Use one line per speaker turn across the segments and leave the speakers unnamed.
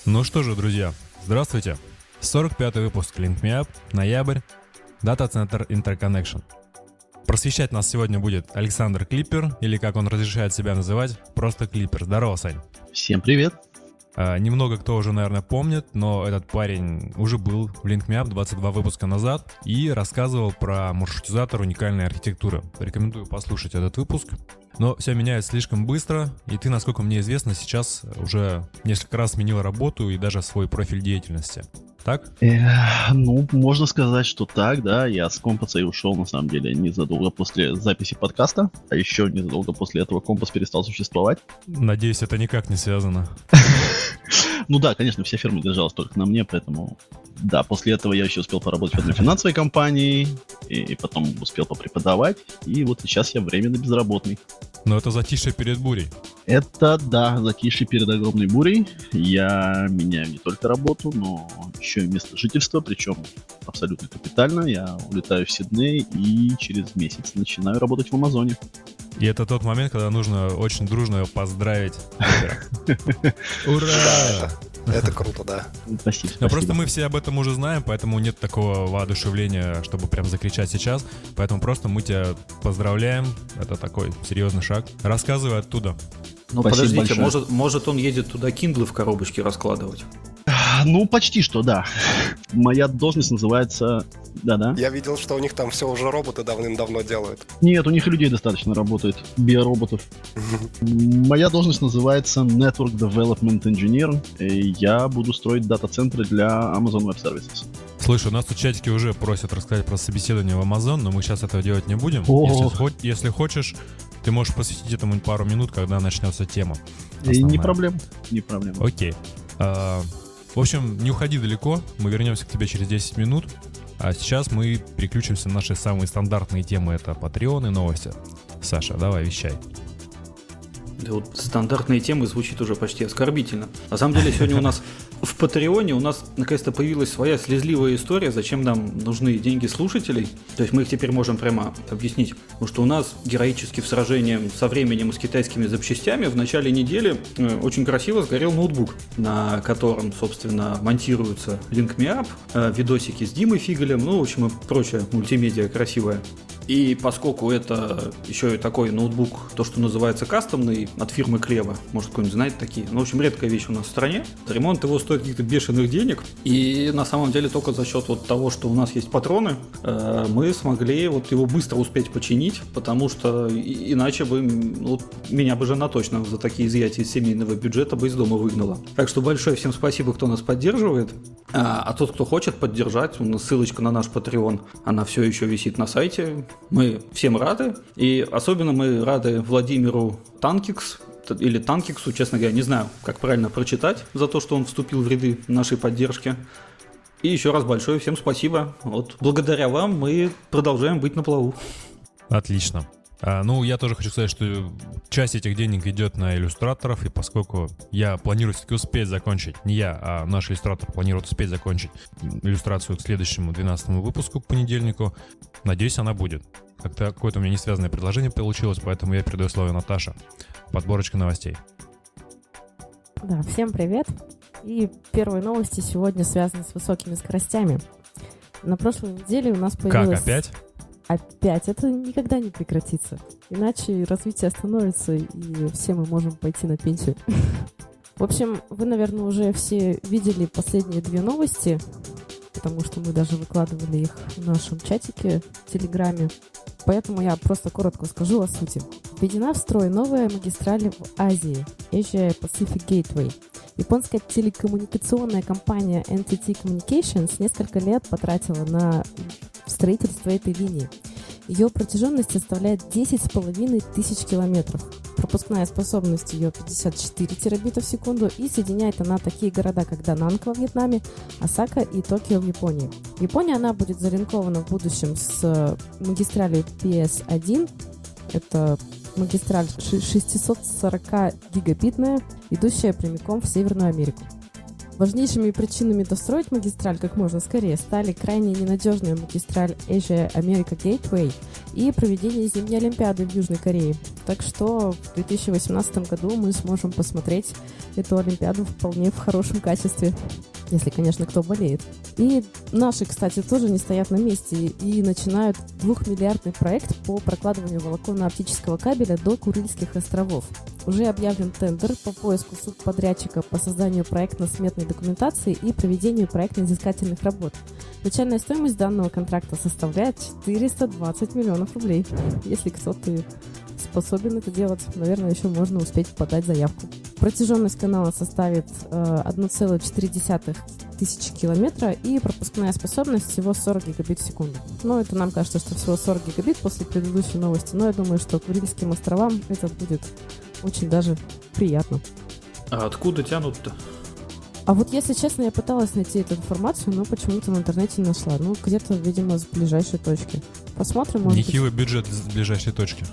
Ну что же, друзья, здравствуйте. 45-й выпуск Link Me Up, ноябрь, дата-центр Interconnection. Просвещать нас сегодня будет Александр Клиппер, или как он разрешает себя называть, просто Клиппер. Здорово, Сань.
Всем привет.
Немного кто уже, наверное, помнит, но этот парень уже был в Link Me Up 22 выпуска назад и рассказывал про маршрутизатор уникальной архитектуры. Рекомендую послушать этот выпуск. Но все меняется слишком быстро, и ты, насколько мне известно, сейчас уже несколько раз сменил работу и даже свой профиль деятельности. Так?
Можно сказать, что так, да. Я с Компаса и ушел, на самом деле, незадолго после записи подкаста, а еще незадолго после этого Компас перестал существовать.
Надеюсь, это никак не связано.
Ну да, конечно, вся фирма держалась только на мне, поэтому... Да, после этого я еще успел поработать в одной финансовой компании, и потом успел попреподавать, и вот сейчас я временно безработный.
Но это затишье перед бурей.
Это, да, затишье перед огромной бурей. Я меняю не только работу, но еще и место жительства, причем абсолютно капитально. Я улетаю в Сидней и через месяц начинаю работать в Амазоне.
И это тот момент, когда нужно очень дружно его поздравить. Ура!
Это круто, да.
Спасибо.
Но просто мы все об этом уже знаем, поэтому нет такого воодушевления, чтобы прям закричать сейчас. Поэтому просто мы тебя поздравляем. Это такой серьезный шаг. Рассказывай оттуда.
Ну,
Спасибо
подождите,
большое.
может он едет туда Kindle в коробочке раскладывать?
Ну, почти что, да. Моя должность называется... Да-да.
Я видел, что у них там все уже роботы давным-давно делают.
Нет, у них и людей достаточно работает, биороботов. Моя должность называется Network Development Engineer, и я буду строить дата-центры для Amazon Web Services.
Слушай, у нас тут чатики уже просят рассказать про собеседование в Amazon, но мы сейчас этого делать не будем. Если хочешь, ты можешь посвятить этому пару минут, когда начнется тема.
И не проблема, не проблема.
Окей. В общем, не уходи далеко, мы вернемся к тебе через 10 минут. А сейчас мы переключимся на наши самые стандартные темы. Это Patreon и новости. Саша, давай, вещай.
Да вот стандартные темы звучит уже почти оскорбительно. На самом деле сегодня у нас в Патреоне наконец-то появилась своя слезливая история, зачем нам нужны деньги слушателей. То есть мы их теперь можем прямо объяснить. Потому что у нас героически в сражении со временем и с китайскими запчастями в начале недели очень красиво сгорел ноутбук, на котором, собственно, монтируются Link Me Up, видосики с Димой Фигалем, ну, в общем, и прочая мультимедиа красивая. И поскольку это еще и такой ноутбук, то, что называется кастомный, от фирмы Клева, может, кто-нибудь знает такие, но, в общем, редкая вещь у нас в стране, ремонт его стоит каких-то бешеных денег, и на самом деле только за счет вот того, что у нас есть патроны, мы смогли вот его быстро успеть починить, потому что иначе бы меня бы жена точно за такие изъятия из семейного бюджета бы из дома выгнала. Так что большое всем спасибо, кто нас поддерживает, а тот, кто хочет поддержать, у нас ссылочка на наш Patreon, она все еще висит на сайте. Мы всем рады, и особенно мы рады Владимиру Танкикс, или Танкиксу, честно говоря, не знаю, как правильно прочитать, за то, что он вступил в ряды нашей поддержки. И еще раз большое всем спасибо. Вот благодаря вам мы продолжаем быть на плаву.
Отлично. Я тоже хочу сказать, что часть этих денег идет на иллюстраторов, и поскольку я планирую все-таки успеть закончить, не я, а наш иллюстратор планирует успеть закончить иллюстрацию к следующему 12-му выпуску, к понедельнику, надеюсь, она будет. Как-то какое-то у меня несвязанное предложение получилось, поэтому я передаю слово Наташе. Подборочка новостей.
Да, всем привет. И первые новости сегодня связаны с высокими скоростями. На прошлой неделе у нас появилась...
Как, опять?
Опять. Это никогда не прекратится. Иначе развитие остановится, и все мы можем пойти на пенсию. В общем, вы, наверное, уже все видели последние две новости, потому что мы даже выкладывали их в нашем чатике в Телеграме. Поэтому я просто коротко скажу о сути. Введена в строй новая магистраль в Азии, Asia Pacific Gateway. Японская телекоммуникационная компания NTT Communications несколько лет потратила на строительство этой линии. Ее протяженность составляет 10,5 тысяч километров. Пропускная способность ее 54 терабита в секунду, и соединяет она такие города, как Дананг во Вьетнаме, Осака и Токио в Японии. В Японии она будет залинкована в будущем с магистралью PS1. Это магистраль 640-гигабитная, идущая прямиком в Северную Америку. Важнейшими причинами достроить магистраль как можно скорее стали крайне ненадежная магистраль Asia America Gateway и проведение зимней Олимпиады в Южной Корее. Так что в 2018 году мы сможем посмотреть эту Олимпиаду вполне в хорошем качестве. Если, конечно, кто болеет. И наши, кстати, тоже не стоят на месте и начинают 2-миллиардный проект по прокладыванию волоконно-оптического кабеля до Курильских островов. Уже объявлен тендер по поиску субподрядчика по созданию проектно-сметной документации и проведению проектно-изыскательных работ. Начальная стоимость данного контракта составляет 420 миллионов рублей. Если кто-то способен это делать, наверное, еще можно успеть подать заявку. Протяженность канала составит 1,4 тысячи километра и пропускная способность всего 40 гигабит в секунду. Но это нам кажется, что всего 40 гигабит после предыдущей новости, но я думаю, что Курильским островам это будет очень даже приятно.
А откуда тянут-то?
А вот, если честно, я пыталась найти эту информацию, но почему-то в интернете не нашла. Ну, где-то, видимо, с ближайшей точки. Посмотрим, может быть.
Нехилый бюджет с ближайшей точки.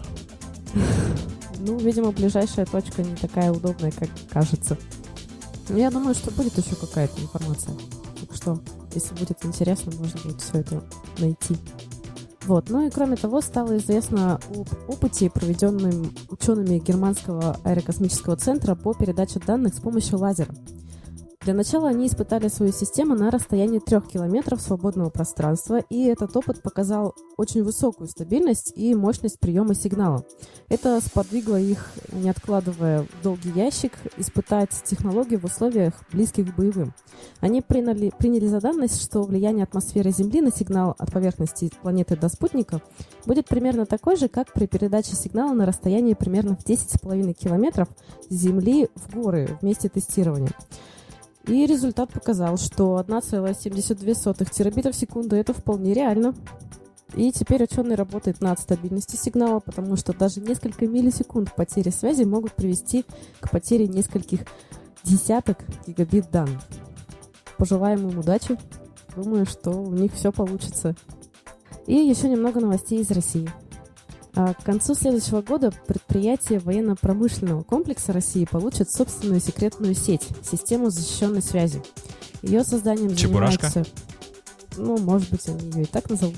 Ну, видимо, ближайшая точка не такая удобная, как кажется. Но я думаю, что будет еще какая-то информация. Так что, если будет интересно, можно будет все это найти. Вот. Ну и кроме того, стало известно об опыте, проведенном учеными Германского аэрокосмического центра по передаче данных с помощью лазера. Для начала они испытали свою систему на расстоянии 3 километров свободного пространства, и этот опыт показал очень высокую стабильность и мощность приема сигнала. Это сподвигло их, не откладывая в долгий ящик, испытать технологию в условиях, близких к боевым. Они приняли за данность, что влияние атмосферы Земли на сигнал от поверхности планеты до спутника будет примерно такой же, как при передаче сигнала на расстоянии примерно в 10,5 километров с Земли в горы в месте тестирования. И результат показал, что 1,72 терабита в секунду это вполне реально. И теперь ученые работают над стабильностью сигнала, потому что даже несколько миллисекунд потери связи могут привести к потере нескольких десяток гигабит данных. Пожелаем им удачи. Думаю, что у них все получится. И еще немного новостей из России. К концу следующего года предприятия военно-промышленного комплекса России получат собственную секретную сеть, систему защищенной связи. Ее созданием
Чебурашка?
занимается... Ну, может быть, они ее и так назовут.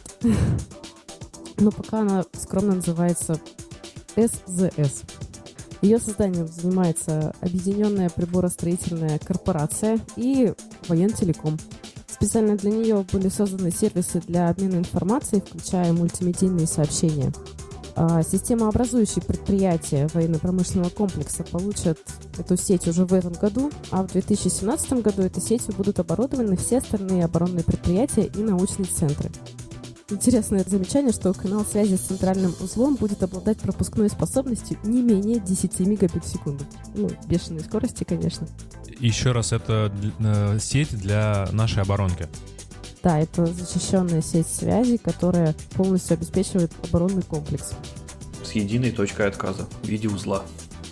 Но пока она скромно называется СЗС. Ее созданием занимается Объединенная приборостроительная корпорация и Воентелеком. Специально для нее были созданы сервисы для обмена информацией, включая мультимедийные сообщения. Системообразующие предприятия военно-промышленного комплекса получат эту сеть уже в этом году, а в 2017 году этой сетью будут оборудованы все остальные оборонные предприятия и научные центры. Интересное замечание, что канал связи с центральным узлом будет обладать пропускной способностью не менее 10 мегабит в секунду. Ну, бешеной скорости, конечно.
Еще раз, это сеть для нашей оборонки.
Да, это защищенная сеть связи, которая полностью обеспечивает оборонный комплекс.
С единой точкой отказа в виде узла.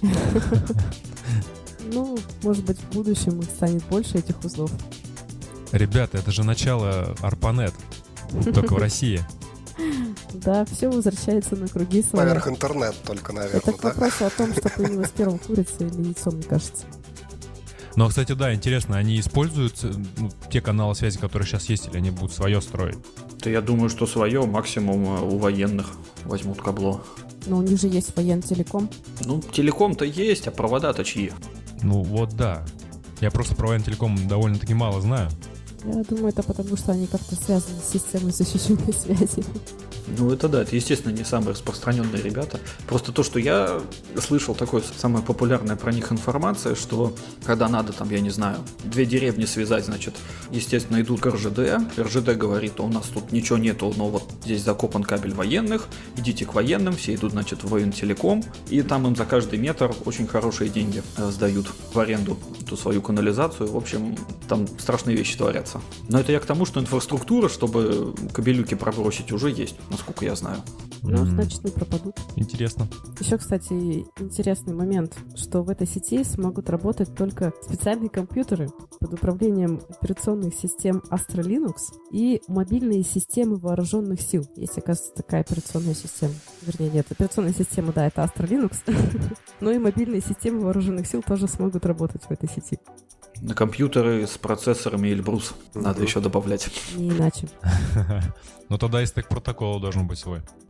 Ну, может быть, в будущем их станет больше, этих узлов.
Ребята, это же начало ARPANET, только в России.
Да, все возвращается на круги своя.
Поверх интернет только, наверное,
Это к
да?
вопросу о том, что появилась первым курица или яйцом, мне кажется.
Но, кстати, да, интересно, они используют те каналы связи, которые сейчас есть, или они будут свое строить?
Да я думаю, что свое максимум у военных возьмут кабло.
Но у них же есть Воентелеком.
Ну, телеком-то есть, а провода-то чьи?
Ну вот да. Я просто про Воентелеком довольно-таки мало знаю.
Я думаю, это потому, что они как-то связаны с системой защищенной связи.
Ну, это да, это, естественно, не самые распространенные ребята. Просто то, что я слышал, такое самая популярная про них информация, что когда надо, там, я не знаю, 2 деревни связать, значит, естественно, идут к РЖД. РЖД говорит, у нас тут ничего нету, но вот здесь закопан кабель военных, идите к военным, все идут, значит, в Воентелеком, и там им за каждый метр очень хорошие деньги сдают в аренду эту свою канализацию. В общем, там страшные вещи творятся. Но это я к тому, что инфраструктура, чтобы кабелюки пробросить, уже есть, насколько я знаю.
Ну, значит, не пропадут.
Интересно.
Еще, кстати, интересный момент, что в этой сети смогут работать только специальные компьютеры под управлением операционных систем Astra Linux и мобильные системы вооруженных сил. Есть, оказывается, такая операционная система. Вернее, нет, операционная система, да, это Astra Linux. Но и мобильные системы вооруженных сил тоже смогут работать в этой сети.
На компьютеры с процессорами Эльбрус надо еще добавлять.
Не иначе.
Ну тогда и стек протокола должен быть свой.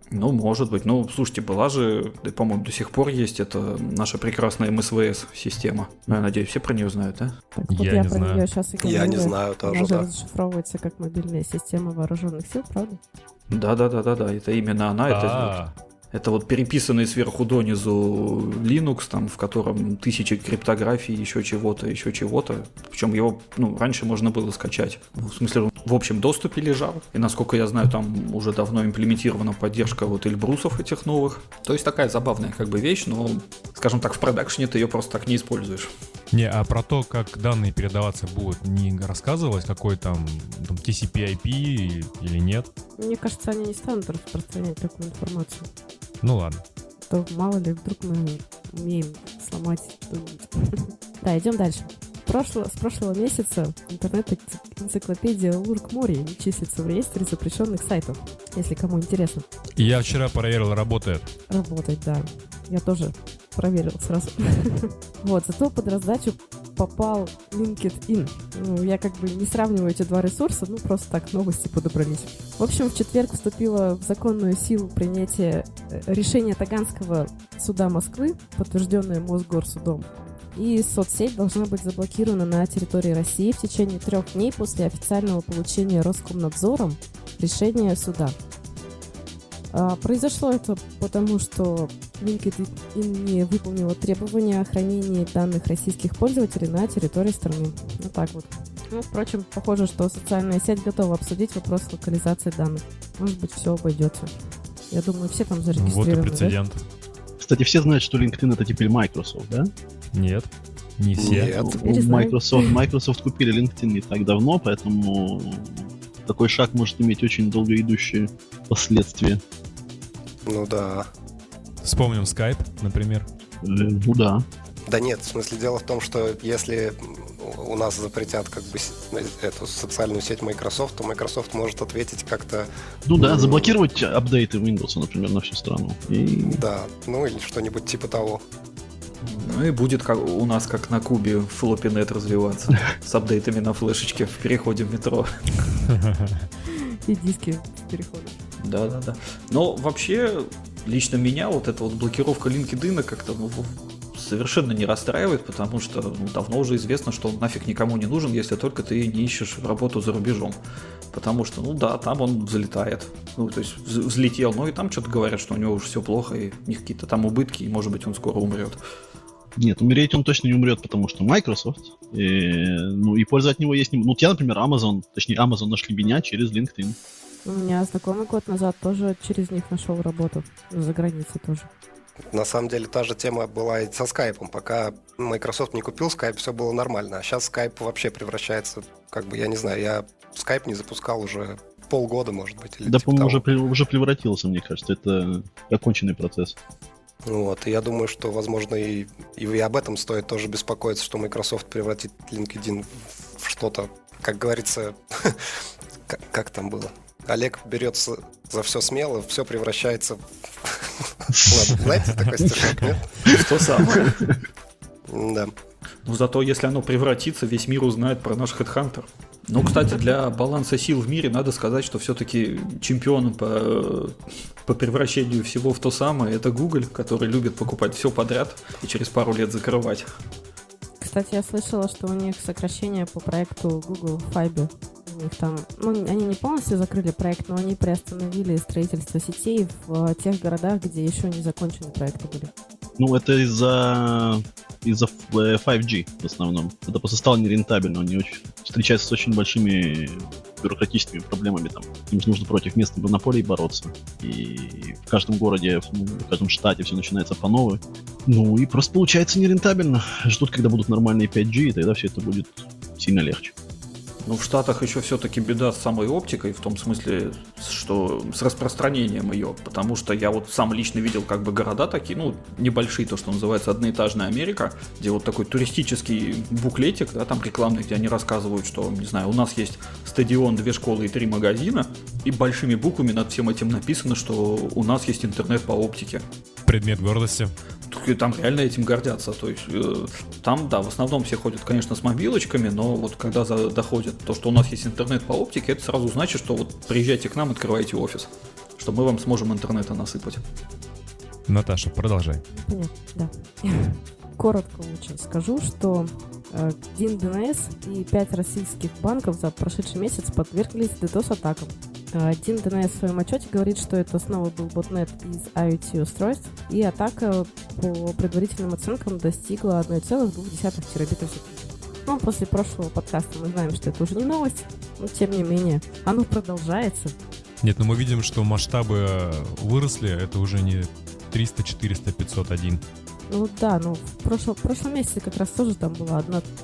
Ну, может быть. Ну, слушайте, была же, да, по-моему, до сих пор есть, это наша прекрасная МСВС-система. Я надеюсь, все про нее знают, да?
Так, вот
Я
я
не
про
знаю.
нее сейчас и говорю.
Я не знаю тоже,
Она же
да.
расшифровывается как мобильная система вооруженных сил, правда?
Да, это именно она. Это вот переписанный сверху донизу Linux, там, в котором тысячи криптографий, еще чего-то. Причем его, раньше можно было скачать. В смысле, он в общем доступе лежал. И, насколько я знаю, там уже давно имплементирована поддержка вот Эльбрусов этих новых. То есть такая забавная как бы вещь, но, скажем так, в продакшене ты ее просто так не используешь.
Не, а про то, как данные передаваться будут, не рассказывалось, какой там TCP/IP или нет?
Мне кажется, они не станут распространять такую информацию.
Ну ладно.
То мало ли, вдруг мы умеем сломать что-нибудь. Да, идем дальше. С прошлого месяца интернет-энциклопедия Лурк-Мори не числится в реестре запрещенных сайтов, если кому интересно.
И я вчера проверил, работает.
Работать, да. Я тоже проверил сразу. Вот, зато под раздачу попал LinkedIn. Ну, я как бы не сравниваю эти два ресурса, просто так новости подобрались. В общем, в четверг вступило в законную силу принятие решения Таганского суда Москвы, подтвержденное Мосгорсудом. И соцсеть должна быть заблокирована на территории России в течение 3 дней после официального получения Роскомнадзором решения суда. Произошло это потому, что LinkedIn не выполнила требования о хранении данных российских пользователей на территории страны. Вот так вот. Впрочем, похоже, что социальная сеть готова обсудить вопрос локализации данных. Может быть, все обойдется. Я думаю, все там
Вот
зарегистрированы.
и прецедент.
Кстати, все знают, что LinkedIn это теперь Microsoft, да?
Нет, не все.
Нет.
Теперь знаем.
Microsoft купили LinkedIn не так давно, поэтому такой шаг может иметь очень долгоидущие последствия.
Ну да.
Вспомним Skype, например.
Ну да.
Да нет, в смысле, дело в том, что если у нас запретят как бы эту социальную сеть Microsoft, то Microsoft может ответить как-то...
Ну да, заблокировать апдейты Windows, например, на всю страну. И...
Да, или что-нибудь типа того.
Ну и будет как у нас, как на Кубе, флоппинет развиваться с апдейтами на флешечке в переходе в метро.
И диски переходят.
Да. Но вообще, лично меня вот эта вот блокировка LinkedIn как-то совершенно не расстраивает, потому что давно уже известно, что он нафиг никому не нужен, если только ты не ищешь работу за рубежом. Потому что, там он взлетает. То есть взлетел, и там что-то говорят, что у него уже все плохо, и у них какие-то там убытки, и, может быть, он скоро умрет.
Нет, умереть он точно не умрет, потому что Microsoft, и польза от него есть. Я, например, Amazon нашли меня через LinkedIn.
У меня знакомый год назад тоже через них нашел работу. За границей тоже.
На самом деле та же тема была и со Skype. Пока Microsoft не купил Skype, все было нормально. А сейчас Skype вообще превращается, я не знаю, я Skype не запускал уже полгода, может быть. Или
Да,
типа
по-моему,
того.
уже превратился, мне кажется. Это оконченный процесс.
И я думаю, что, возможно, и об этом стоит тоже беспокоиться, что Microsoft превратит LinkedIn в что-то, как говорится, как там было? Олег берется за все смело, все превращается Ладно, знаете такой стишок, нет?
То самое.
Да.
Зато если оно превратится, весь мир узнает про наш HeadHunter. Кстати, для баланса сил в мире надо сказать, что все-таки чемпионом по превращению всего в то самое это Google, который любит покупать все подряд и через пару лет закрывать.
Кстати, я слышала, что у них сокращение по проекту Google Fiber. У них там, они не полностью закрыли проект, но они приостановили строительство сетей в тех городах, где еще не закончены проекты были.
Это из-за 5G в основном. Это просто стало нерентабельно. Они встречаются с очень большими бюрократическими проблемами. Там. Им нужно против местных монополий бороться. И в каждом городе, в каждом штате все начинается по новой. И просто получается нерентабельно. Ждут, когда будут нормальные 5G, и тогда все это будет сильно легче.
В Штатах еще все-таки беда с самой оптикой, в том смысле, что с распространением ее, потому что я сам лично видел города такие, небольшие, то, что называется одноэтажная Америка, где такой туристический буклетик, да, там рекламный, где они рассказывают, что, не знаю, у нас есть стадион, 2 школы и 3 магазина, и большими буквами над всем этим написано, что у нас есть интернет по оптике.
Предмет гордости.
Там реально этим гордятся. То есть там, да, в основном все ходят, конечно, с мобилочками, но когда доходит то, что у нас есть интернет по оптике, это сразу значит, что приезжайте к нам, открывайте офис. что мы вам сможем интернета насыпать.
Наташа, продолжай.
Понятно, да. Коротко лучше скажу, что DIN DNS и 5 российских банков за прошедший месяц подверглись DDoS-атакам. DIN DNS в своем отчете говорит, что это снова был ботнет из IoT-устройств, и атака по предварительным оценкам достигла 1,2 терабитов в секунду. Ну, после прошлого подкаста мы знаем, что это уже не новость, но тем не менее, оно продолжается.
Нет, но мы видим, что масштабы выросли, это уже не 300, 400, 501.
Ну да, но в прошлом месяце как раз тоже там было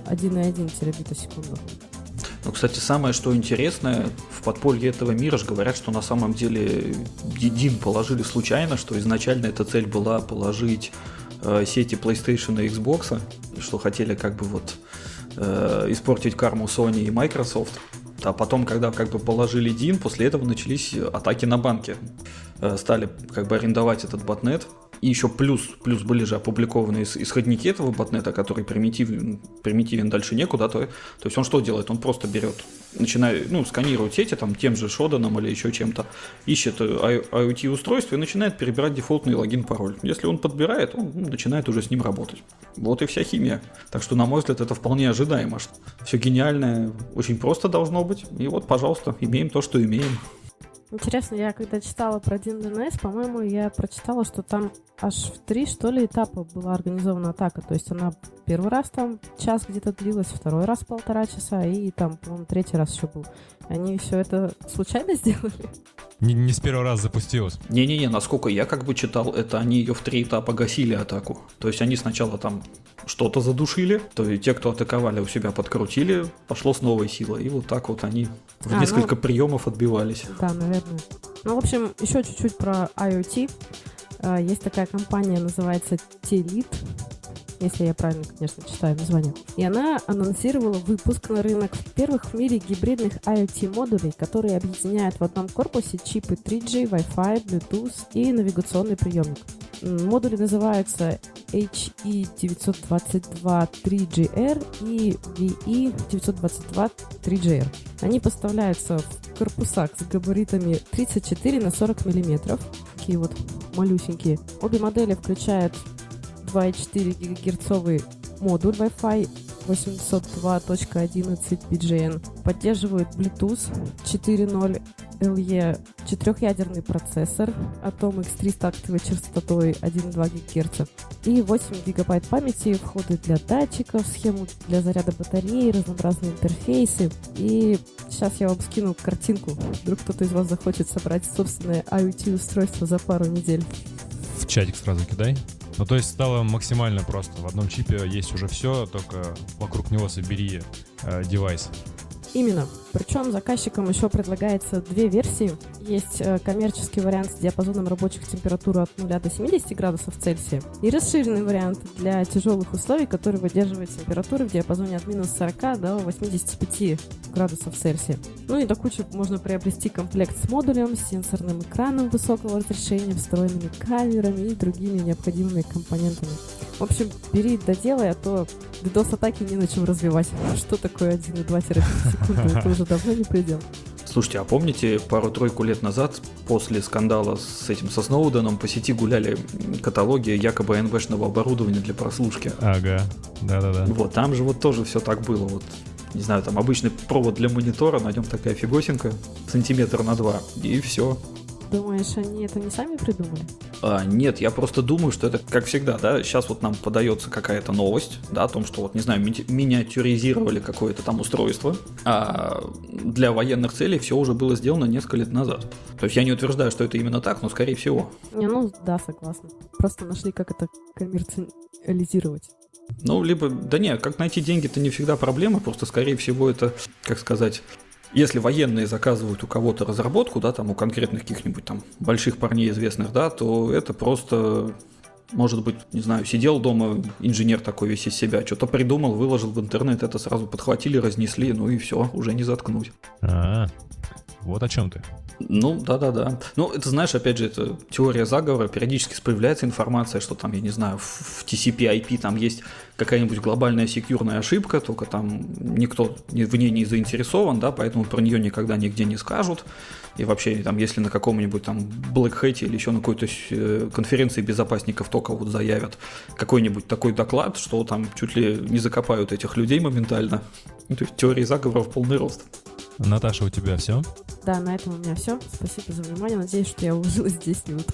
1,1 терабита в секунду.
Ну, кстати, самое, что интересное, в подполье этого мира же говорят, что на самом деле DIN положили случайно, что изначально эта цель была положить сети PlayStation и Xbox, что хотели как бы вот испортить карму Sony и Microsoft. А потом, когда как бы положили DIN, после этого начались атаки на банки. Стали как бы арендовать этот ботнет. И еще плюс были же опубликованы исходники этого ботнета, который примитивен дальше некуда. То есть он что делает? Он просто берет, начинает, сканирует сети там тем же Shodan или еще чем-то, ищет IoT-устройство и начинает перебирать дефолтный логин-пароль. Если он подбирает, он начинает уже с ним работать. Вот и вся химия. Так что, на мой взгляд, это вполне ожидаемо. Все гениальное очень просто должно быть. И вот, пожалуйста, имеем то, что имеем.
Интересно, я когда читала про DIN DNS, по-моему, я прочитала, что там аж в 3, что ли, этапа была организована атака. То есть она первый раз там час где-то длилась, второй раз 1,5 часа, и там, по-моему, третий раз еще был. Они все это случайно сделали?
Не с первого раза запустилось.
Не-не-не, насколько я как бы читал, это они ее в 3 этапа гасили атаку. То есть они сначала там что-то задушили, то есть те, кто атаковали, у себя подкрутили, пошло с новой силой. И вот так вот они в несколько приемов отбивались.
Да, наверное. Ну, в общем, еще чуть-чуть про IoT. Есть такая компания, называется Telit, если я правильно, конечно, читаю название. И она анонсировала выпуск на рынок первых в мире гибридных IoT-модулей, которые объединяют в одном корпусе чипы 3G, Wi-Fi, Bluetooth и навигационный приемник. Модули называются HE922 3GR и VE922 3GR. Они поставляются в корпусах с габаритами 34 на 40 мм. Такие вот малюсенькие. Обе модели включают 2,4 ГГц модуль Wi-Fi 802.11 BGN, поддерживают Bluetooth 4.0 LE, 4-ядерный процессор Atom X3 с тактовой частотой 1,2 ГГц и 8 ГБ памяти, входы для датчиков, схему для заряда батареи, разнообразные интерфейсы. И сейчас я вам скину картинку. Вдруг кто-то из вас захочет собрать собственное IoT-устройство за пару недель.
В чатик сразу кидай. Ну, то есть стало максимально просто. В одном чипе есть уже все, только вокруг него собери девайс.
Именно. Причем заказчикам еще предлагается 2 версии. Есть коммерческий вариант с диапазоном рабочих температур от 0 до 70 градусов Цельсия и расширенный вариант для тяжелых условий, который выдерживает температуры в диапазоне от минус 40 до 85 градусов Цельсия. Ну и до кучи можно приобрести комплект с модулем, с сенсорным экраном высокого разрешения, встроенными камерами и другими необходимыми компонентами. В общем, бери да делай, а то DDoS-атаки не на чем развивать. Что такое 1,2 терабита в секунду? Это уже давно не предел.
Слушайте, а помните, пару-тройку лет назад, после скандала со Сноуденом, по сети гуляли каталоги якобы НВшного оборудования для прослушки?
Ага, да-да-да.
Вот, там же вот тоже все так было. Вот, не знаю, там обычный провод для монитора, на нем такая фигосинка, сантиметр на 2, и все.
Думаешь, они это не сами придумали?
Нет, я просто думаю, что это, как всегда, да, сейчас вот нам подается какая-то новость, да, о том, что вот, не знаю, миниатюризировали какое-то там устройство, а для военных целей все уже было сделано несколько лет назад. То есть я не утверждаю, что это именно так, но скорее всего.
Не, ну да, согласна. Просто нашли, как это коммерциализировать.
Ну, либо, да не, как найти деньги-то не всегда проблема, просто скорее всего это, как сказать... Если военные заказывают у кого-то разработку, да, там у конкретных каких-нибудь там больших парней известных, да, то это просто, может быть, не знаю, сидел дома инженер такой весь из себя, что-то придумал, выложил в интернет, это сразу подхватили, разнесли, ну и все, уже не заткнуть.
Вот о чем ты.
Ну, да-да-да. Ну, это, знаешь, опять же, это теория заговора. Периодически появляется информация, что там, я не знаю, в TCP/IP там есть какая-нибудь глобальная секьюрная ошибка, только там никто в ней не заинтересован, да, поэтому про нее никогда нигде не скажут. И вообще, там, если на каком-нибудь там Black Hat или еще на какой-то конференции безопасников только вот заявят какой-нибудь такой доклад, что там чуть ли не закопают этих людей моментально. Ну, то есть теории заговора в полный рост.
Наташа, у тебя все?
Да, на этом у меня все. Спасибо за внимание. Надеюсь, что я уложилась в 10 минут.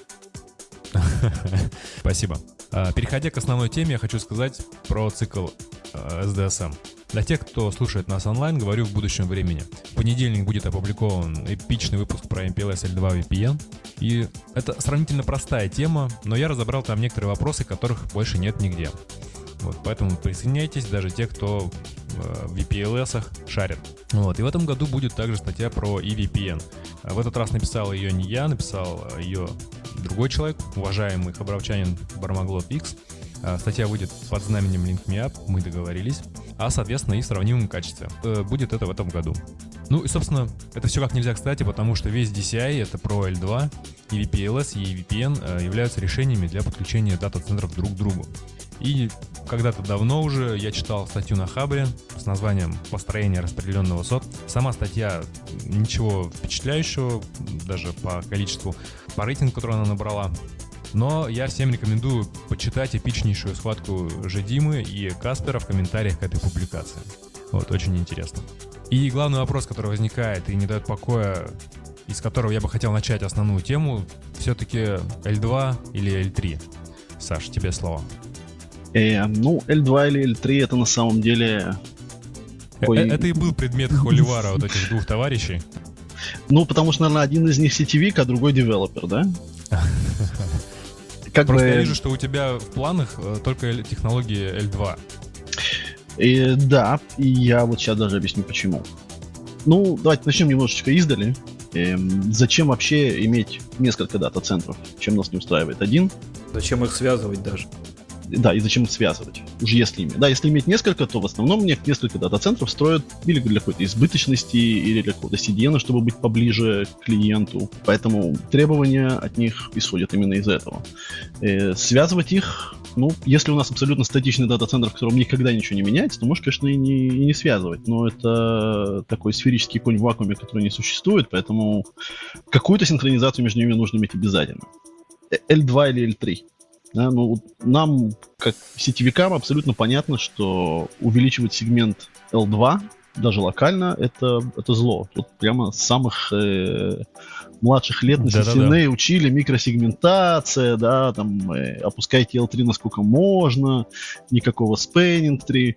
Спасибо. Переходя к основной теме, я хочу сказать про цикл SDSM. Для тех, кто слушает нас онлайн, говорю в будущем времени. В понедельник будет опубликован эпичный выпуск про MPLS L2 VPN. И это сравнительно простая тема, но я разобрал там некоторые вопросы, которых больше нет нигде. Вот, поэтому присоединяйтесь, даже те, кто в VPLS-ах шарит. Вот, и в этом году будет также статья про EVPN. В этот раз написал ее не я, написал ее другой человек, уважаемый хабаровчанин Бармаглот X. Статья выйдет под знаменем Link Me Up, мы договорились, а, соответственно, и в сравнимом качестве. Будет это в этом году. Ну и, собственно, это все как нельзя кстати, потому что весь DCI — это про L2, и VPLS, и VPN являются решениями для подключения дата-центров друг к другу. И когда-то давно уже я читал статью на Хабре с названием «Построение распределенного СОТ». Сама статья ничего впечатляющего, даже по количеству, по рейтингу, который она набрала. Но я всем рекомендую почитать эпичнейшую схватку Жедимы и Каспера в комментариях к этой публикации. Вот, очень интересно. И главный вопрос, который возникает и не дает покоя, из которого я бы хотел начать основную тему, все-таки L2 или L3? Саш, тебе слово.
Ну, L2 или L3 это на самом деле...
Это и был предмет холивара вот этих двух товарищей.
Ну, потому что, наверное, один из них сетевик, а другой девелопер, да?
Просто я вижу, что у тебя в планах только технологии L2.
Да, и я вот сейчас даже объясню почему. Ну, давайте начнем немножечко издали. Зачем вообще иметь несколько дата-центров? Чем нас не устраивает один?
Зачем их связывать даже?
Да, и зачем их связывать? Уж если иметь. Да, если иметь несколько, то в основном несколько дата-центров строят или для какой-то избыточности, или для какого-то CDN, чтобы быть поближе к клиенту. Поэтому требования от них исходят именно из этого. Связывать их, ну, если у нас абсолютно статичный дата-центр, в котором никогда ничего не меняется, то можешь, конечно, и не связывать. Но это такой сферический конь в вакууме, который не существует, поэтому какую-то синхронизацию между ними нужно иметь обязательно. L2 или L3. Да, ну, нам, как сетевикам, абсолютно понятно, что увеличивать сегмент L2, даже локально, это зло. Тут прямо с самых младших лет на CCNA учили микросегментация, да, там, опускайте L3 насколько можно, никакого spanning tree,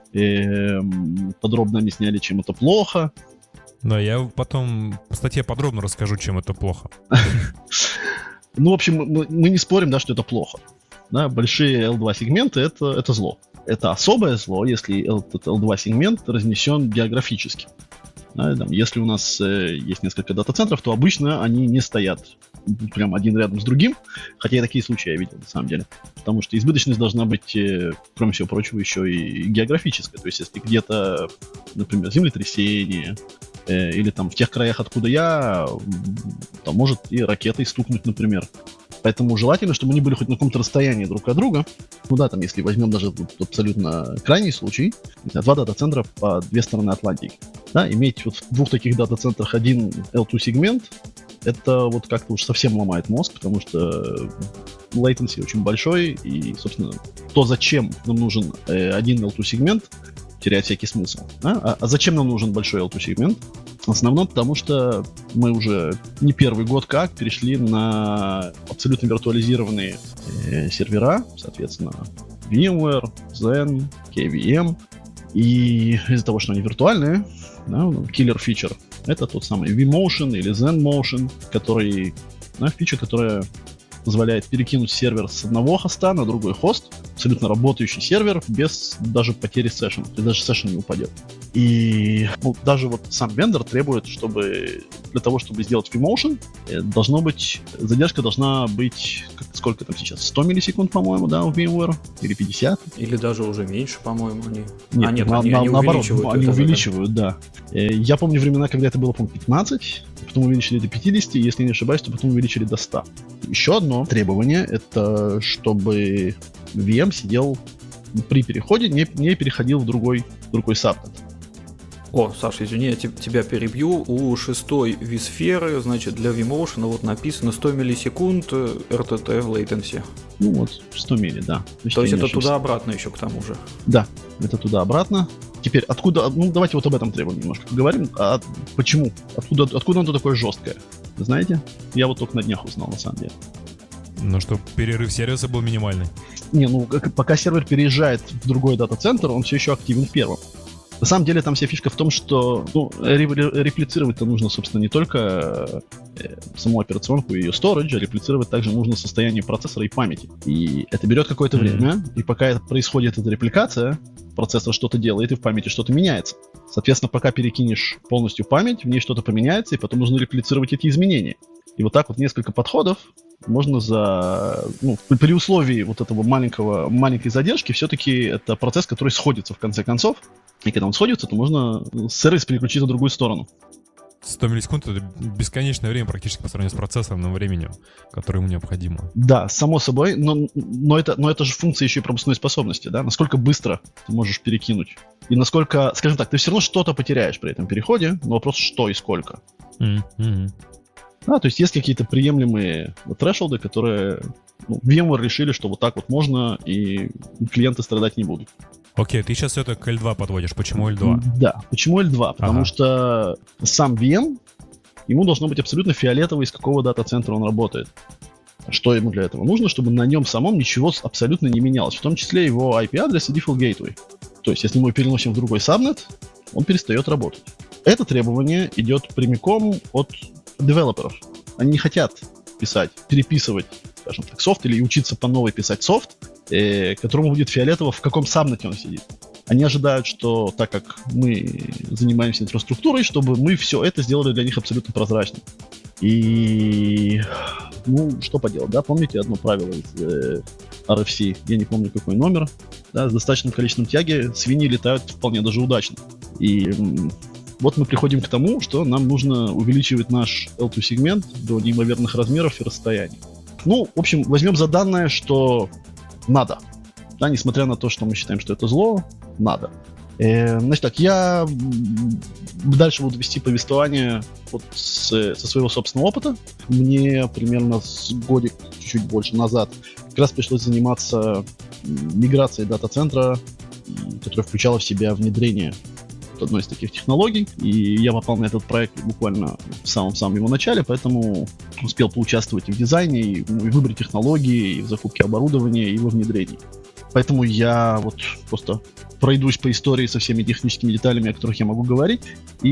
подробно объясняли, чем это плохо.
Да, я потом в статье подробно расскажу, чем это плохо.
Ну, в общем, мы не спорим, да, что это плохо. Да, большие L2 сегменты это зло. Это особое зло, если этот L2 сегмент разнесен географически. Да, там, если у нас есть несколько дата-центров, то обычно они не стоят прям один рядом с другим. Хотя и такие случаи я видел, на самом деле. Потому что избыточность должна быть, кроме всего прочего, еще и географическая. То есть, если где-то, например, землетрясение, или там в тех краях, откуда я, там может и ракетой стукнуть, например. Поэтому желательно, чтобы они были хоть на каком-то расстоянии друг от друга. Ну да, там, если возьмем даже абсолютно крайний случай, два дата-центра по две стороны Атлантики. Да, иметь вот в двух таких дата-центрах один L2-сегмент, это вот как-то уж совсем ломает мозг, потому что latency очень большой, и, собственно, то, зачем нам нужен один L2-сегмент, теряет всякий смысл. Да? А зачем нам нужен большой L2-сегмент? В основном потому, что мы уже не первый год как перешли на абсолютно виртуализированные сервера, соответственно, VMware, Xen, KVM. И из-за того, что они виртуальные, да, killer feature, это тот самый vMotion или ZenMotion, который, да, фича, которая позволяет перекинуть сервер с одного хоста на другой хост, абсолютно работающий сервер, без даже потери сессиона, то есть даже сессион не упадет. И даже вот сам вендор требует, чтобы для того, чтобы сделать vMotion, задержка должна быть, сколько там сейчас, 100 миллисекунд, по-моему, да, у VMware, или 50?
Или даже уже меньше, по-моему, они.
Нет,
они
наоборот,
увеличивают.
они
это
увеличивают, да. Я помню времена, когда это было, по-моему, 15, потом увеличили до 50, и, если не ошибаюсь, то потом увеличили до 100. Еще одно требование, это чтобы VM сидел при переходе, не переходил в другой сабнет.
О, Саша, извини, я тебя перебью. У 6-й vSphere, значит, для vMotion вот написано 100 миллисекунд RTT latency.
Ну вот, 100 милли, да.
То есть это туда-обратно еще к тому же.
Да, это туда-обратно. Теперь, откуда, ну давайте вот об этом требовании немножко поговорим. А почему? Откуда оно такое жесткое? Знаете? Я вот только на днях узнал, на самом деле.
Ну, что перерыв сервиса был минимальный.
Не, ну пока сервер переезжает в другой дата-центр, он все еще активен в первом. На самом деле там вся фишка в том, что реплицировать-то нужно, собственно, не только саму операционку и ее storage, а реплицировать также нужно состояние процессора и памяти. И это берет какое-то время, и пока происходит эта репликация, процессор что-то делает, и в памяти что-то меняется. Соответственно, пока перекинешь полностью память, в ней что-то поменяется, и потом нужно реплицировать эти изменения. И вот так вот несколько подходов можно при условии вот этого маленькой задержки, все-таки это процесс, который сходится в конце концов. И когда он сходится, то можно сервис переключить на другую сторону.
100 миллисекунд — это бесконечное время практически по сравнению с процессорным временем, которое ему необходимо.
Да, само собой, но это же функция еще и пропускной способности, да? Насколько быстро ты можешь перекинуть. И насколько, скажем так, ты все равно что-то потеряешь при этом переходе, но вопрос, что и сколько. Да, то есть есть какие-то приемлемые thresholds, которые VMware решили, что вот так вот можно, и клиенты страдать не будут.
Окей, ты сейчас это к L2 подводишь. Почему L2?
Да, почему L2? Потому что сам VM, ему должно быть абсолютно фиолетово, из какого дата-центра он работает. Что ему для этого нужно? Чтобы на нем самом ничего абсолютно не менялось, в том числе его IP-адрес и default gateway. То есть, если мы его переносим в другой сабнет, он перестает работать. Это требование идет прямиком от девелоперов. Они не хотят переписывать, скажем так, софт или учиться по новой писать софт, которому будет фиолетово, в каком сабнете он сидит. Они ожидают, что так как мы занимаемся инфраструктурой, чтобы мы все это сделали для них абсолютно прозрачным. И, что поделать, да, помните одно правило из RFC, я не помню какой номер, да, с достаточным количеством тяги свиньи летают вполне даже удачно. И вот мы приходим к тому, что нам нужно увеличивать наш L2-сегмент до неимоверных размеров и расстояний. В общем, возьмем за данное, что надо. Да, несмотря на то, что мы считаем, что это зло, надо. Значит так, я дальше буду вести повествование со своего собственного опыта. Мне примерно с годик, чуть больше назад, как раз пришлось заниматься миграцией дата-центра, которая включала в себя внедрение одной из таких технологий, и я попал на этот проект буквально в самом его начале, поэтому успел поучаствовать и в дизайне, и в выборе технологий, и в закупке оборудования, и во внедрении. Поэтому я просто пройдусь по истории со всеми техническими деталями, о которых я могу говорить,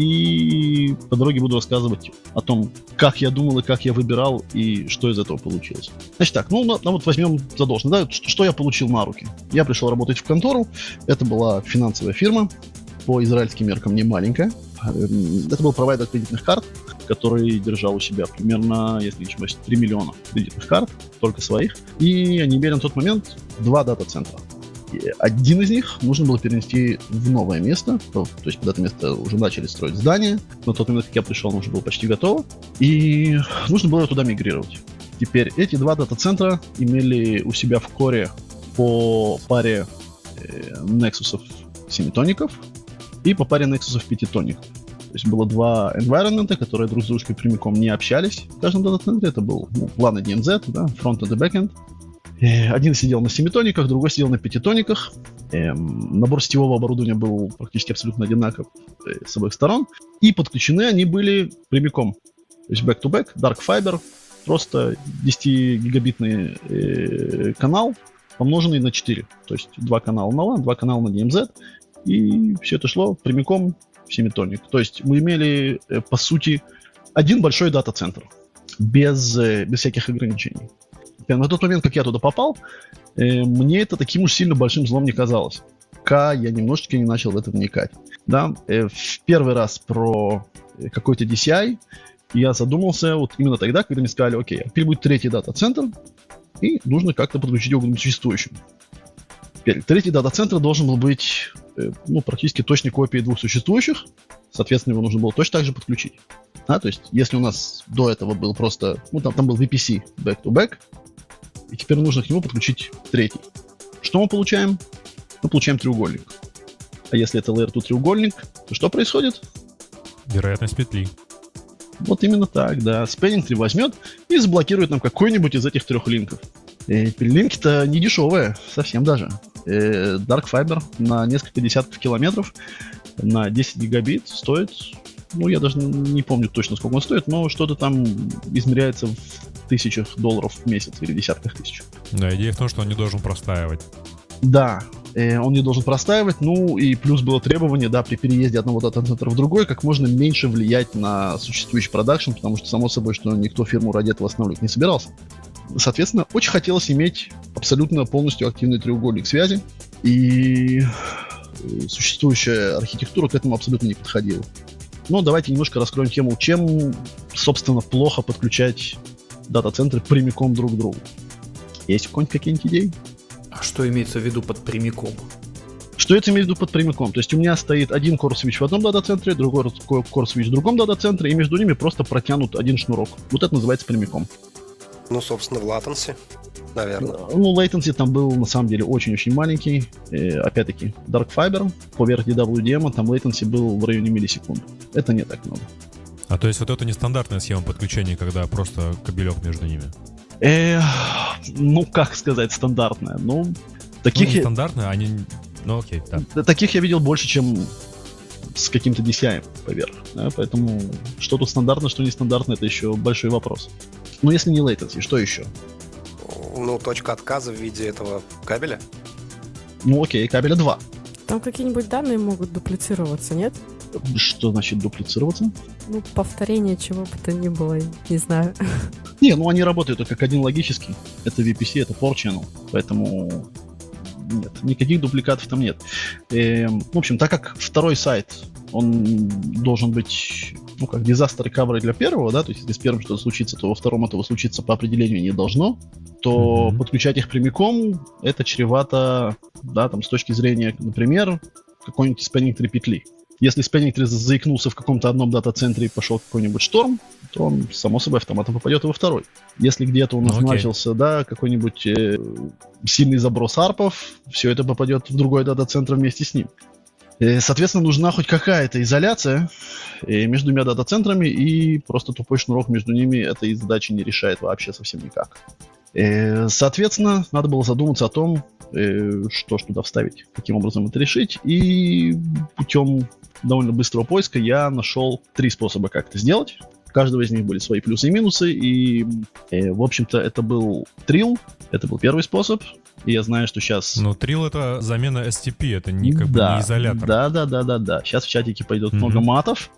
и по дороге буду рассказывать о том, как я думал и как я выбирал, и что из этого получилось. Значит так, вот возьмем задолженно, да, что я получил на руки. Я пришел работать в контору, это была финансовая фирма, по израильским меркам не маленькая. Это был провайдер кредитных карт, который держал у себя примерно, если не ошибаюсь, 3 миллиона кредитных карт, только своих. И они имели на тот момент 2 дата-центра. И один из них нужно было перенести в новое место, то есть под это место уже начали строить здание. На тот момент, как я пришел, оно уже было почти готово. И нужно было туда мигрировать. Теперь эти 2 дата-центра имели у себя в коре по паре Nexus семитоников и по паре Nexus пятитоников. То есть было 2 environment, которые друг с дружкой прямиком не общались в каждом дата-центре. Это был план DMZ, да, frontend и backend. Один сидел на семитониках, другой сидел на пятитониках. Набор сетевого оборудования был практически абсолютно одинаков с обоих сторон. И подключены они были прямиком. То есть back-to-back, dark fiber, просто 10-гигабитный канал, помноженный на 4. То есть 2 канала на LAN, 2 канала на DMZ. И все это шло прямиком в семитоник. То есть мы имели, по сути, один большой дата-центр, без всяких ограничений. На тот момент, как я туда попал, мне это таким уж сильно большим злом не казалось. Пока я немножечко не начал в это вникать. Да? В первый раз про какой-то DCI я задумался вот именно тогда, когда мне сказали, окей, теперь будет третий дата-центр, и нужно как-то подключить его к существующим. Теперь, третий дата-центр должен был быть практически точной копией двух существующих, соответственно, его нужно было точно так же подключить. То есть, если у нас до этого был просто, там был VPC back-to-back, и теперь нужно к нему подключить третий. Что мы получаем? Мы получаем треугольник. А если это Layer 2 треугольник, то что происходит?
Вероятность петли.
Вот именно так, да. Spanning Tree возьмет и заблокирует нам какой-нибудь из этих трех линков. Линки-то не дешевые, совсем даже. Dark Fiber на несколько десятков километров на 10 гигабит стоит, я даже не помню точно, сколько он стоит, но что-то там измеряется в $1000 в месяц или десятках тысяч.
Да, идея в том, что он не должен простаивать.
Да, он не должен простаивать, и плюс было требование, да, при переезде одного дата-центра в другой, как можно меньше влиять на существующий продакшн, потому что, само собой, что никто фирму ради этого останавливать не собирался. Соответственно, очень хотелось иметь абсолютно полностью активный треугольник связи, и существующая архитектура к этому абсолютно не подходила. Но давайте немножко раскроем тему, чем, собственно, плохо подключать дата-центры прямиком друг к другу. Есть какие-нибудь идеи?
А что имеется в виду под прямиком?
Что это имеет в виду под прямиком? То есть у меня стоит один Core Switch в одном дата-центре, другой Core Switch в другом дата-центре, и между ними просто протянут один шнурок. Вот это называется прямиком.
Собственно, в latency, наверное.
Latency там был, на самом деле, очень-очень маленький. Опять-таки, Dark Fiber поверх DWDM, там latency был в районе миллисекунд. Это не так много.
А то есть вот это нестандартная схема подключения, когда просто кабелек между ними?
Как сказать, стандартная. Таких...
нестандартная, они... окей, да.
Таких я видел больше, чем с каким-то DCI поверх. Да? Поэтому что тут стандартно, что нестандартно, это еще большой вопрос. Если не latency, что еще?
Точка отказа в виде этого кабеля.
Окей, кабеля 2.
Там какие-нибудь данные могут дуплицироваться, нет?
Что значит дуплицироваться?
Повторение чего бы то ни было, не знаю.
Не, они работают как один логический. Это VPC, это Port Channel. Поэтому нет, никаких дупликатов там нет. В общем, так как второй сайт, он должен быть, как disaster recovery для первого, да, то есть если с первым что-то случится, то во втором этого случиться по определению не должно, то подключать их прямиком, это чревато, да, там, с точки зрения, например, какой-нибудь Spanning Tree петли. Если Spanning Tree заикнулся в каком-то одном дата-центре и пошел какой-нибудь шторм, то он, само собой, автоматом попадет и во второй. Если где-то у нас начался, да, какой-нибудь сильный заброс арпов, все это попадет в другой дата-центр вместе с ним. Соответственно, нужна хоть какая-то изоляция между двумя дата-центрами, и просто тупой шнурок между ними этой задачи не решает вообще совсем никак. Соответственно, надо было задуматься о том, что ж туда вставить, каким образом это решить, и путем довольно быстрого поиска я нашел 3 способа, как это сделать. У каждого из них были свои плюсы и минусы, и, в общем-то, это был Trill, это был первый способ, и я знаю, что сейчас...
Trill — это замена STP, это не не изолятор.
Да. Сейчас в чатике пойдет много матов.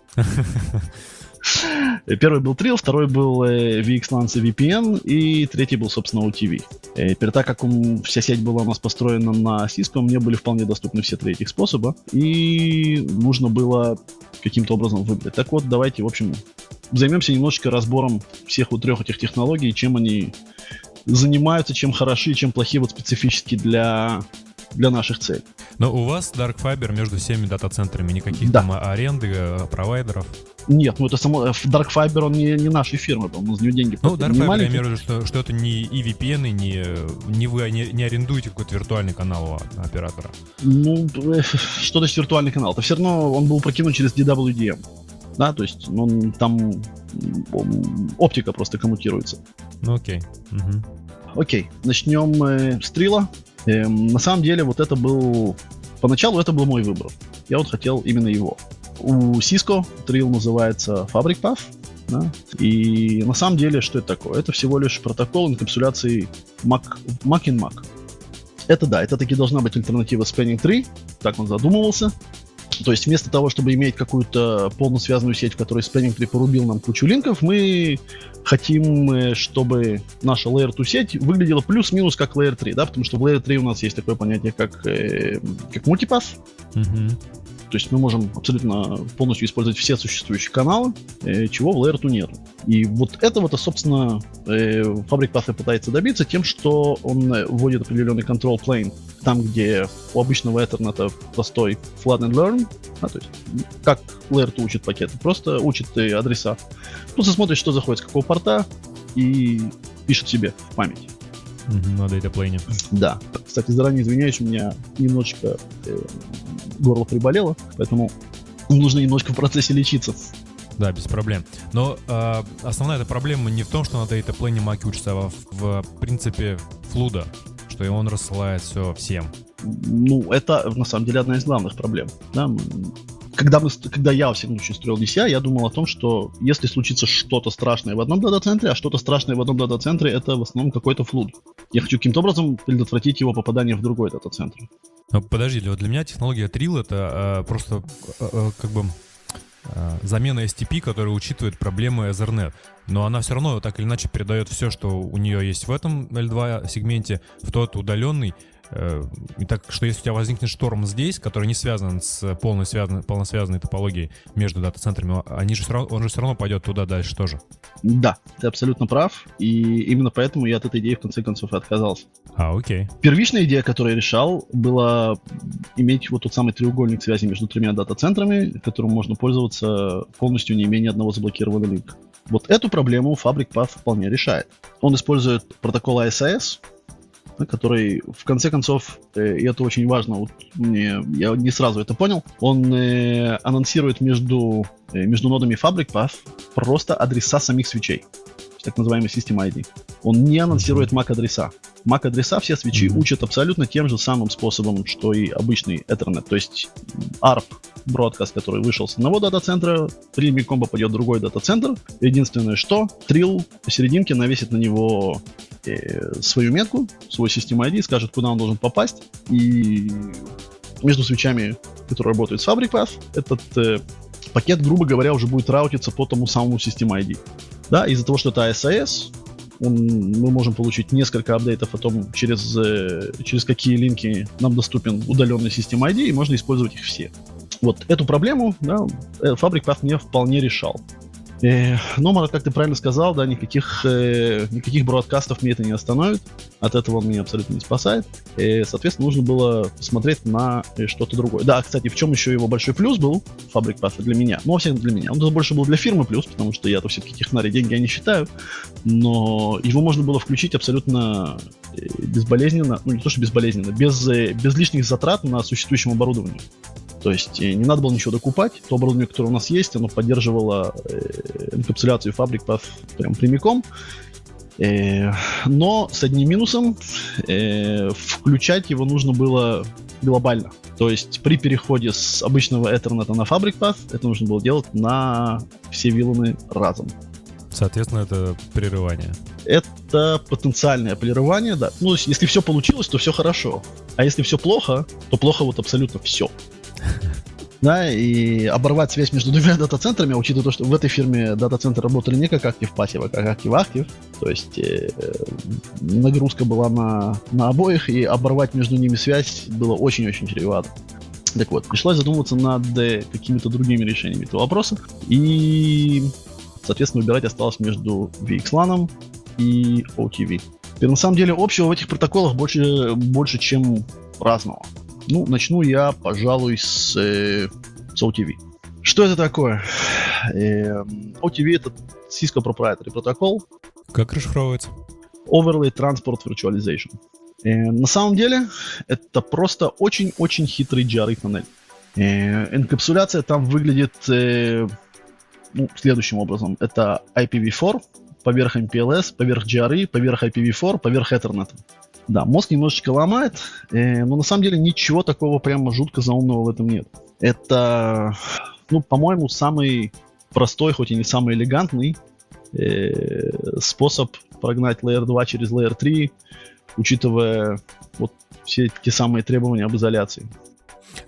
Первый был Trill, второй был VXLANS и VPN, и третий был, собственно, OTV. Теперь, так как вся сеть была у нас построена на Cisco, мне были вполне доступны все 3 этих способа, и нужно было каким-то образом выбрать. Так вот, давайте, в общем, займемся немножечко разбором всех 3 этих технологий, чем они занимаются, чем хороши, чем плохи вот специфически для наших целей.
Но у вас Dark Fiber между всеми дата-центрами, никаких там аренды, провайдеров?
Нет, это само... Dark Fiber, он не нашей фирмы, он из него деньги
Dark Fiber, я имею в виду, что это не и VPN, не вы не арендуете какой-то виртуальный канал у оператора.
Что значит виртуальный канал? Это все равно он был прокинут через DWDM. Да, то есть там оптика просто коммутируется.
Окей.
Окей, начнем с Trill. На самом деле, поначалу это был мой выбор. Я хотел именно его. У Cisco Trill называется Fabric Path. Да? И на самом деле, что это такое? Это всего лишь протокол инкапсуляции Mac in Mac. Это таки должна быть альтернатива Spanning Tree, так он задумывался. То есть вместо того, чтобы иметь какую-то полносвязанную сеть, в которой Spanning Tree порубил нам кучу линков, мы хотим, чтобы наша Layer 2 сеть выглядела плюс-минус как Layer 3, да, потому что в Layer 3 у нас есть такое понятие, как multipath. То есть мы можем абсолютно полностью использовать все существующие каналы, чего в Layer 2 нет. И вот этого-то, собственно, Fabric Path пытается добиться тем, что он вводит определенный control plane там, где у обычного Ethernet простой flat and learn, то есть как Layer 2 учит пакеты, просто учит адреса. Просто смотрит, что заходит с какого порта и пишет себе в память.
На датаплейне.
Да. Кстати, заранее извиняюсь, у меня немножечко горло приболело, поэтому нужно немножко в процессе лечиться.
Да, без проблем. Но основная эта проблема не в том, что на датаплейне Маки учится, а в принципе флуда, что и он рассылает все всем.
Ну, это на самом деле одна из главных проблем. Да? Когда я, во всяком случае, строил DCI, я думал о том, что если случится что-то страшное в одном дата-центре, а что-то страшное в одном дата-центре, это в основном какой-то флуд. Я хочу каким-то образом предотвратить его попадание в другой дата-центр.
Но подожди, вот для меня технология Trill это просто как бы замена STP, которая учитывает проблемы Ethernet. Но она все равно так или иначе передает все, что у нее есть в этом L2 сегменте, в тот удаленный. И так что если у тебя возникнет шторм здесь, который не связан с полносвязанной топологией между дата-центрами, он же все равно пойдет туда дальше тоже.
Да, ты абсолютно прав. И именно поэтому я от этой идеи в конце концов и отказался.
Окей.
Первичная идея, которую я решал, была иметь вот тот самый треугольник связи между тремя дата-центрами, которым можно пользоваться полностью, не имея ни одного заблокированного линка. Вот эту проблему Fabric Path вполне решает. Он использует протокол ASAS, который, в конце концов, и это очень важно, вот я не сразу это понял, он анонсирует между нодами Fabric Path просто адреса самих свечей, так называемый System ID. Он не анонсирует MAC-адреса. MAC-адреса все свечи учат абсолютно тем же самым способом, что и обычный Ethernet. То есть ARP бродкаст, который вышел с одного дата-центра, прямиком попадет в другой дата-центр. Единственное, что Trill посерединке навесит на него свою метку, свой System ID, скажет, куда он должен попасть. И между свечами, которые работают с Fabric Path, этот пакет, грубо говоря, уже будет раутиться по тому самому System ID. Да, из-за того, что это ASAS, мы можем получить несколько апдейтов о том, через какие линки нам доступен удаленный System ID, и можно использовать их все. Вот эту проблему, да, Fabric Path мне вполне решал. Но, как ты правильно сказал, да, никаких бродкастов мне это не остановит. От этого он меня абсолютно не спасает. Соответственно, нужно было посмотреть на что-то другое. Да, кстати, в чем еще его большой плюс был, Fabric Path, для меня? Ну, во всяком для меня. Он больше был для фирмы плюс, потому что я-то все-таки технарь, деньги я не считаю. Но его можно было включить абсолютно безболезненно, ну, не то, что безболезненно, без лишних затрат на существующем оборудовании. То есть не надо было ничего докупать. То оборудование, которое у нас есть, оно поддерживало энкапсуляцию Fabric Path прям прямиком. Но с одним минусом, включать его нужно было глобально. То есть при переходе с обычного Ethernet на Fabric Path это нужно было делать на все вилланы разом.
Соответственно, это прерывание.
Это потенциальное прерывание, да. Ну, если все получилось, то все хорошо. А если все плохо, то плохо вот абсолютно все. Да, и оборвать связь между двумя дата-центрами, учитывая то, что в этой фирме дата-центры работали не как Active Passive, а как Active Active, то есть нагрузка была на обоих, и оборвать между ними связь было очень-очень чревато. Так вот, пришлось задумываться над какими-то другими решениями этого вопроса, и, соответственно, выбирать осталось между VXLAN и OTV. И на самом деле общего в этих протоколах больше чем разного. Ну, начну я, пожалуй, с OTV. Что это такое? OTV — это Cisco Proprietary протокол.
Как расшифровывается?
Overlay Transport Virtualization. На самом деле, это просто очень-очень хитрый GRE-тоннель. Энкапсуляция там выглядит следующим образом. Это IPv4 поверх MPLS, поверх GRE, поверх IPv4, поверх Ethernet. Да, мозг немножечко ломает, но на самом деле ничего такого прямо жутко заумного в этом нет. Это, по-моему, самый простой, хоть и не самый элегантный способ прогнать Layer 2 через Layer 3, учитывая вот все те самые требования об изоляции.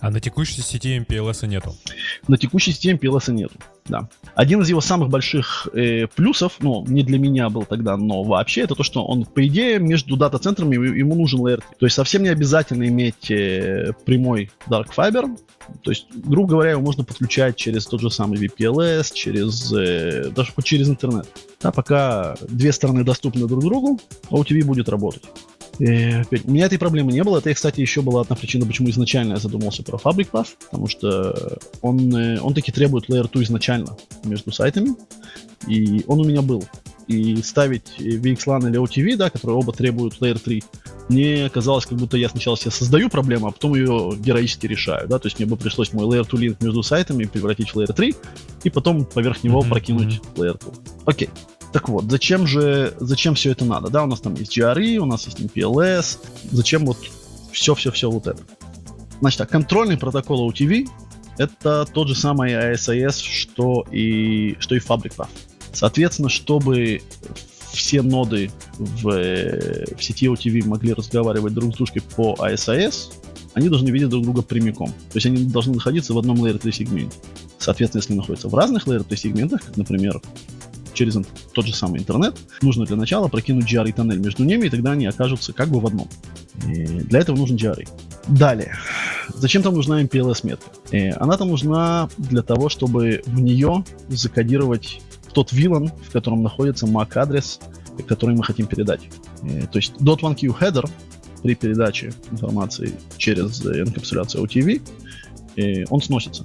А на текущей сети MPLS нету.
На текущей системе PLS нету, да. Один из его самых больших плюсов, ну, не для меня был тогда, но вообще, это то, что он, по идее, между дата-центрами ему нужен Layer 3. То есть совсем не обязательно иметь прямой Dark Fiber. То есть, грубо говоря, его можно подключать через тот же самый VPLS, даже хоть через интернет. Да, пока две стороны доступны друг другу, OTV будет работать. У меня этой проблемы не было. Это, кстати, еще была одна причина, почему изначально я задумался про Fabric Path, потому что он таки требует Layer 2 изначально между сайтами, и он у меня был. И ставить VXLAN или OTV, да, которые оба требуют Layer 3, мне казалось, как будто я сначала себе создаю проблему, а потом ее героически решаю. Да? То есть мне бы пришлось мой Layer 2 линк между сайтами превратить в Layer 3, и потом поверх него прокинуть Layer 2. Окей. Так вот, зачем все это надо? Да, у нас там есть GRE, у нас есть MPLS. Зачем вот все вот это? Значит так, контрольный протокол OTV — это тот же самый ASIS, что и Fabric Path. Соответственно, чтобы все ноды в сети OTV могли разговаривать друг с дружкой по ASIS, они должны видеть друг друга прямиком. То есть они должны находиться в одном Layer 3 сегменте. Соответственно, если находятся в разных Layer 3 сегментах, как, например, через тот же самый интернет, нужно для начала прокинуть GRE тоннель между ними, и тогда они окажутся как бы в одном. И для этого нужен GRE. Далее. Зачем там нужна MPLS-метка? Она там нужна для того, чтобы в нее закодировать тот VLAN, в котором находится MAC-адрес, который мы хотим передать. То есть .1Q header при передаче информации через энкапсуляцию OTV, он сносится.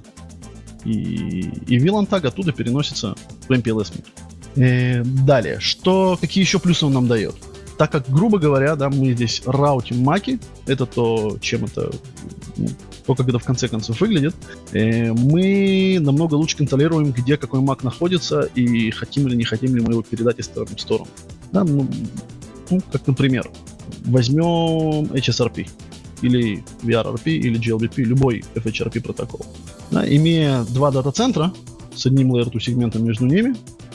И VLAN таг оттуда переносится в MPLS-метку. Далее, какие еще плюсы он нам дает? Так как, грубо говоря, да, мы здесь раутим маки, это то, чем это, как это в конце концов выглядит, мы намного лучше контролируем, где какой мак находится, и хотим или не хотим ли мы его передать из стороны в сторону. Да, как, например, возьмем HSRP, или VRRP, или GLBP, любой FHRP протокол. Да, имея два дата-центра с одним Layer 2 сегментом между ними,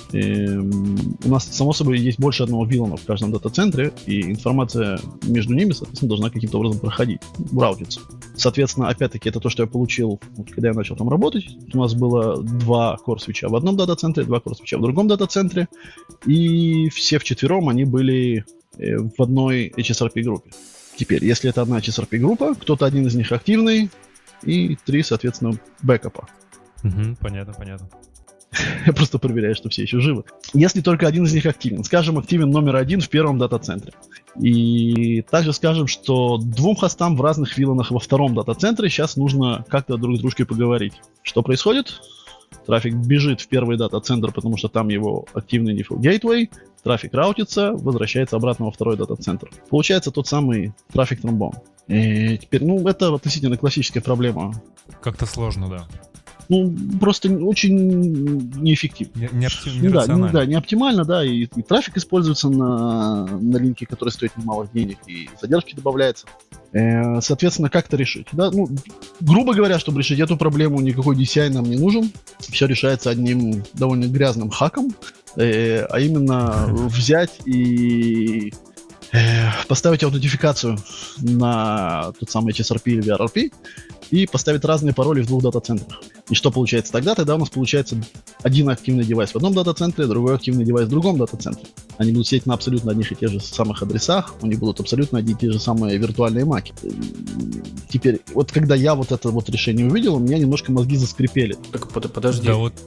у нас, само собой, есть больше одного VLAN в каждом дата-центре, и информация между ними, соответственно, должна каким-то образом проходить, раутиться. Соответственно, опять-таки, это то, что я получил, когда я начал там работать. У нас было 2 core-свитча в одном дата-центре, 2 core-свитча в другом дата-центре, и все вчетвером они были в одной HSRP-группе. Теперь, если это одна HSRP-группа, кто-то один из них активный, и 3, соответственно, бэкапа.
Понятно.
Я просто проверяю, что все еще живы. Если только один из них активен. Скажем, активен номер 1 в первом дата-центре. И также скажем, что 2 хостам в разных виланах во втором дата-центре сейчас нужно как-то друг с дружкой поговорить. Что происходит? Трафик бежит в первый дата-центр, потому что там его активный default gateway. Трафик раутится, возвращается обратно во второй дата-центр. Получается тот самый трафик-тромбон. И теперь, это относительно классическая проблема.
Как-то сложно, да.
Просто очень неэффективно.
Нерационально.
Да, не оптимально, да, и трафик используется на линке, который стоит немало денег, и задержки добавляется. Соответственно, как это решить? Да? Грубо говоря, чтобы решить эту проблему, никакой DCI нам не нужен. Все решается одним довольно грязным хаком, а именно взять и поставить аутентификацию на тот самый HSRP или VRRP и поставить разные пароли в 2 дата-центрах. И что получается тогда? Тогда у нас получается один активный девайс в одном дата-центре, другой активный девайс в другом дата-центре. Они будут сидеть на абсолютно одних и тех же самых адресах, у них будут абсолютно одни и те же самые виртуальные маки. Теперь, вот когда я вот это вот решение увидел, у меня немножко мозги заскрипели.
Так, подожди.
Да, вот...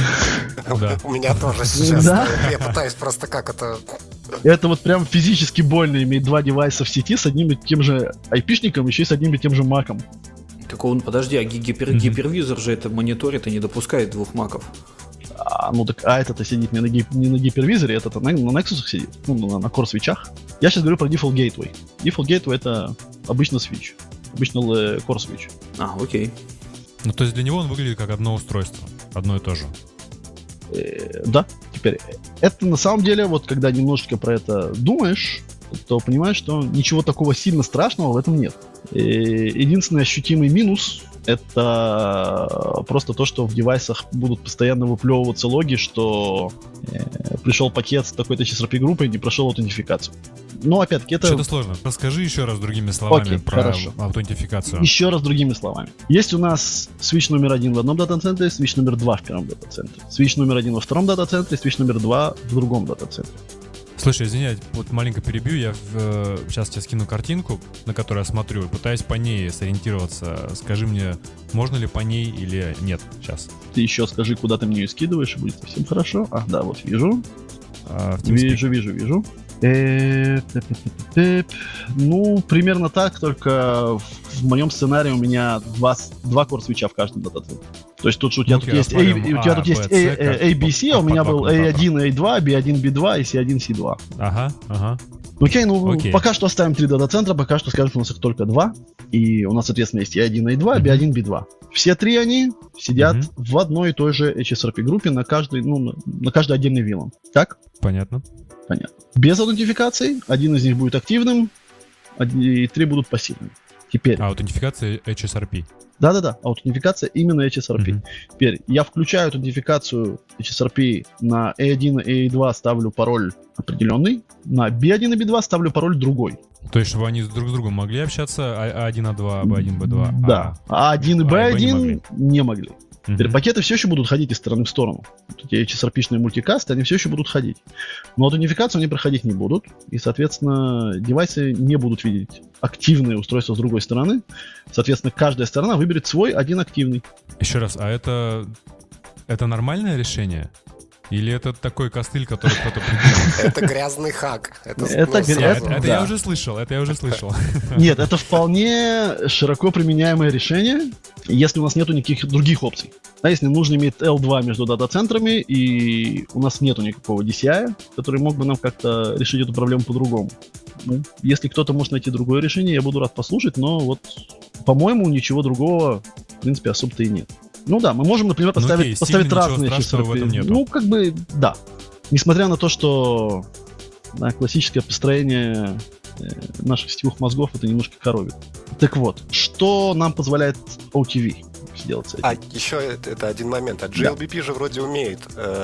У меня тоже сейчас. Я пытаюсь просто как это...
Это вот прям физически больно иметь 2 девайса в сети с одним и тем же айпишником, еще и с одним и тем же маком.
Так подожди, а гипервизор же это мониторит и не допускает 2 маков.
Это-то сидит не на гипервизоре, это на Nexus сидит, на Core свитчах. Я сейчас говорю про Default Gateway. Default Gateway — это обычно свитч, обычно Core switch.
Окей.
То есть для него он выглядит как одно устройство, одно и то же.
Да, теперь это на самом деле, вот когда немножечко про это думаешь, то понимаешь, что ничего такого сильно страшного в этом нет. Единственный ощутимый минус — это просто то, что в девайсах будут постоянно выплевываться логи, что пришел пакет с такой-то HSRP группой и не прошел аутентификацию. Но опять-таки это...
Что-то сложно. Расскажи еще раз другими словами
Окей,
про
хорошо.
аутентификацию.
Еще раз другими словами. Есть у нас switch номер 1 в одном дата-центре, switch номер 2 в первом дата-центре. Switch номер 1 во втором дата-центре, switch номер 2 в другом дата-центре.
Слушай, извини, вот маленько перебью. Я сейчас тебе скину картинку, на которую я смотрю, и пытаюсь по ней сориентироваться. Скажи мне, можно ли по ней или нет сейчас?
Ты еще скажи, куда ты мне ее скидываешь, и будет совсем хорошо. А, да, вот вижу.
В TeamSpeak.
Вижу. Ну, примерно так, только в моем сценарии у меня два кор-свитча в каждом дата-центре. То есть тут у тебя
Ну,
тут есть
окей,
у тебя тут есть A, B, C, а у меня был A1, A2, B1, B2 и C1, C2.
Ага.
Окей, пока что оставим 3 дата-центра, пока что скажем, что у нас их только 2. И у нас, соответственно, есть A1, A2, B1, B2. Все 3 они сидят в одной и той же HSRP-группе на каждый отдельный вилан. Так?
Понятно.
Без аутентификации один из них будет активным, и 3 будут пассивными. Теперь.
Аутентификация HSRP.
Да, аутентификация именно HSRP. Теперь я включаю аутентификацию HSRP на A1 и A2 ставлю пароль определенный, на B1 и B2 ставлю пароль другой.
То есть, чтобы они друг с другом могли общаться, A1, A2, B1, B2.
Да, А1 и B1 не могли. Теперь
Мгм.
пакеты все еще будут ходить из стороны в сторону. Вот эти HSRP-шные мультикасты, они все еще будут ходить. Но аутентификацию они проходить не будут. И, соответственно, девайсы не будут видеть активные устройства с другой стороны. Соответственно, каждая сторона выберет свой один активный.
Еще раз, а это нормальное решение? Или это такой костыль, который кто-то придумал?
Это грязный хак.
Это
Это я
да.
уже слышал.
Нет, это вполне широко применяемое решение, если у нас нету никаких других опций. Да, если нужно иметь L2 между дата-центрами, и у нас нету никакого DCI, который мог бы нам как-то решить эту проблему по-другому. Ну, если кто-то может найти другое решение, я буду рад послушать, но вот, по-моему, ничего другого, в принципе, особо-то и нет. Ну да, мы можем, например, поставить
сильно
разные
ничего страшного в этом
HSRP.
нету.
Ну, как бы, да. Несмотря на то, что классическое построение наших сетевых мозгов это немножко коровит. Так вот, что нам позволяет OTV сделать с этим?
А еще это один момент. А GLBP же вроде умеет,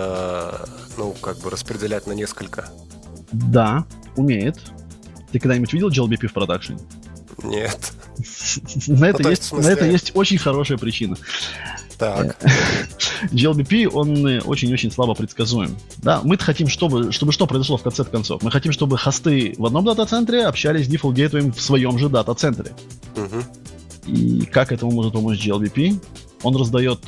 распределять на несколько.
Да, умеет. Ты когда-нибудь видел GLBP в продакшене?
Нет.
На это есть очень хорошая причина.
Так.
GLBP, он очень-очень слабо предсказуем. Да, мы хотим, чтобы что произошло в конце концов. Мы хотим, чтобы хосты в одном дата-центре общались с Default Gateway в своем же дата-центре. И как этому может помочь GLBP? Он раздает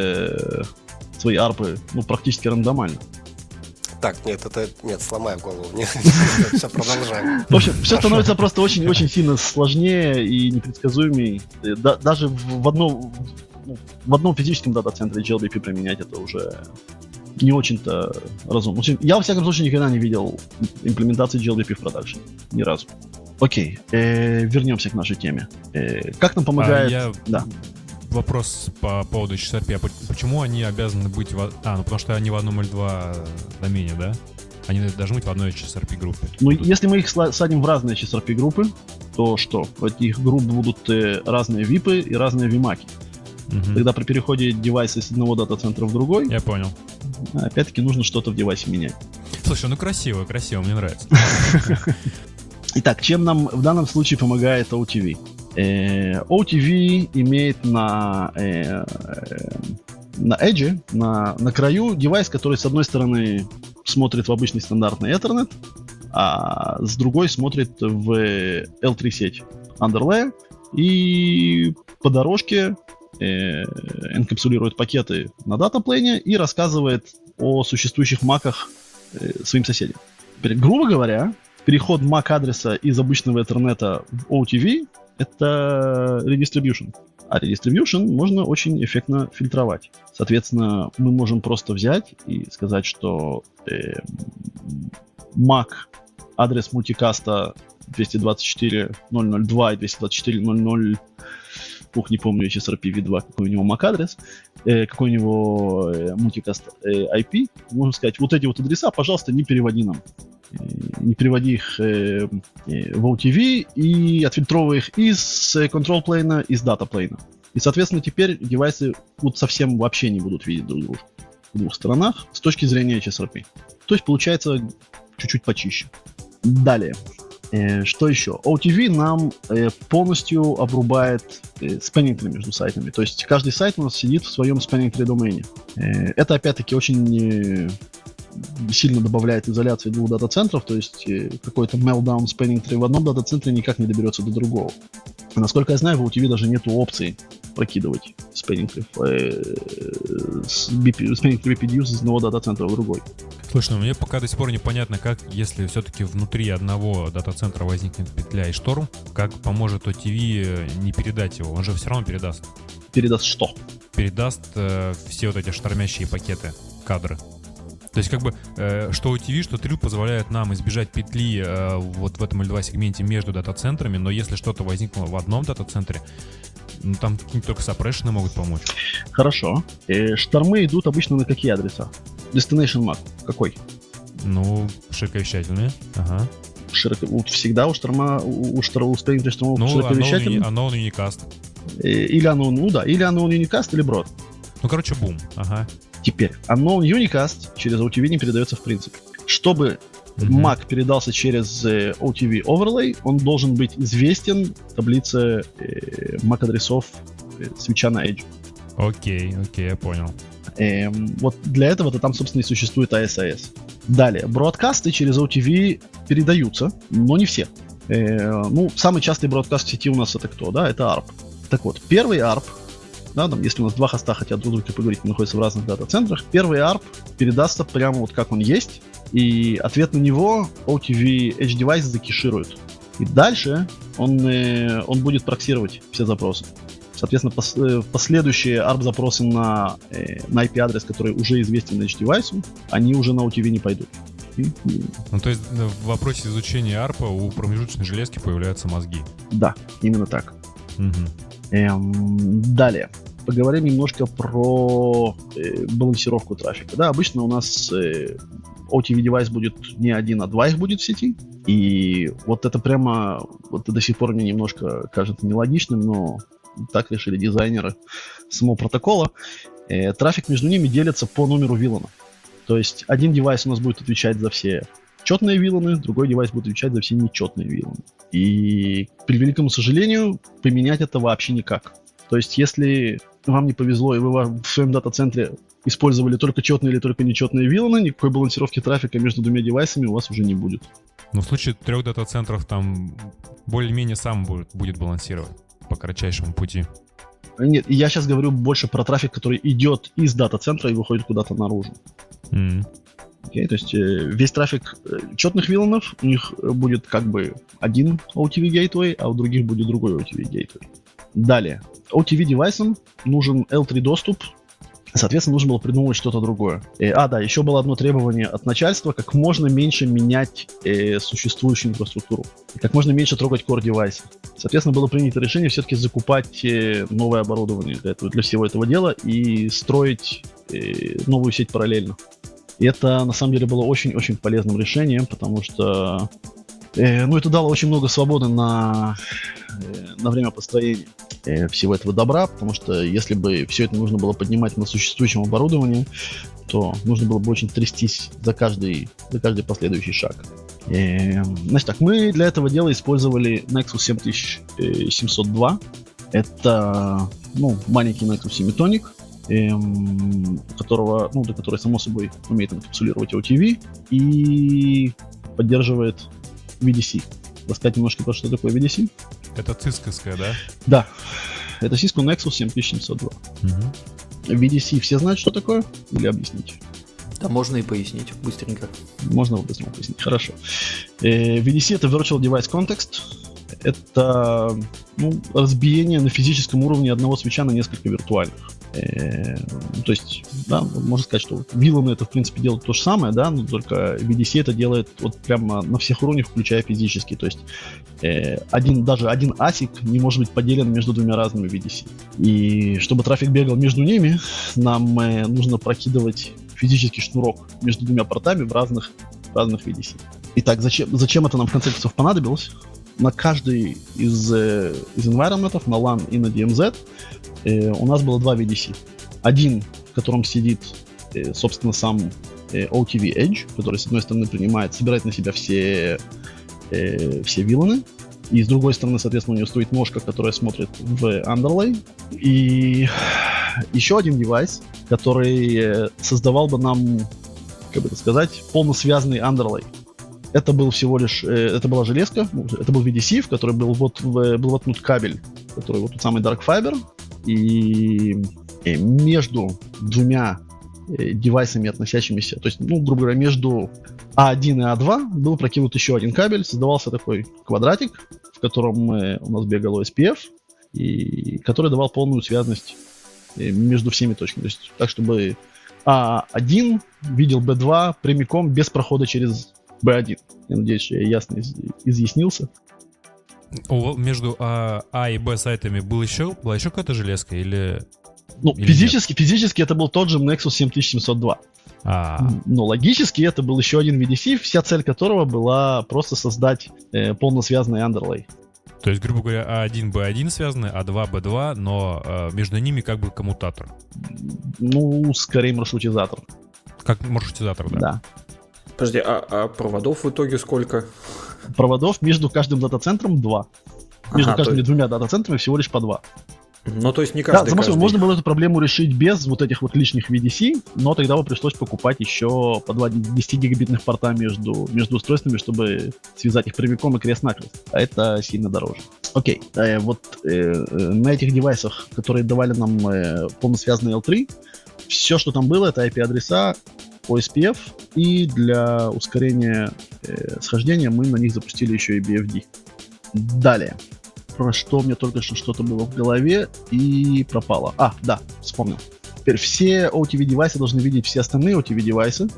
свои арпы практически рандомально.
Так, нет, сломаю голову. Все, продолжаем.
В общем, все становится просто очень-очень сильно сложнее и непредсказуемее. Даже в одном физическом дата-центре GLBP применять это уже не очень-то разумно. В общем, я, во всяком случае, никогда не видел имплементации GLBP в продакшене. Ни разу. Окей, вернемся к нашей теме. Как нам помогает... Да.
Вопрос по поводу HSRP. А почему они обязаны быть потому что они в одном или два домене, да? Они должны быть в одной HSRP-группе.
Ну, если мы их садим в разные HSRP-группы, то что? В этих групп будут разные VIP и разные VMAC. Тогда при переходе девайса из одного дата-центра в другой...
Я понял.
Опять-таки нужно что-то в девайсе менять.
Слушай, красиво, мне нравится.
Итак, чем нам в данном случае помогает OTV? OTV имеет на Edge, на краю девайс, который с одной стороны смотрит в обычный стандартный Ethernet, а с другой смотрит в L3 сеть underlay и по дорожке энкапсулирует пакеты на датаплейне и рассказывает о существующих маках своим соседям. Теперь, грубо говоря, переход MAC-адреса из обычного Ethernet в OTV — это redistribution. А redistribution можно очень эффектно фильтровать. Соответственно, мы можем просто взять и сказать, что MAC адрес мультикаста 224.0.0.2 и 224.0.0, не помню, HSRP V2, какой у него MAC-адрес, какой у него мультикаст IP. Можем сказать, вот эти вот адреса, пожалуйста, не переводи нам. Не переводи их в OTV и отфильтровывай их из control plane, из data plane. И, соответственно, теперь девайсы совсем вообще не будут видеть друг друга в двух сторонах с точки зрения HSRP. То есть получается чуть-чуть почище. Далее. Что еще? OTV нам полностью обрубает spinning tree между сайтами. То есть каждый сайт у нас сидит в своем spinning tree домене. Это опять-таки очень сильно добавляет изоляции двух дата-центров, то есть какой-то meltdown spinning tree в одном дата-центре никак не доберется до другого. Насколько я знаю, в OTV даже нету опции прокидывать spinning tree BPDU из одного дата-центра в другой.
Слушай, ну мне пока до сих пор непонятно, как, если все-таки внутри одного дата-центра возникнет петля и шторм, как поможет OTV не передать его? Он же все равно передаст.
Передаст что?
Передаст все вот эти штормящие пакеты, кадры. То есть как бы что OTV, что Trill позволяют нам избежать петли вот в этом L2 сегменте между дата-центрами, но если что-то возникло в одном дата-центре, ну там какие-то только саппрешены могут помочь.
Хорошо. Штормы идут обычно на какие адреса? Destination MAC. Какой?
Ну, широковещательные. Ага.
Всегда у шторма, у spinning tree штормов
Ну,
широковещательный?
unknown unicast.
Или unknown, ну да, или unknown unicast, или broad.
Ну, короче, бум. Ага.
Теперь, unknown unicast через OTV не передается в принципе. Чтобы MAC передался через OTV overlay, он должен быть известен в таблице MAC-адресов свитча на Edge.
Окей, я понял.
Вот для этого-то там, собственно, и существует ASAS. Далее, бродкасты через OTV передаются, но не все. Ну, самый частый бродкаст в сети у нас это кто, да? Это ARP. Так вот, первый ARP, да, там, если у нас два хоста хотят друг с другом поговорить, находятся в разных дата-центрах, первый ARP передастся прямо вот как он есть, и ответ на него OTV Edge Device закеширует. И дальше он будет проксировать все запросы. Соответственно, последующие ARP-запросы на IP-адрес, который уже известен на Edge-девайсу, они уже на OTV не пойдут.
Ну, то есть в вопросе изучения ARP у промежуточной железки появляются мозги.
Да, именно так.
Угу.
Далее. Поговорим немножко про балансировку трафика. Да, обычно у нас OTV-девайс будет не один, а два их будет в сети. И вот это прямо, вот до сих пор мне немножко кажется нелогичным, но так решили дизайнеры самого протокола. Трафик между ними делится по номеру вилана. То есть один девайс у нас будет отвечать за все четные виланы, другой девайс будет отвечать за все нечетные виланы. И, при великому сожалению, поменять это вообще никак. То есть если вам не повезло, и вы в своем дата-центре использовали только четные или только нечетные виланы, никакой балансировки трафика между двумя девайсами у вас уже не будет.
Но в случае 3 дата-центров там более-менее сам будет балансировать по кратчайшему пути.
Нет, я сейчас говорю больше про трафик, который идет из дата-центра и выходит куда-то наружу. Okay, то есть весь трафик четных виланов, у них будет как бы один OTV Gateway, а у других будет другой OTV Gateway. Далее. OTV девайсам нужен L3 доступ, соответственно, нужно было придумывать что-то другое. Да, еще было одно требование от начальства, как можно меньше менять существующую инфраструктуру, как можно меньше трогать core девайсы. Соответственно, было принято решение все-таки закупать новое оборудование для всего этого дела и строить новую сеть параллельно. И это, на самом деле, было очень-очень полезным решением, потому что это дало очень много свободы на время построения всего этого добра, потому что если бы все это нужно было поднимать на существующем оборудовании, то нужно было бы очень трястись за каждый последующий шаг. Значит так, мы для этого дела использовали Nexus 7702. Это маленький Nexus семитоник, который, само собой, умеет инкапсулировать OTV и поддерживает VDC. Рассказать немножко про что такое VDC?
Это цисковская, да?
Да. Это Cisco Nexus 7702. VDC все знают, что такое? Или объяснить?
Да, можно и пояснить быстренько.
Можно быстренько пояснить, хорошо. VDC — это Virtual Device Context. Это разбиение на физическом уровне одного свитча на несколько виртуальных. То есть, да, можно сказать, что виланы это, в принципе, делают то же самое, да, но только VDC это делает вот прямо на всех уровнях, включая физический. То есть даже один ASIC не может быть поделен между двумя разными VDC. И чтобы трафик бегал между ними, нам нужно прокидывать физический шнурок между двумя портами в разных VDC. Итак, зачем это нам в конце концов понадобилось? На каждый из environment'ов, на LAN и на DMZ, у нас было два VDC. Один, в котором сидит, собственно, сам OTV Edge, который, с одной стороны, собирает на себя все все виланы. И с другой стороны, соответственно, у него стоит ножка, которая смотрит в underlay. И еще один девайс, который создавал бы нам, как бы это сказать, полносвязанный underlay. Это был всего лишь, это была железка, это был VDC, в который был воткнут кабель, который вот тот самый Dark Fiber. И между двумя девайсами, относящимися, то есть, ну, грубо говоря, между А1 и А2 был прокинут еще один кабель, создавался такой квадратик, в котором у нас бегал OSPF, и который давал полную связность между всеми точками. То есть так, чтобы А1 видел B2 прямиком без прохода через B1. Я надеюсь, что я ясно изъяснился.
Между А и Б сайтами была еще какая-то железка или...
Ну,
или
физически это был тот же Nexus 7702. Но логически это был еще один VDC, вся цель которого была просто создать полносвязанный underlay.
То есть, грубо говоря, А1, Б1 связаны, А2, Б2, но между ними как бы коммутатор.
Ну, скорее маршрутизатор.
Как маршрутизатор, да.
Да.
Подожди, а проводов в итоге сколько?
Проводов между каждым дата-центром 2. Между каждыми двумя дата-центрами всего лишь по 2.
Ну, то есть не каждый.
Да, можно было эту проблему решить без вот этих вот лишних VDC, но тогда бы пришлось покупать еще по 2 10-гигабитных порта между устройствами, чтобы связать их прямиком и крест-накрест. А это сильно дороже. Окей, на этих девайсах, которые давали нам полносвязанный L3, все, что там было, это IP-адреса, OSPF, и для ускорения схождения мы на них запустили еще и BFD. Далее. Про что у меня только что что-то было в голове и пропало. Да, вспомнил. Теперь все OTV-девайсы должны видеть все остальные OTV-девайсы,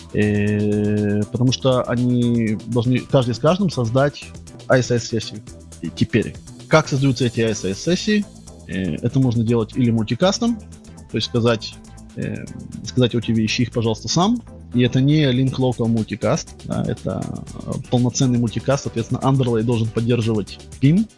потому что они должны каждый с каждым создать ISS-сессию. И теперь, как создаются эти ISS-сессии? Это можно делать или мультикастом, то есть сказать OTV, ищи их, пожалуйста, сам. И это не Link Local Multicast, да, это полноценный мультикаст, соответственно, underlay должен поддерживать PIM.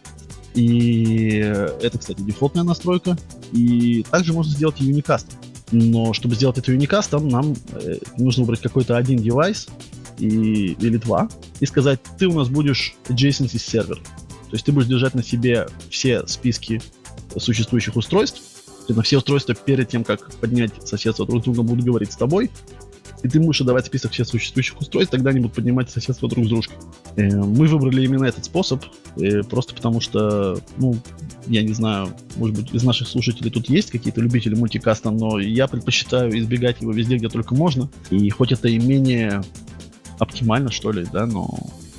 И это, кстати, дефолтная настройка. И также можно сделать и юникастом. Но чтобы сделать это юникастом, нам нужно выбрать какой-то один девайс или два и сказать, ты у нас будешь adjacency сервер. То есть ты будешь держать на себе все списки существующих устройств. На все устройства перед тем, как поднять соседство друг с другом, будут говорить с тобой. И ты будешь давать список всех существующих устройств, тогда они будут поднимать соседство друг с дружкой. Мы выбрали именно этот способ, просто потому что, я не знаю, может быть, из наших слушателей тут есть какие-то любители мультикаста, но я предпочитаю избегать его везде, где только можно. И хоть это и менее оптимально, что ли, да, но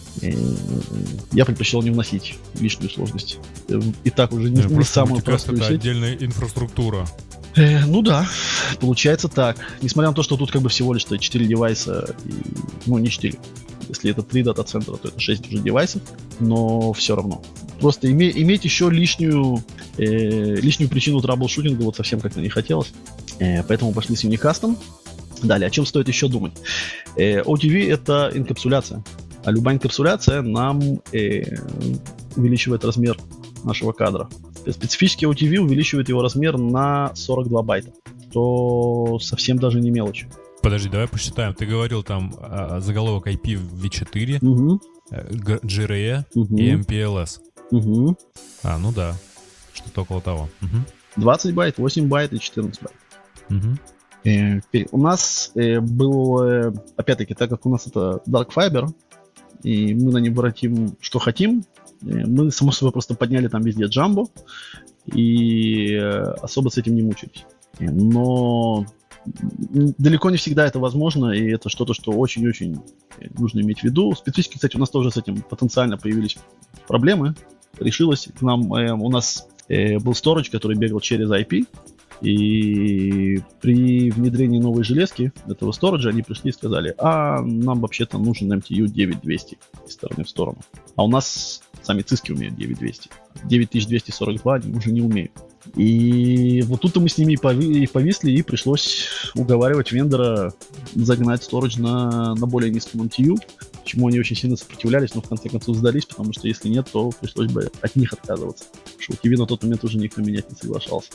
я предпочел не вносить лишнюю сложность. И так уже не самую простую
это
сеть.
Отдельная инфраструктура.
Ну да, получается так. Несмотря на то, что тут как бы всего лишь 4 девайса, не 4. Если это 3 дата-центра, то это 6 уже девайсов, но все равно. Просто иметь еще лишнюю причину траблшутинга вот совсем как-то не хотелось. Поэтому пошли с юникастом. Далее, о чем стоит еще думать? OTV — это инкапсуляция. А любая инкапсуляция нам увеличивает размер нашего кадра. Специфически OTV увеличивает его размер на 42 байта, то совсем даже не мелочь.
Подожди, давай посчитаем. Ты говорил там заголовок IP v4, GRE и MPLS. Ну да, что-то около того.
20 байт, 8 байт и 14 байт. У нас был, опять-таки, так как у нас это Dark Fiber, и мы на нем воротим, что хотим, мы, само собой, просто подняли там везде джамбо и особо с этим не мучились. Но далеко не всегда это возможно, и это что-то, что очень-очень нужно иметь в виду. Специфически, кстати, у нас тоже с этим потенциально появились проблемы. Решилось к нам, у нас был storage, который бегал через IP, и при внедрении новой железки этого сториджа они пришли и сказали, нам вообще-то нужен MTU 9200 из стороны в сторону. А у нас сами циски умеют 9200. 9242 они уже не умеют. И вот тут-то мы с ними и повисли, и пришлось уговаривать вендора загнать сторидж на более низком MTU, чему они очень сильно сопротивлялись, но в конце концов сдались, потому что если нет, то пришлось бы от них отказываться. Потому что TV на тот момент уже никто менять не соглашался.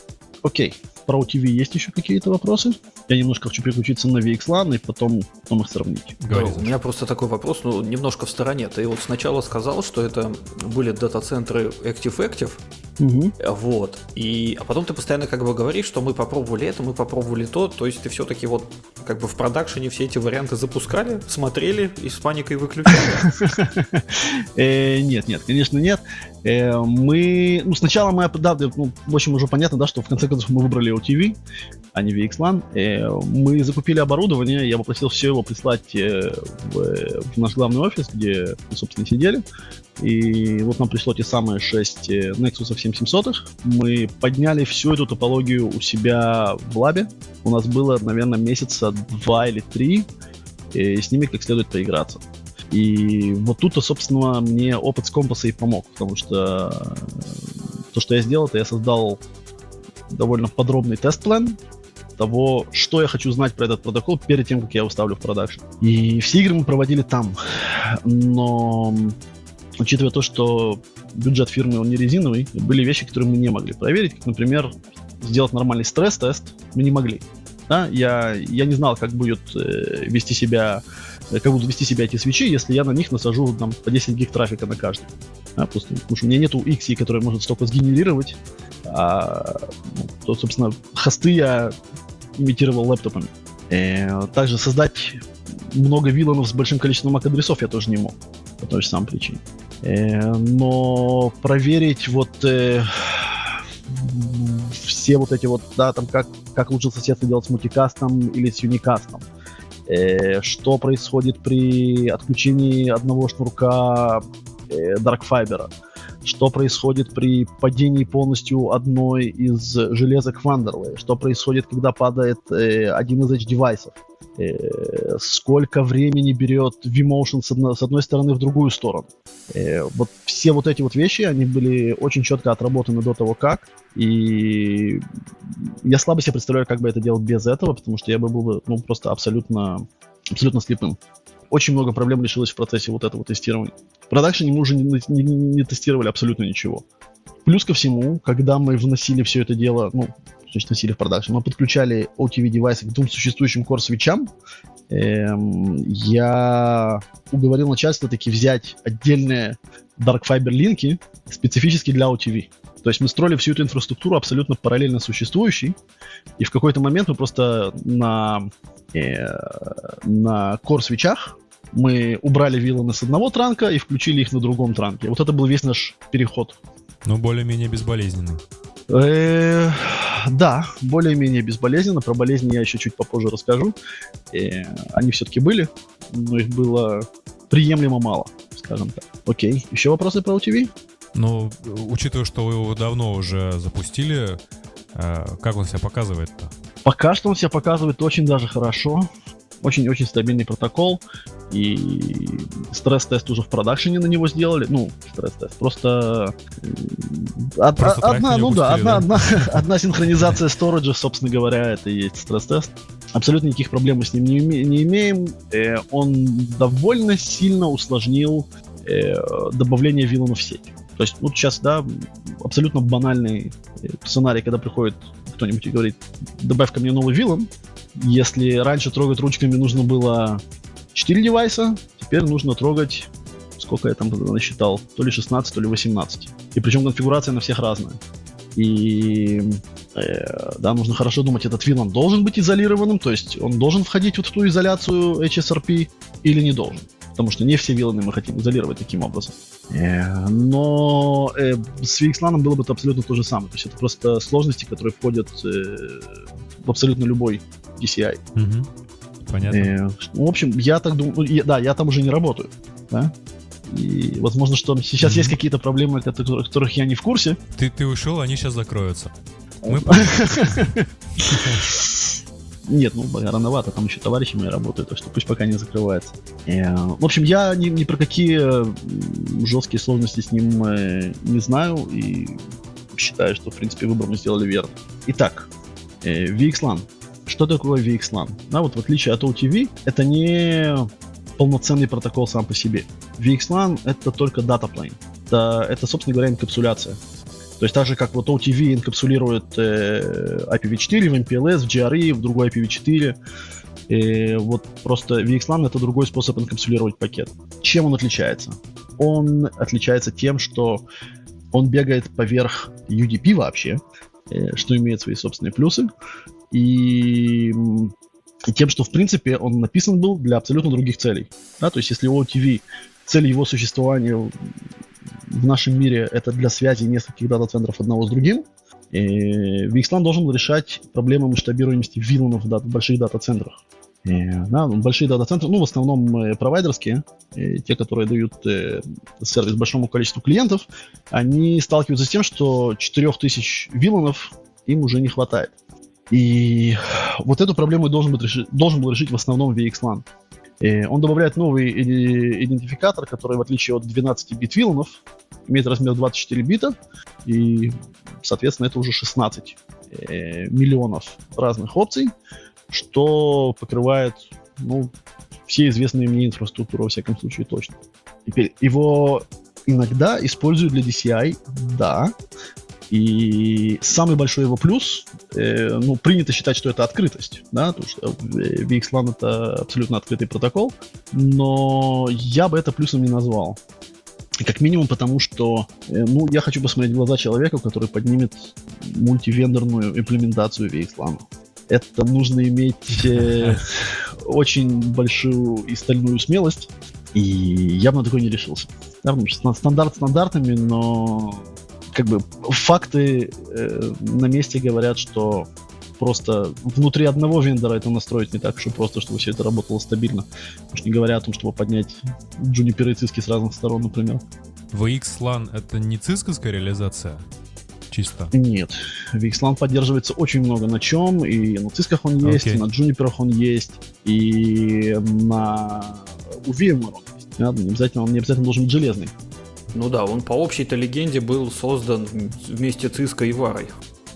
Окей. Про OTV есть еще какие-то вопросы? Я немножко хочу переключиться на VXLAN и потом их сравнить.
Говори,
У меня просто такой вопрос, немножко в стороне. Ты вот сначала сказал, что это были дата-центры Active-Active,
Угу.
вот, а потом ты постоянно как бы говоришь, что мы попробовали это, мы попробовали то есть ты все-таки вот как бы в продакшене все эти варианты запускали, смотрели и с паникой выключали?
Нет, конечно, нет. Сначала в общем, уже понятно, да, что в конце концов мы выбрали OTV, а не VXLAN. Мы закупили оборудование, я попросил все его прислать в наш главный офис, где мы, собственно, сидели. И вот нам пришло те самые 6 Nexus 7700. Мы подняли всю эту топологию у себя в лабе. У нас было, наверное, месяца 2 или 3 с ними как следует поиграться. И вот тут-то, собственно, мне опыт с компаса и помог, потому что то, что я сделал, это я создал довольно подробный тест-план того, что я хочу знать про этот протокол перед тем, как я его ставлю в продакшн. И все игры мы проводили там. Но учитывая то, что бюджет фирмы он не резиновый, были вещи, которые мы не могли проверить, как, например, сделать нормальный стресс-тест мы не могли. Да? Я не знал, как будут вести себя эти свечи, если я на них насажу там, по 10 гиг трафика на каждый. Потому что у меня нету XI, который может столько сгенерировать, то, собственно, хосты я имитировал лэптопами. Также создать много виланов с большим количеством MAC-адресов я тоже не мог, по той же самой причине. Но проверить все вот эти там как лучше соседство делать с мультикастом или с юникастом, что происходит при отключении одного шнурка Dark Fiber, что происходит при падении полностью одной из железок Wanderley, что происходит, когда падает один из H-девайсов, сколько времени берет vMotion с одной стороны в другую сторону. Вот все вот эти вот вещи, они были очень четко отработаны до того, как. И я слабо себе представляю, как бы это делать без этого, потому что я бы был просто абсолютно слепым. Очень много проблем решилось в процессе вот этого тестирования. В продакшене мы уже не тестировали абсолютно ничего. Плюс ко всему, когда мы вносили все это дело, вносили в продакшн, мы подключали OTV-девайсы к двум существующим core-свитчам, я уговорил начальство таки взять отдельные Dark Fiber линки специфически для OTV. То есть мы строили всю эту инфраструктуру абсолютно параллельно существующей, и в какой-то момент мы просто на core-свитчах мы убрали виланы с одного транка и включили их на другом транке. Вот это был весь наш переход.
Более-менее безболезненный.
Да, более-менее безболезненно. Про болезни я еще чуть попозже расскажу. Они все-таки были, но их было приемлемо мало, скажем так. Окей, еще вопросы про OTV?
Учитывая, что вы его давно уже запустили, как он себя показывает-то?
Пока что он себя показывает очень даже хорошо. Очень-очень стабильный протокол. И стресс-тест уже в продакшене на него сделали. Стресс-тест. Просто одна синхронизация сториджа, собственно говоря, это и есть стресс-тест. Абсолютно никаких проблем мы с ним не имеем. Он довольно сильно усложнил добавление виланов в сеть. То есть сейчас, абсолютно банальный сценарий, когда приходит кто-нибудь и говорит: добавь ко мне новый вилан. Если раньше трогать ручками нужно было 4 девайса, теперь нужно трогать, сколько я там насчитал, то ли 16, то ли 18. И причем конфигурация на всех разная. И нужно хорошо думать, этот вилан должен быть изолированным, то есть он должен входить вот в ту изоляцию HSRP или не должен. Потому что не все виланы мы хотим изолировать таким образом. Но с VXLAN было бы это абсолютно то же самое. То есть это просто сложности, которые входят в абсолютно любой DCI.
Угу. Понятно.
В общем, я так думаю, я там уже не работаю. Да? И возможно, что сейчас есть какие-то проблемы, которых я не в курсе.
Ты ушел, они сейчас закроются.
Нет, рановато, там еще товарищи мои работают, так что пусть пока не закрывается. В общем, я ни про какие жесткие сложности с ним не знаю и считаю, что, в принципе, выбор мы сделали верно. Итак, VXLAN. Что такое VXLAN? В отличие от OTV, это не полноценный протокол сам по себе. VXLAN — это только дата plane. Это, собственно говоря, инкапсуляция. То есть так же, как вот OTV инкапсулирует IPv4 в MPLS, в GRE, в другой IPv4, вот просто VXLAN — это другой способ инкапсулировать пакет. Чем он отличается? Он отличается тем, что он бегает поверх UDP вообще, что имеет свои собственные плюсы, и тем, что в принципе он написан был для абсолютно других целей. Да? То есть если OTV, цель его существования в нашем мире — это для связи нескольких дата-центров одного с другим, VXLAN должен был решать проблемы масштабируемости виланов в больших дата-центрах. Да, большие дата-центры, в основном провайдерские, те, которые дают сервис большому количеству клиентов, они сталкиваются с тем, что 4000 виланов им уже не хватает. И вот эту проблему должен был решить в основном VXLAN. Он добавляет новый идентификатор, который, в отличие от 12-бит виланов, имеет размер 24 бита, и, соответственно, это уже 16 миллионов разных опций, что покрывает, все известные мне инфраструктуры, во всяком случае, точно. Теперь его иногда используют для DCI, да, и самый большой его плюс, принято считать, что это открытость, да, потому что VXLAN — это абсолютно открытый протокол, но я бы это плюсом не назвал. Как минимум потому, что, я хочу посмотреть в глаза человеку, который поднимет мультивендорную имплементацию VXLAN. Это нужно иметь очень большую и стальную смелость, и я бы на такой не решился. Да, потому что стандарт стандартами, но факты на месте говорят, что просто внутри одного вендора это настроить не так уж и просто, чтобы все это работало стабильно. Уж не говоря о том, чтобы поднять Juniper и Cisco с разных сторон, например.
VXLAN — это не цисковская реализация? Чисто?
Нет. VXLAN поддерживается очень много на чем, и на Cisco он есть, и на Juniper он есть, и у VMware он есть. Да? Он не обязательно должен быть железный.
Ну да, он по общей-то легенде был создан вместе с Cisco и Варой.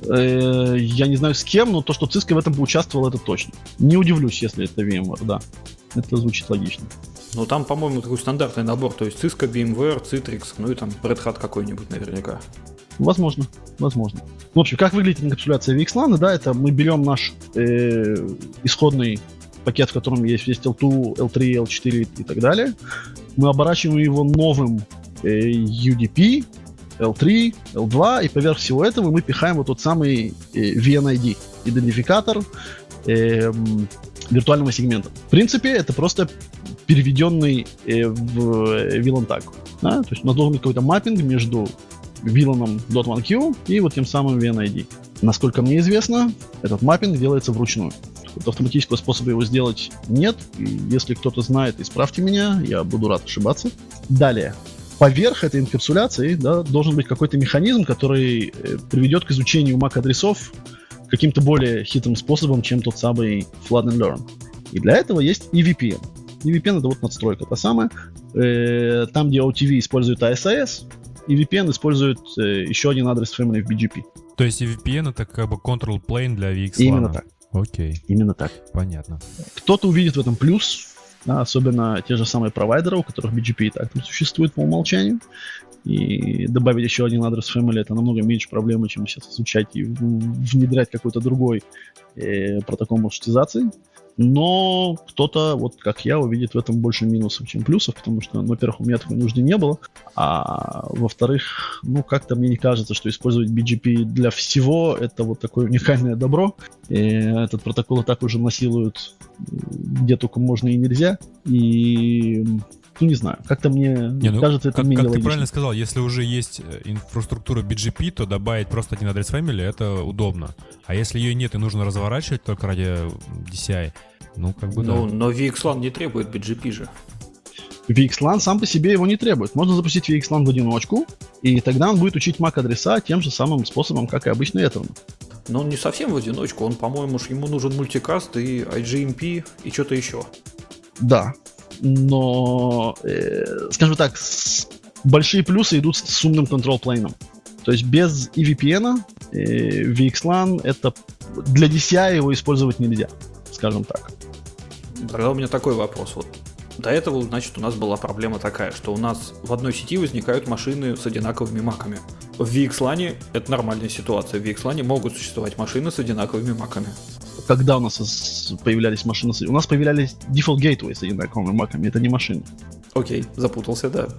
Я не знаю с кем, но то, что Cisco в этом поучаствовал, это точно. Не удивлюсь, если это VMware, да. Это звучит логично.
Но там, по-моему, такой стандартный набор, то есть Cisco, VMware, Citrix, и там Red Hat какой-нибудь наверняка.
Возможно. В общем, как выглядит инкапсуляция VXLAN? Да, это мы берем наш исходный пакет, в котором есть L2, L3, L4 и так далее. Мы оборачиваем его новым UDP, L3, L2, и поверх всего этого мы пихаем вот тот самый VNID, идентификатор виртуального сегмента. В принципе, это просто переведенный в VLAN tag. Да? То есть у нас должен быть какой-то маппинг между VLAN .1q и вот тем самым VNID. Насколько мне известно, этот маппинг делается вручную. Автоматического способа его сделать нет. И если кто-то знает, исправьте меня, я буду рад ошибаться. Далее. Поверх этой инкапсуляции, да, должен быть какой-то механизм, который приведет к изучению MAC-адресов каким-то более хитрым способом, чем тот самый Flood and Learn. И для этого есть EVPN. EVPN — это вот надстройка та самая. Там, где OTV использует ASIS, EVPN использует еще один адрес family в BGP.
То есть EVPN — это как бы control plane для VXLAN?
Именно так.
Окей.
Именно так.
Понятно.
Кто-то увидит в этом плюс, да, особенно те же самые провайдеры, у которых BGP и так там существует по умолчанию. И добавить еще один адрес family — это намного меньше проблемы, чем сейчас изучать и внедрять какой-то другой протокол маршрутизации. Но кто-то, вот как я, увидит в этом больше минусов, чем плюсов, потому что, во-первых, у меня такой нужды не было, а во-вторых, как-то мне не кажется, что использовать BGP для всего — это вот такое уникальное добро. И этот протокол и так уже насилуют где только можно и нельзя. И... не знаю, как-то мне кажется, это менее логично.
Как ты правильно сказал, если уже есть инфраструктура BGP, то добавить просто один адрес family — это удобно. А если ее нет и нужно разворачивать только ради DCI, да.
Но VXLAN не требует BGP же.
VXLAN сам по себе его не требует. Можно запустить VXLAN в одиночку, и тогда он будет учить MAC-адреса тем же самым способом, как и обычный Ethernet.
Но он не совсем в одиночку, он, по-моему, ему нужен мультикаст и IGMP и что-то еще.
Да. Но, скажем так, большие плюсы идут с умным контрол-плейном. То есть без EVPN VXLAN — это для DCI его использовать нельзя, скажем так.
Тогда у меня такой вопрос. До этого, значит, у нас была проблема такая, что у нас в одной сети возникают машины с одинаковыми маками. В VXLAN это нормальная ситуация. В VXLAN могут существовать машины с одинаковыми маками.
Когда у нас появлялись машины... У нас появлялись default gateway с одинаковыми маками, это не машины.
Окей, запутался, да.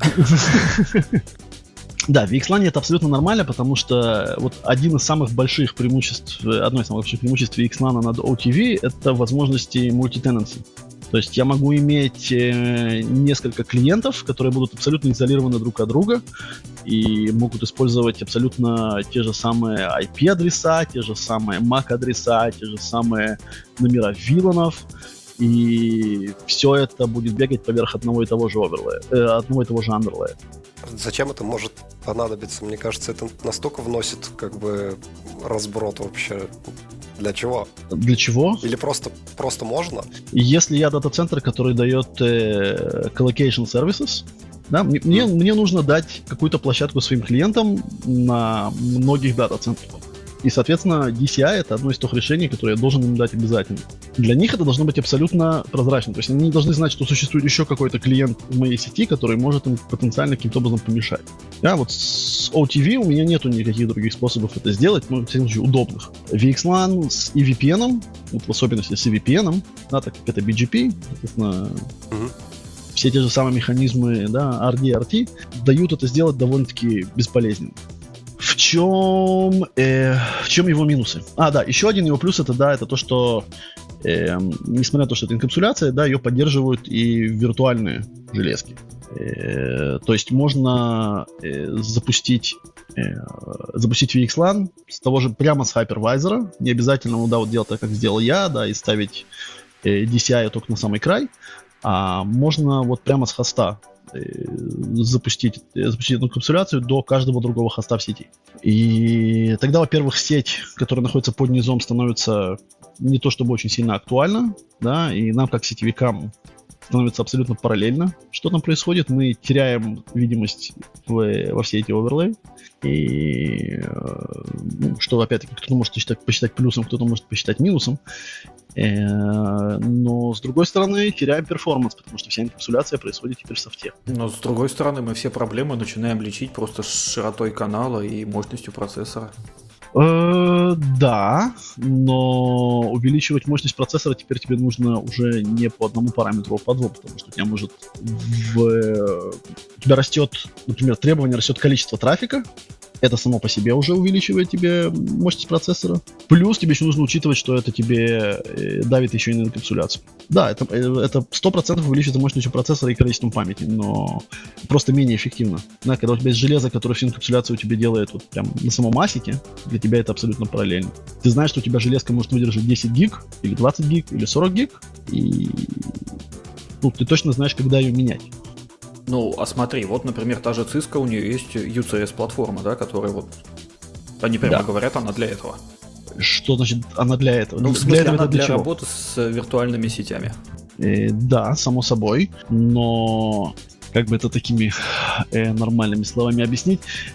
Да, в VXLAN это абсолютно нормально, потому что вот одно из самых больших преимуществ VXLAN над OTV — это возможности мультитенанси. То есть я могу иметь несколько клиентов, которые будут абсолютно изолированы друг от друга и могут использовать абсолютно те же самые IP-адреса, те же самые MAC-адреса, те же самые номера виланов. И все это будет бегать поверх одного и того же андерлея.
Зачем это может понадобиться? Мне кажется, это настолько вносит как бы разброд вообще. Для чего?
Для чего?
Или просто можно?
Если я дата-центр, который дает collocation services, да, мне нужно дать какую-то площадку своим клиентам на многих дата-центрах. И, соответственно, DCI — это одно из тех решений, которые я должен им дать обязательно. Для них это должно быть абсолютно прозрачно. То есть они не должны знать, что существует еще какой-то клиент в моей сети, который может им потенциально каким-то образом помешать. Да, вот с OTV у меня нету никаких других способов это сделать, но, в всяком случае, удобных. VXLAN с EVPN, вот в особенности с EVPN, да, так как это BGP, соответственно, все те же самые механизмы, да, RD, RT, дают это сделать довольно-таки бесполезненно. В чем его минусы? Да, еще один его плюс это то, что несмотря на то, что это инкапсуляция, да, ее поддерживают и виртуальные железки. То есть можно запустить VXLAN с того же прямо с hypervisor, не обязательно, да, вот делать так, как сделал я, да, и ставить DCI только на самый край, а можно вот прямо с хоста запустить эту капсуляцию до каждого другого хоста в сети. И тогда, во-первых, сеть, которая находится под низом, становится не то чтобы очень сильно актуальна, да, и нам, как сетевикам, становится абсолютно параллельно, что там происходит. Мы теряем видимость во все эти оверлей. И что, опять-таки, кто-то может посчитать плюсом, кто-то может посчитать минусом. Но, с другой стороны, теряем перформанс, потому что вся инкапсуляция происходит теперь в софте.
Но, с другой стороны, мы все проблемы начинаем лечить просто с широтой канала и мощностью процессора. Да, но увеличивать мощность процессора теперь тебе нужно уже не по одному параметру, а по двум, потому что у тебя может у тебя растет, например, требование растет количество трафика. Это само по себе уже увеличивает тебе мощность процессора. Плюс тебе еще нужно учитывать, что это тебе давит еще и на инкапсуляцию. Да, это 100% увеличивает мощностью процессора и количеством памяти, но просто менее эффективно. Да, когда у тебя есть железо, которое всю инкапсуляцию тебе делает вот прям на самом асике, для тебя это абсолютно параллельно. Ты знаешь, что у тебя железка может выдержать 10 гиг, или 20 гиг, или 40 гиг, и ты точно знаешь, когда ее менять. Ну, а смотри, вот, например, та же Cisco, у нее есть UCS-платформа, да, которая вот, они прямо говорят, она для этого.
Что значит она для этого?
Ну, в смысле,
для
она для
чего?
работы с виртуальными сетями.
Да, само собой, но как бы это такими нормальными словами объяснить,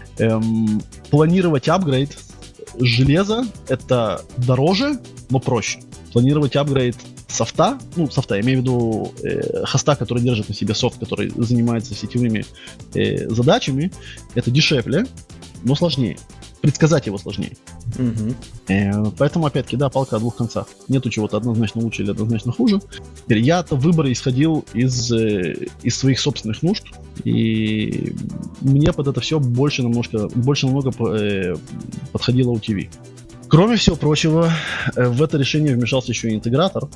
планировать апгрейд железа это дороже, но проще. Планировать апгрейд софта, я имею в виду хоста, который держит на себе софт, который занимается сетевыми задачами, это дешевле, но сложнее. Предсказать его сложнее. Поэтому, опять-таки, да, палка о двух концах. Нету чего-то однозначно лучше или однозначно хуже. Теперь я-то в выборе исходил из своих собственных нужд, и мне под это все больше намного подходило OTV. Кроме всего прочего, в это решение вмешался еще и интегратор.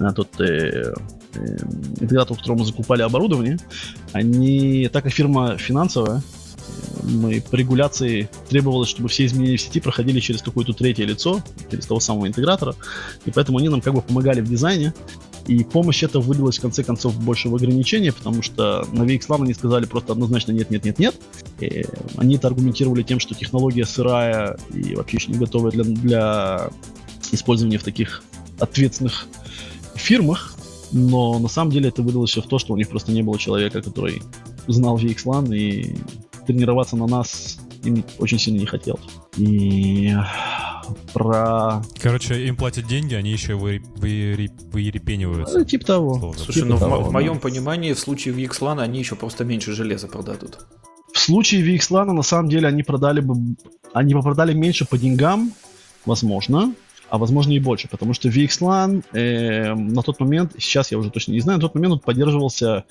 Интегратор, у которого мы закупали оборудование, так как фирма финансовая, по регуляции требовалось, чтобы все изменения в сети проходили через какое-то третье лицо, через того самого интегратора, и поэтому они нам как бы помогали в дизайне, и помощь эта вылилась в конце концов больше в ограничения, потому что на VXLAN они сказали просто однозначно нет. И они это аргументировали тем, что технология сырая и вообще еще не готовая для использования в таких ответственных фирмах, но на самом деле это вылилось все в то, что у них просто не было человека, который знал VXLAN, и тренироваться на нас им очень сильно не хотелось. И про...
Короче, им платят деньги, они еще выерепениваются.
Типа того.
Словно.
Слушай,
Типа
ну
того,
в
да.
моем понимании, в случае VXLAN они еще просто меньше железа продадут.
В случае VXLAN, на самом деле, они бы продали меньше по деньгам, возможно, а возможно и больше, потому что VXLAN на тот момент, сейчас я уже точно не знаю, на тот момент он поддерживался,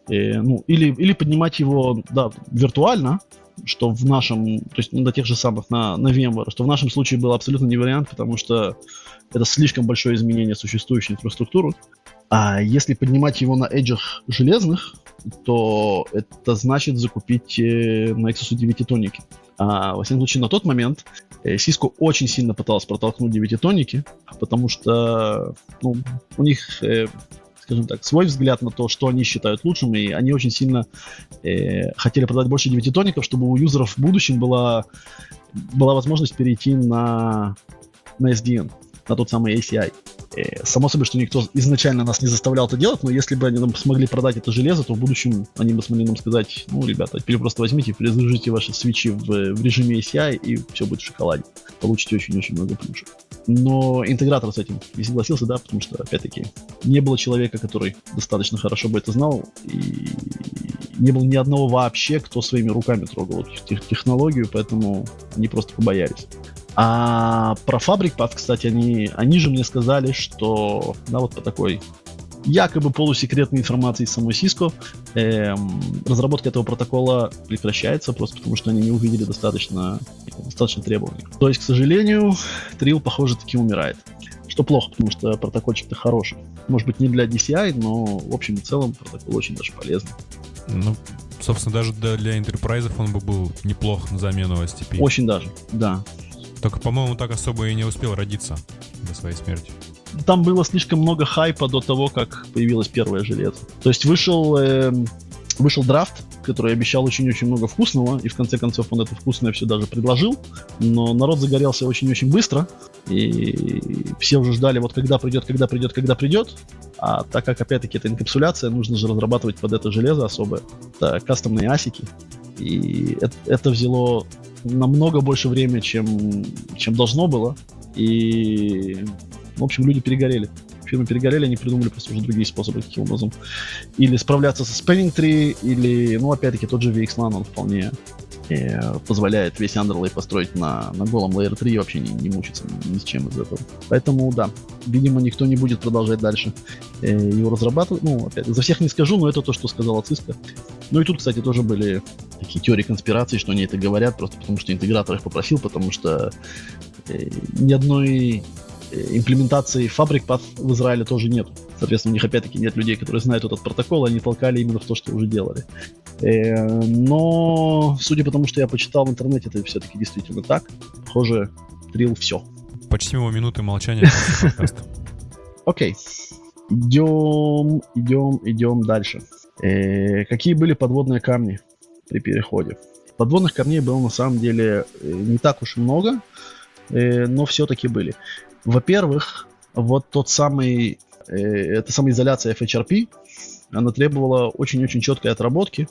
или поднимать его, да, виртуально, что в нашем, то есть на тех же самых, на VMware, что в нашем случае было абсолютно не вариант, потому что это слишком большое изменение существующей инфраструктуры. А если поднимать его на эджах железных, то это значит закупить на Nexus 9-тонники. Во всяком случае, на тот момент Cisco очень сильно пыталась протолкнуть 9-тоники, потому что у них, скажем так, свой взгляд на то, что они считают лучшим, и они очень сильно хотели продать больше 9-тоников, чтобы у юзеров в будущем была возможность перейти на SDN, на тот самый ACI. Само собой, что никто изначально нас не заставлял это делать, но если бы они нам смогли продать это железо, то в будущем они бы смогли нам сказать: ребята, теперь просто возьмите, перезагрузите ваши свитчи в режиме ACI, и все будет в шоколаде. Получите очень-очень много плюшек. Но интегратор с этим не согласился, да, потому что, опять-таки, не было человека, который достаточно хорошо бы это знал, и не было ни одного вообще, кто своими руками трогал эту технологию, поэтому они просто побоялись. А про Fabric Path, кстати, они же мне сказали, что, да, вот по такой якобы полусекретной информации из самой Cisco, разработка этого протокола прекращается, просто потому что они не увидели достаточно требований. То есть, к сожалению, Trill, похоже, таки умирает. Что плохо, потому что протокольчик-то хороший. Может быть, не для DCI, но в общем и целом протокол очень даже полезный.
Ну, собственно, даже для энтерпрайзов он бы был неплох на замену STP.
Очень даже, да.
Только, по-моему, так особо и не успел родиться до своей смерти.
Там было слишком много хайпа до того, как появилось первое железо. То есть вышел драфт, который обещал очень-очень много вкусного, и в конце концов он это вкусное все даже предложил, но народ загорелся очень-очень быстро, и все уже ждали, вот когда придет, а так как, опять-таки, это инкапсуляция, нужно же разрабатывать под это железо особое, это кастомные асики, и это взяло намного больше времени, чем должно было, и, в общем, люди перегорели. Фирмы перегорели, они придумали просто уже другие способы, каким образом. Или справляться со Spanning Tree, или, опять-таки, тот же VXLAN, он вполне позволяет весь underlay построить на голом Layer 3 и вообще не мучиться ни с чем из этого. Поэтому, да, видимо, никто не будет продолжать дальше его разрабатывать. Опять, за всех не скажу, но это то, что сказала Cisco. И тут, кстати, тоже были такие теории конспирации, что они это говорят, просто потому что интегратор их попросил, потому что ни одной имплементации Fabric Path в Израиле тоже нет. Соответственно, у них опять-таки нет людей, которые знают этот протокол, они толкали именно в то, что уже делали. Но, судя по тому, что я почитал в интернете, это все-таки действительно так. Похоже, Trill все.
Почти минуты молчания.
Окей. Идем дальше. Какие были подводные камни при переходе? Подводных камней было на самом деле не так уж и много, но все-таки были. Во-первых, вот эта самоизоляция FHRP, она требовала очень-очень четкой отработки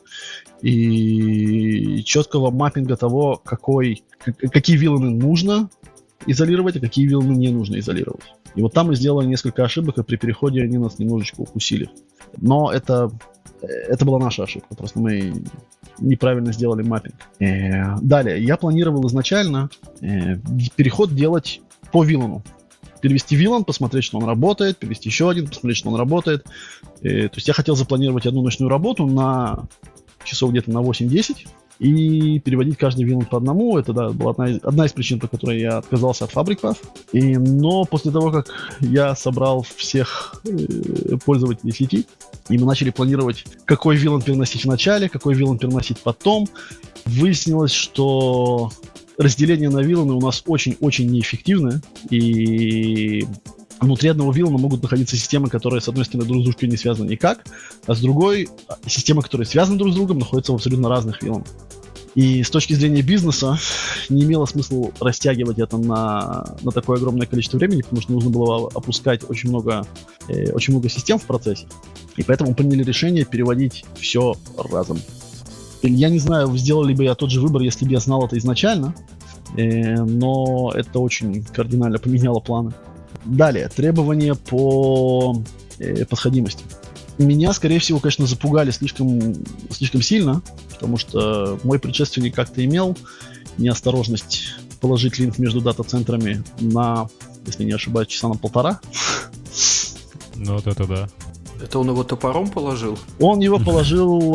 и четкого маппинга того, какие вилланы нужно изолировать, а какие вилланы не нужно изолировать. И вот там мы сделали несколько ошибок, и при переходе они нас немножечко укусили. Но это была наша ошибка, просто мы неправильно сделали маппинг. Далее, я планировал изначально переход делать по виллану. Перевести виллан, посмотреть, что он работает, перевести еще один, посмотреть, что он работает. То есть я хотел запланировать одну ночную работу на часов где-то на 8-10 и переводить каждый виллан по одному. Это, да, была одна из причин, по которой я отказался от Fabric Path. Но после того, как я собрал всех пользователей сети, и мы начали планировать, какой виллан переносить в начале, какой виллан переносить потом, выяснилось, что разделение на вилланы у нас очень-очень неэффективное, и внутри одного виллана могут находиться системы, которые, с одной стороны, друг с другом не связаны никак, а с другой, системы, которые связаны друг с другом, находятся в абсолютно разных вилланах. И с точки зрения бизнеса не имело смысла растягивать это на такое огромное количество времени, потому что нужно было опускать очень много систем в процессе. И поэтому приняли решение переводить все разом. Я не знаю, сделали бы я тот же выбор, если бы я знал это изначально, но это очень кардинально поменяло планы. Далее, требования по подходимости. Меня, скорее всего, конечно, запугали слишком сильно, потому что мой предшественник как-то имел неосторожность положить линк между дата-центрами на, если не ошибаюсь, часа на 1,5.
Ну вот это да.
Это он его топором положил?
Он его положил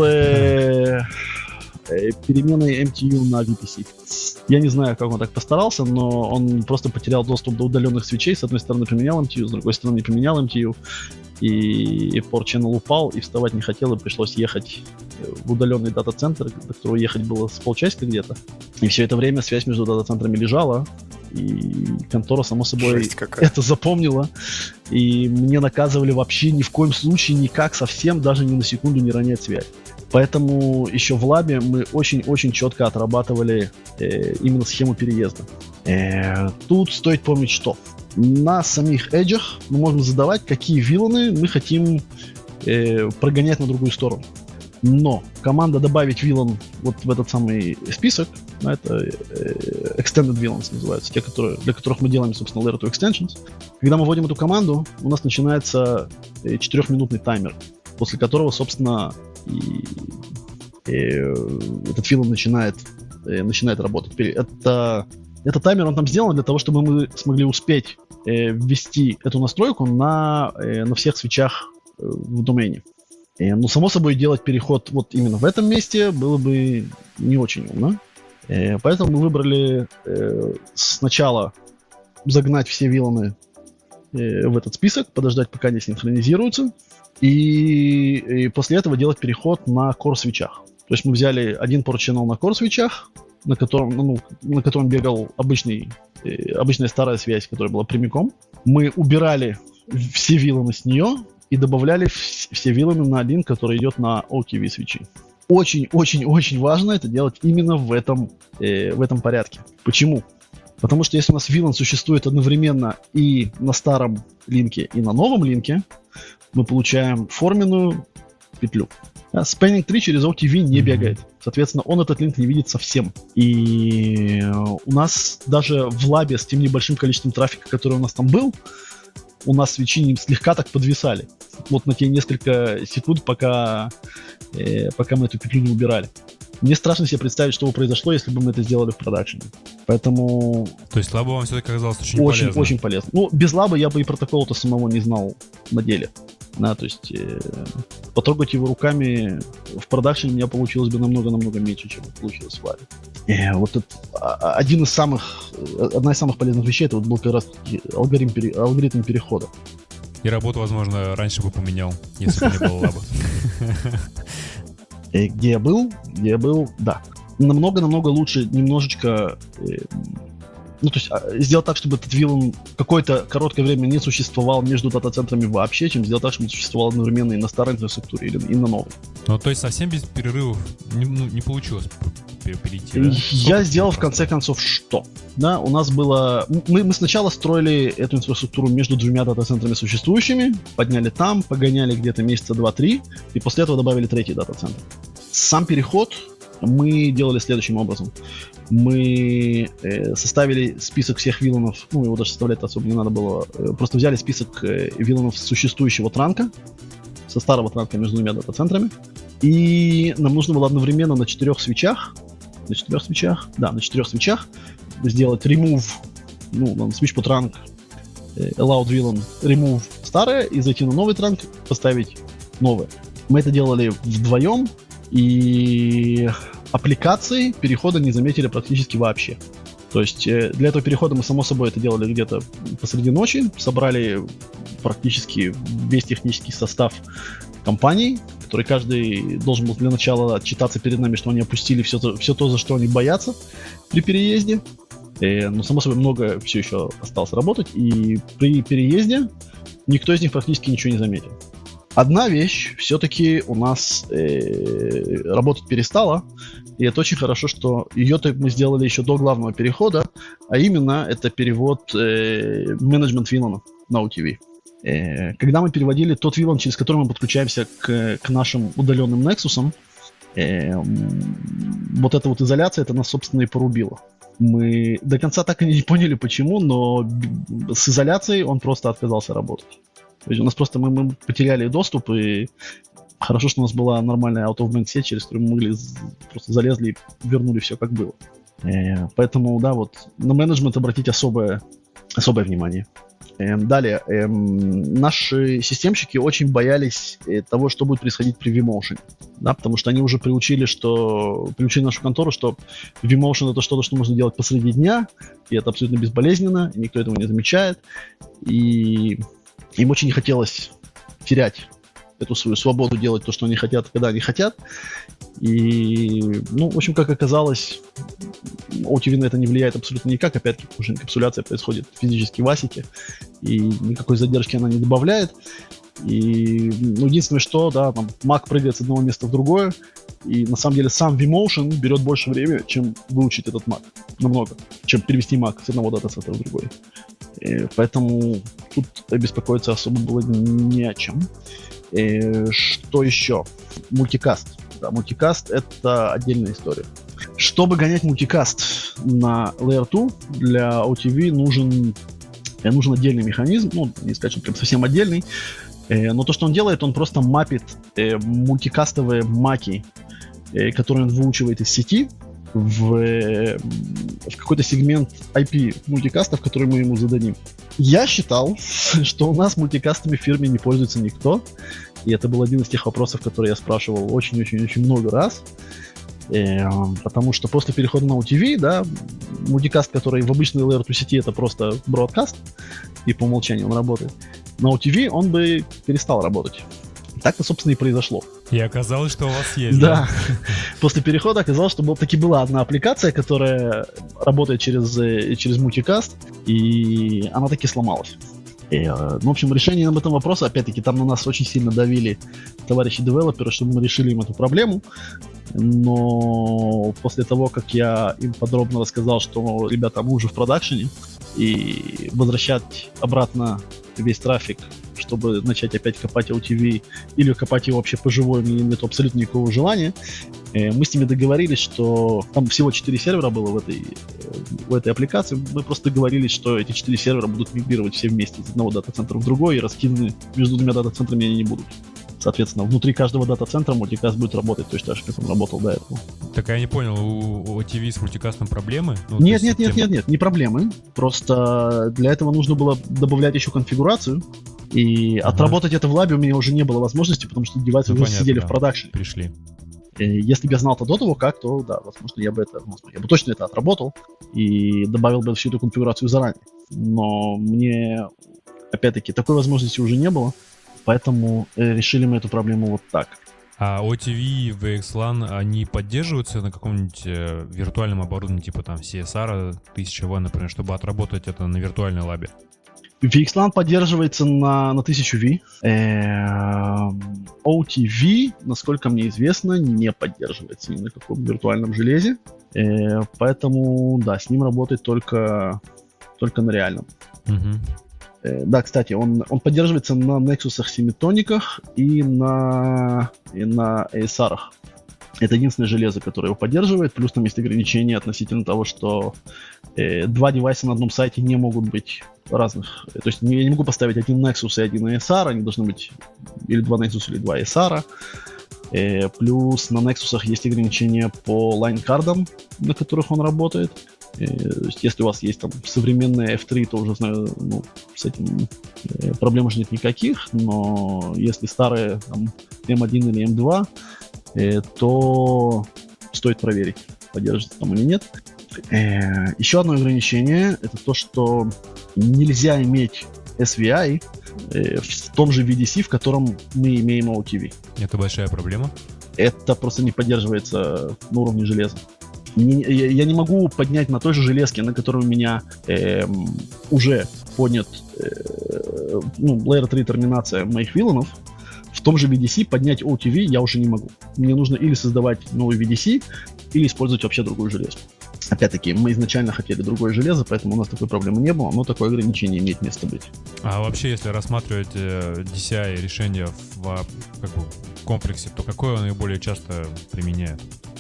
переменной MTU на VPC. Я не знаю, как он так постарался, но он просто потерял доступ до удаленных свечей. С одной стороны поменял MTU, с другой стороны не поменял MTU. И Port Channel упал, и вставать не хотел, и пришлось ехать в удаленный дата-центр, до которого ехать было с полчасика где-то. И все это время связь между дата-центрами лежала, и контора, само собой, это запомнила. И мне наказывали вообще ни в коем случае, никак, совсем, даже ни на секунду не ронять связь. Поэтому еще в лабе мы очень-очень четко отрабатывали именно схему переезда. Тут стоит помнить, что на самих эджах мы можем задавать, какие вилланы мы хотим прогонять на другую сторону. Но команда добавить виллан вот в этот самый список, это Extended Villains называются, те, для которых мы делаем, собственно, Layer 2 Extensions. Когда мы вводим эту команду, у нас начинается 4-минутный таймер, после которого, собственно, этот виллан начинает работать. Этот таймер, он там сделан для того, чтобы мы смогли успеть ввести эту настройку на всех свечах в домене. Но, само собой, делать переход вот именно в этом месте было бы не очень умно. Поэтому мы выбрали сначала загнать все вилланы в этот список, подождать, пока они синхронизируются, и после этого делать переход на core свечах. То есть мы взяли один Port Channel на core свечах, на котором бегал обычная старая связь, которая была прямиком. Мы убирали все вилланы с нее и добавляли все вилланы на один, который идет на OTV свечи. Очень-очень-очень важно это делать именно в этом порядке. Почему? Потому что если у нас виллан существует одновременно и на старом линке, и на новом линке, мы получаем форменную петлю. Spanning Tree через OTV не бегает. Соответственно, он этот линк не видит совсем. И у нас даже в лабе с тем небольшим количеством трафика, который у нас там был, у нас свечи слегка так подвисали. Вот на те несколько секунд, пока мы эту петлю не убирали. Мне страшно себе представить, что бы произошло, если бы мы это сделали в продакшене. Поэтому...
То есть лаба вам все-таки оказалось очень полезно?
Очень полезно. Ну, без лаба я бы и протокола-то самого не знал на деле. Да, то есть потрогать его руками в продакшене у меня получилось бы намного-намного меньше, чем получилось в лабе. Вот это одна из самых полезных вещей, это вот был как раз алгоритм перехода.
И работу, возможно, раньше бы поменял, если бы не было лаба.
Где я был, да. Намного-намного лучше немножечко... то есть сделать так, чтобы этот виллан какое-то короткое время не существовал между дата-центрами вообще, чем сделать так, чтобы он существовал одновременно и на старой инфраструктуре, и на новой.
Ну, то есть совсем без перерывов не получилось перейти, да?
Я сделал в конце концов что? Да, у нас было... Мы сначала строили эту инфраструктуру между двумя дата-центрами существующими, подняли там, погоняли где-то месяца 2-3, и после этого добавили третий дата-центр. Сам переход мы делали следующим образом. Мы составили список всех вилланов, его даже составлять особо не надо было, просто взяли список вилланов существующего транка, со старого транка между двумя дата-центрами, и нам нужно было одновременно на 4 свечах сделать remove, switch по транк, allowed villain, remove старое, и зайти на новый транк, поставить новое. Мы это делали вдвоем, и аппликации перехода не заметили практически вообще. То есть для этого перехода мы, само собой, это делали где-то посреди ночи, собрали практически весь технический состав компаний, который каждый должен был для начала отчитаться перед нами, что они опустили все то, за что они боятся при переезде. Но, само собой, много все еще осталось работать, и при переезде никто из них практически ничего не заметил. Одна вещь все-таки у нас работать перестала, и это очень хорошо, что ее-то мы сделали еще до главного перехода, а именно это перевод менеджмент вилланов на OTV. Когда мы переводили тот виллан, через который мы подключаемся к нашим удаленным Nexus'ам, вот эта вот изоляция, это нас, собственно, и порубило. Мы до конца так и не поняли, почему, но с изоляцией он просто отказался работать. То есть у нас просто мы потеряли доступ, и хорошо, что у нас была нормальная out-of-band сеть, через которую мы могли просто залезли и вернули все как было. Поэтому, да, вот на менеджмент обратить особое внимание. Далее, наши системщики очень боялись того, что будет происходить при vMotion, да, потому что они уже приучили нашу контору, что vMotion это что-то, что можно делать посреди дня, и это абсолютно безболезненно, и никто этого не замечает, и им очень не хотелось терять эту свою свободу делать то, что они хотят, когда они хотят. И, ну, в общем, как оказалось, OTV на это не влияет абсолютно никак. Опять-таки, потому что инкапсуляция происходит физически в ASIC, и никакой задержки она не добавляет. И, ну, единственное, что, да, там, Mac прыгает с одного места в другое, и, на самом деле, сам vMotion берет больше времени, чем выучить этот Mac. Намного. Чем перевести Mac с одного дата-центра в другой. И поэтому тут беспокоиться особо было не о чем. Что еще? Мультикаст. Да, мультикаст — это отдельная история. Чтобы гонять мультикаст на Layer 2, для OTV нужен отдельный механизм, ну, не сказать, что прям совсем отдельный, но то, что он делает, он просто мапит мультикастовые маки, которые он выучивает из сети, в какой-то сегмент IP мультикастов, который мы ему зададим. Я считал, что у нас мультикастами в фирме не пользуется никто, и это был один из тех вопросов, которые я спрашивал очень-очень-очень много раз, потому что после перехода на OTV, да, мультикаст, который в обычной Layer 2 сети, это просто бродкаст, и по умолчанию он работает, на OTV он бы перестал работать. Так-то, собственно, и произошло.
И оказалось, что у вас есть,
да? После перехода оказалось, что таки была одна аппликация, которая работает через мультикаст, и она таки сломалась. В общем, решение об этом вопроса, опять-таки, там на нас очень сильно давили товарищи-девелоперы, чтобы мы решили им эту проблему. Но после того, как я им подробно рассказал, что, ребята, мы уже в продакшене, и возвращать обратно весь трафик, чтобы начать опять копать OTV или копать его вообще по-живому, мне нет абсолютно никакого желания. Мы с ними договорились, что там всего 4 сервера было в этой аппликации. Мы просто договорились, что эти 4 сервера будут мигрировать все вместе из одного дата-центра в другой, и раскиданы между двумя дата-центрами они не будут. Соответственно, внутри каждого дата-центра мультикаст будет работать точно так же, как он работал до этого.
Так я не понял, у OTV с мультикастом проблемы? Ну,
нет, не проблемы. Просто для этого нужно было добавлять еще конфигурацию. И отработать это в лабе у меня уже не было возможности, потому что девайсы уже сидели в продакшене.
Пришли.
Если бы я знал-то до того, как, то да, возможно, я бы точно это отработал и добавил бы всю эту конфигурацию заранее. Но мне, опять-таки, такой возможности уже не было, поэтому решили мы эту проблему вот так.
А OTV и VXLAN, они поддерживаются на каком-нибудь виртуальном оборудовании, типа там CSR 1000V, например, чтобы отработать это на виртуальной лабе?
VXLAN поддерживается на 1000V. OTV, насколько мне известно, не поддерживается ни на каком виртуальном железе. Поэтому, да, с ним работает только на реальном. Да, кстати, он поддерживается на Nexus Semitonic'ах и на ASR. Это единственное железо, которое его поддерживает. Плюс там есть ограничения относительно того, что 2 девайса на одном сайте не могут быть разных. То есть я не могу поставить один Nexus и один ASR, они должны быть или 2 Nexus, или 2 ASR. Плюс на Nexus есть ограничения по лайн-кардам, на которых он работает. То есть если у вас есть там современные F3, то уже знаю, ну, с этим проблем уже нет никаких, но если старые там, M1 или M2, то стоит проверить, поддержится там или нет. Еще одно ограничение — это то, что нельзя иметь SVI в том же VDC, в котором мы имеем OTV.
Это большая проблема?
Это просто не поддерживается на уровне железа. Я не могу поднять на той же железке, на которой у меня уже поднят Layer 3 терминация моих виланов, в том же VDC поднять OTV я уже не могу. Мне нужно или создавать новый VDC, или использовать вообще другую железку. Опять-таки, мы изначально хотели другое железо, поэтому у нас такой проблемы не было, но такое ограничение имеет место быть.
А вообще, если рассматривать DCI решение в комплексе, то какое он наиболее часто применяет?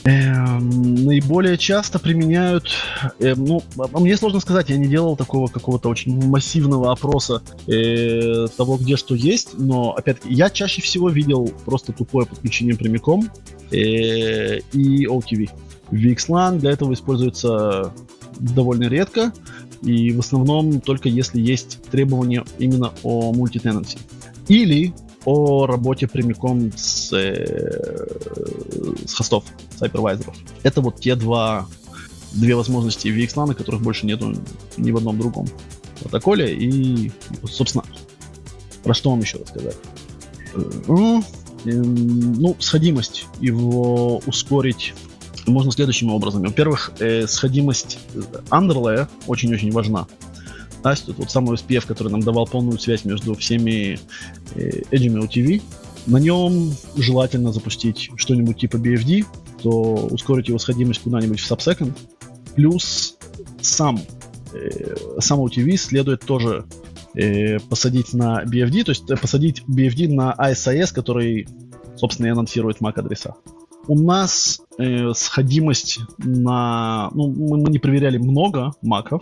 Наиболее часто применяют, мне сложно сказать, я не делал такого какого-то очень массивного опроса того, где что есть, но, опять-таки, я чаще всего видел просто тупое подключение прямиком и OTV. VXLAN для этого используется довольно редко, и в основном только если есть требования именно о мультитенанси. Или о работе прямиком с хостов, с хайпервайзеров. Это вот те две возможности VXLAN, которых больше нету ни в одном другом протоколе. И, собственно, про что вам еще рассказать? Сходимость. Его ускорить можно следующим образом. Во-первых, сходимость underlay очень-очень важна. То есть вот самый SPF, который нам давал полную связь между всеми эджами OTV, на нем желательно запустить что-нибудь типа BFD, то ускорить его сходимость куда-нибудь в subsecond. Плюс сам OTV следует тоже посадить на BFD, то есть посадить BFD на ISIS, который, собственно, и анонсирует MAC-адреса. У нас сходимость на... мы не проверяли много маков,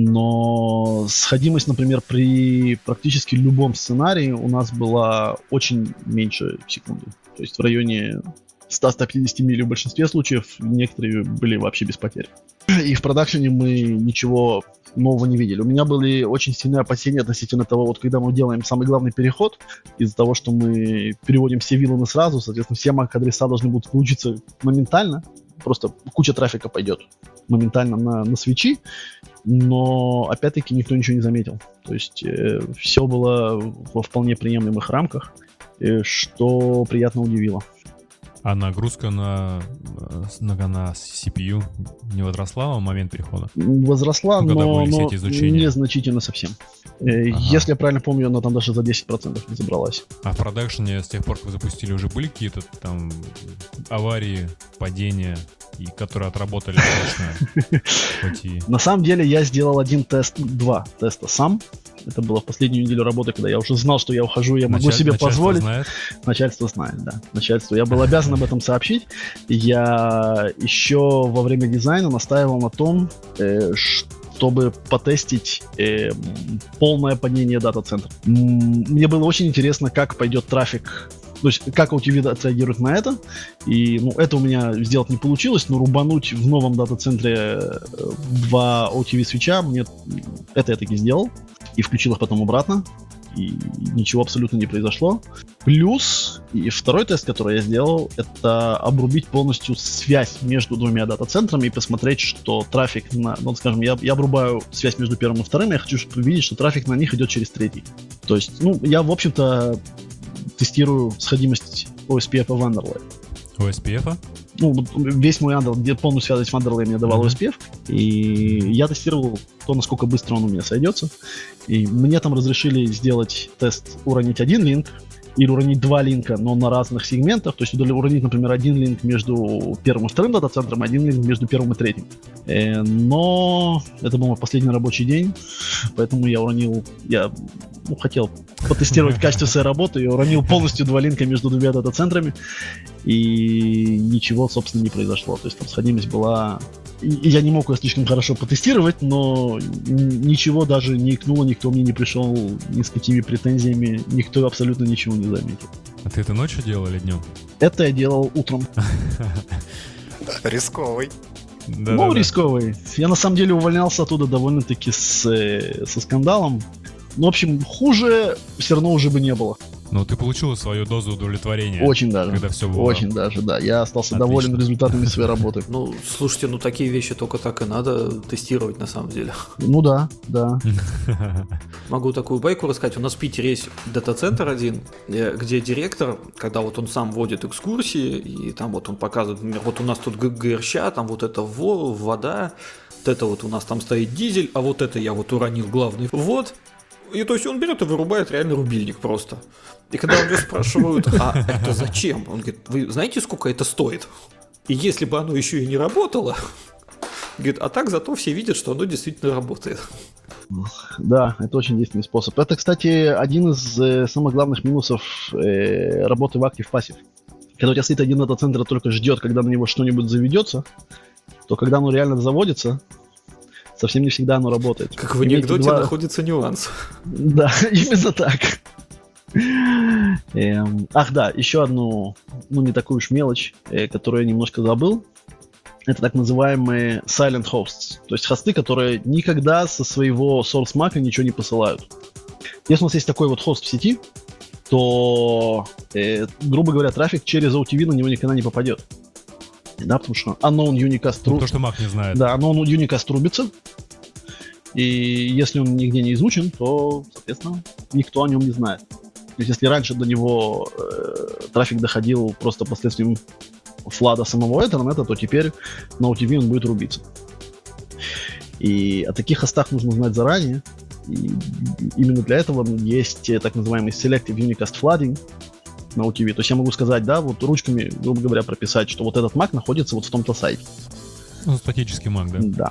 но сходимость, например, при практически любом сценарии у нас была очень меньше секунды. То есть в районе 100-150 миль в большинстве случаев, некоторые были вообще без потерь. И в продакшене мы ничего нового не видели. У меня были очень сильные опасения относительно того, вот когда мы делаем самый главный переход, из-за того, что мы переводим все вилланы сразу, соответственно, все MAC-адреса должны будут получиться моментально, просто куча трафика пойдет моментально на свитчи, но, опять-таки, никто ничего не заметил. То есть все было во вполне приемлемых рамках, что приятно удивило.
А нагрузка на CPU не возросла в момент перехода?
Возросла, но незначительно совсем.
Ага.
Если я правильно помню, она там даже за 10% не забралась.
А в продакшене с тех пор, как вы запустили, уже были какие-то там аварии, падения, которые отработали точно?
На самом деле я сделал два теста сам. Это было в последнюю неделю работы, когда я уже знал, что я ухожу, я могу себе позволить. Начальство знает, да. Начальство. Я был обязан об этом сообщить. Я еще во время дизайна настаивал на том, чтобы потестить полное падение дата-центра. Мне было очень интересно, как пойдет трафик, то есть как OTV отреагирует на это. И это у меня сделать не получилось, но рубануть в новом дата-центре 2 OTV-свитча это я таки сделал. И включил их потом обратно. И ничего абсолютно не произошло. Плюс, и второй тест, который я сделал, это обрубить полностью связь между двумя дата-центрами и посмотреть, что трафик скажем, я обрубаю связь между первым и вторым, я хочу увидеть, что трафик на них идет через третий. То есть, я, в общем-то, тестирую сходимость OSPF в Underlay.
OSPF?
Весь мой Underlay, где полную связь в Underlay мне давал OSPF, и я тестировал то, насколько быстро он у меня сойдется. И мне там разрешили сделать тест уронить один линк или уронить два линка, но на разных сегментах. То есть уронить, например, один линк между первым и вторым дата-центром, один линк между первым и третьим. Но это был мой последний рабочий день, поэтому я хотел потестировать качество своей работы и уронил полностью два линка между двумя дата-центрами, и ничего, собственно, не произошло. То есть там сходимость была... И я не мог ее слишком хорошо потестировать, но ничего даже не икнуло, никто мне не пришел ни с какими претензиями, никто абсолютно ничего не заметил.
А ты это ночью делал или днем?
Это я делал утром.
Рисковый.
Рисковый. Я на самом деле увольнялся оттуда довольно-таки со скандалом. В общем, хуже все равно уже бы не было.
Но ты получил свою дозу удовлетворения.
Очень даже.
Когда все было.
Очень даже, да. Я остался доволен результатами своей работы.
Слушайте, такие вещи только так и надо тестировать на самом деле.
Да.
Могу такую байку рассказать. У нас в Питере есть дата-центр один, где директор, когда вот он сам водит экскурсии, и там вот он показывает, например, вот у нас тут ГРЩ, там вот это вода, вот это вот у нас там стоит дизель, а вот это я вот уронил главный ввод. И то есть он берет и вырубает реально рубильник просто. И когда у него спрашивают, а это зачем? Он говорит, вы знаете, сколько это стоит? И если бы оно еще и не работало, говорит, а так зато все видят, что оно действительно работает.
Да, это очень действенный способ. Это, кстати, один из самых главных минусов работы в Active Passive. когда у тебя стоит один дата-центр и только ждет, когда на него что-нибудь заведется, то когда оно реально заводится, совсем не всегда оно работает.
Как в анекдоте находится нюанс.
Да, именно так. Ах да, еще одну, не такую уж мелочь, которую я немножко забыл. Это так называемые silent hosts, то есть хосты, которые никогда со своего source MAC ничего не посылают. Если у нас есть такой вот хост в сети, то, грубо говоря, трафик через OTV на него никогда не попадет. Да, потому что unknown unicast
то, что Mac не знает.
Да, unknown unicast рубится. И если он нигде не изучен, то, соответственно, никто о нем не знает. То есть, если раньше до него трафик доходил просто последствием флада самого Ethernet, то теперь на OTV он будет рубиться. И о таких хостах нужно знать заранее. И именно для этого есть так называемый Selective Unicast Flooding на OTV. То есть я могу сказать, да, вот ручками, грубо говоря, прописать, что вот этот Mac находится вот в том-то сайте.
Ну, статический Mac, да?
Да.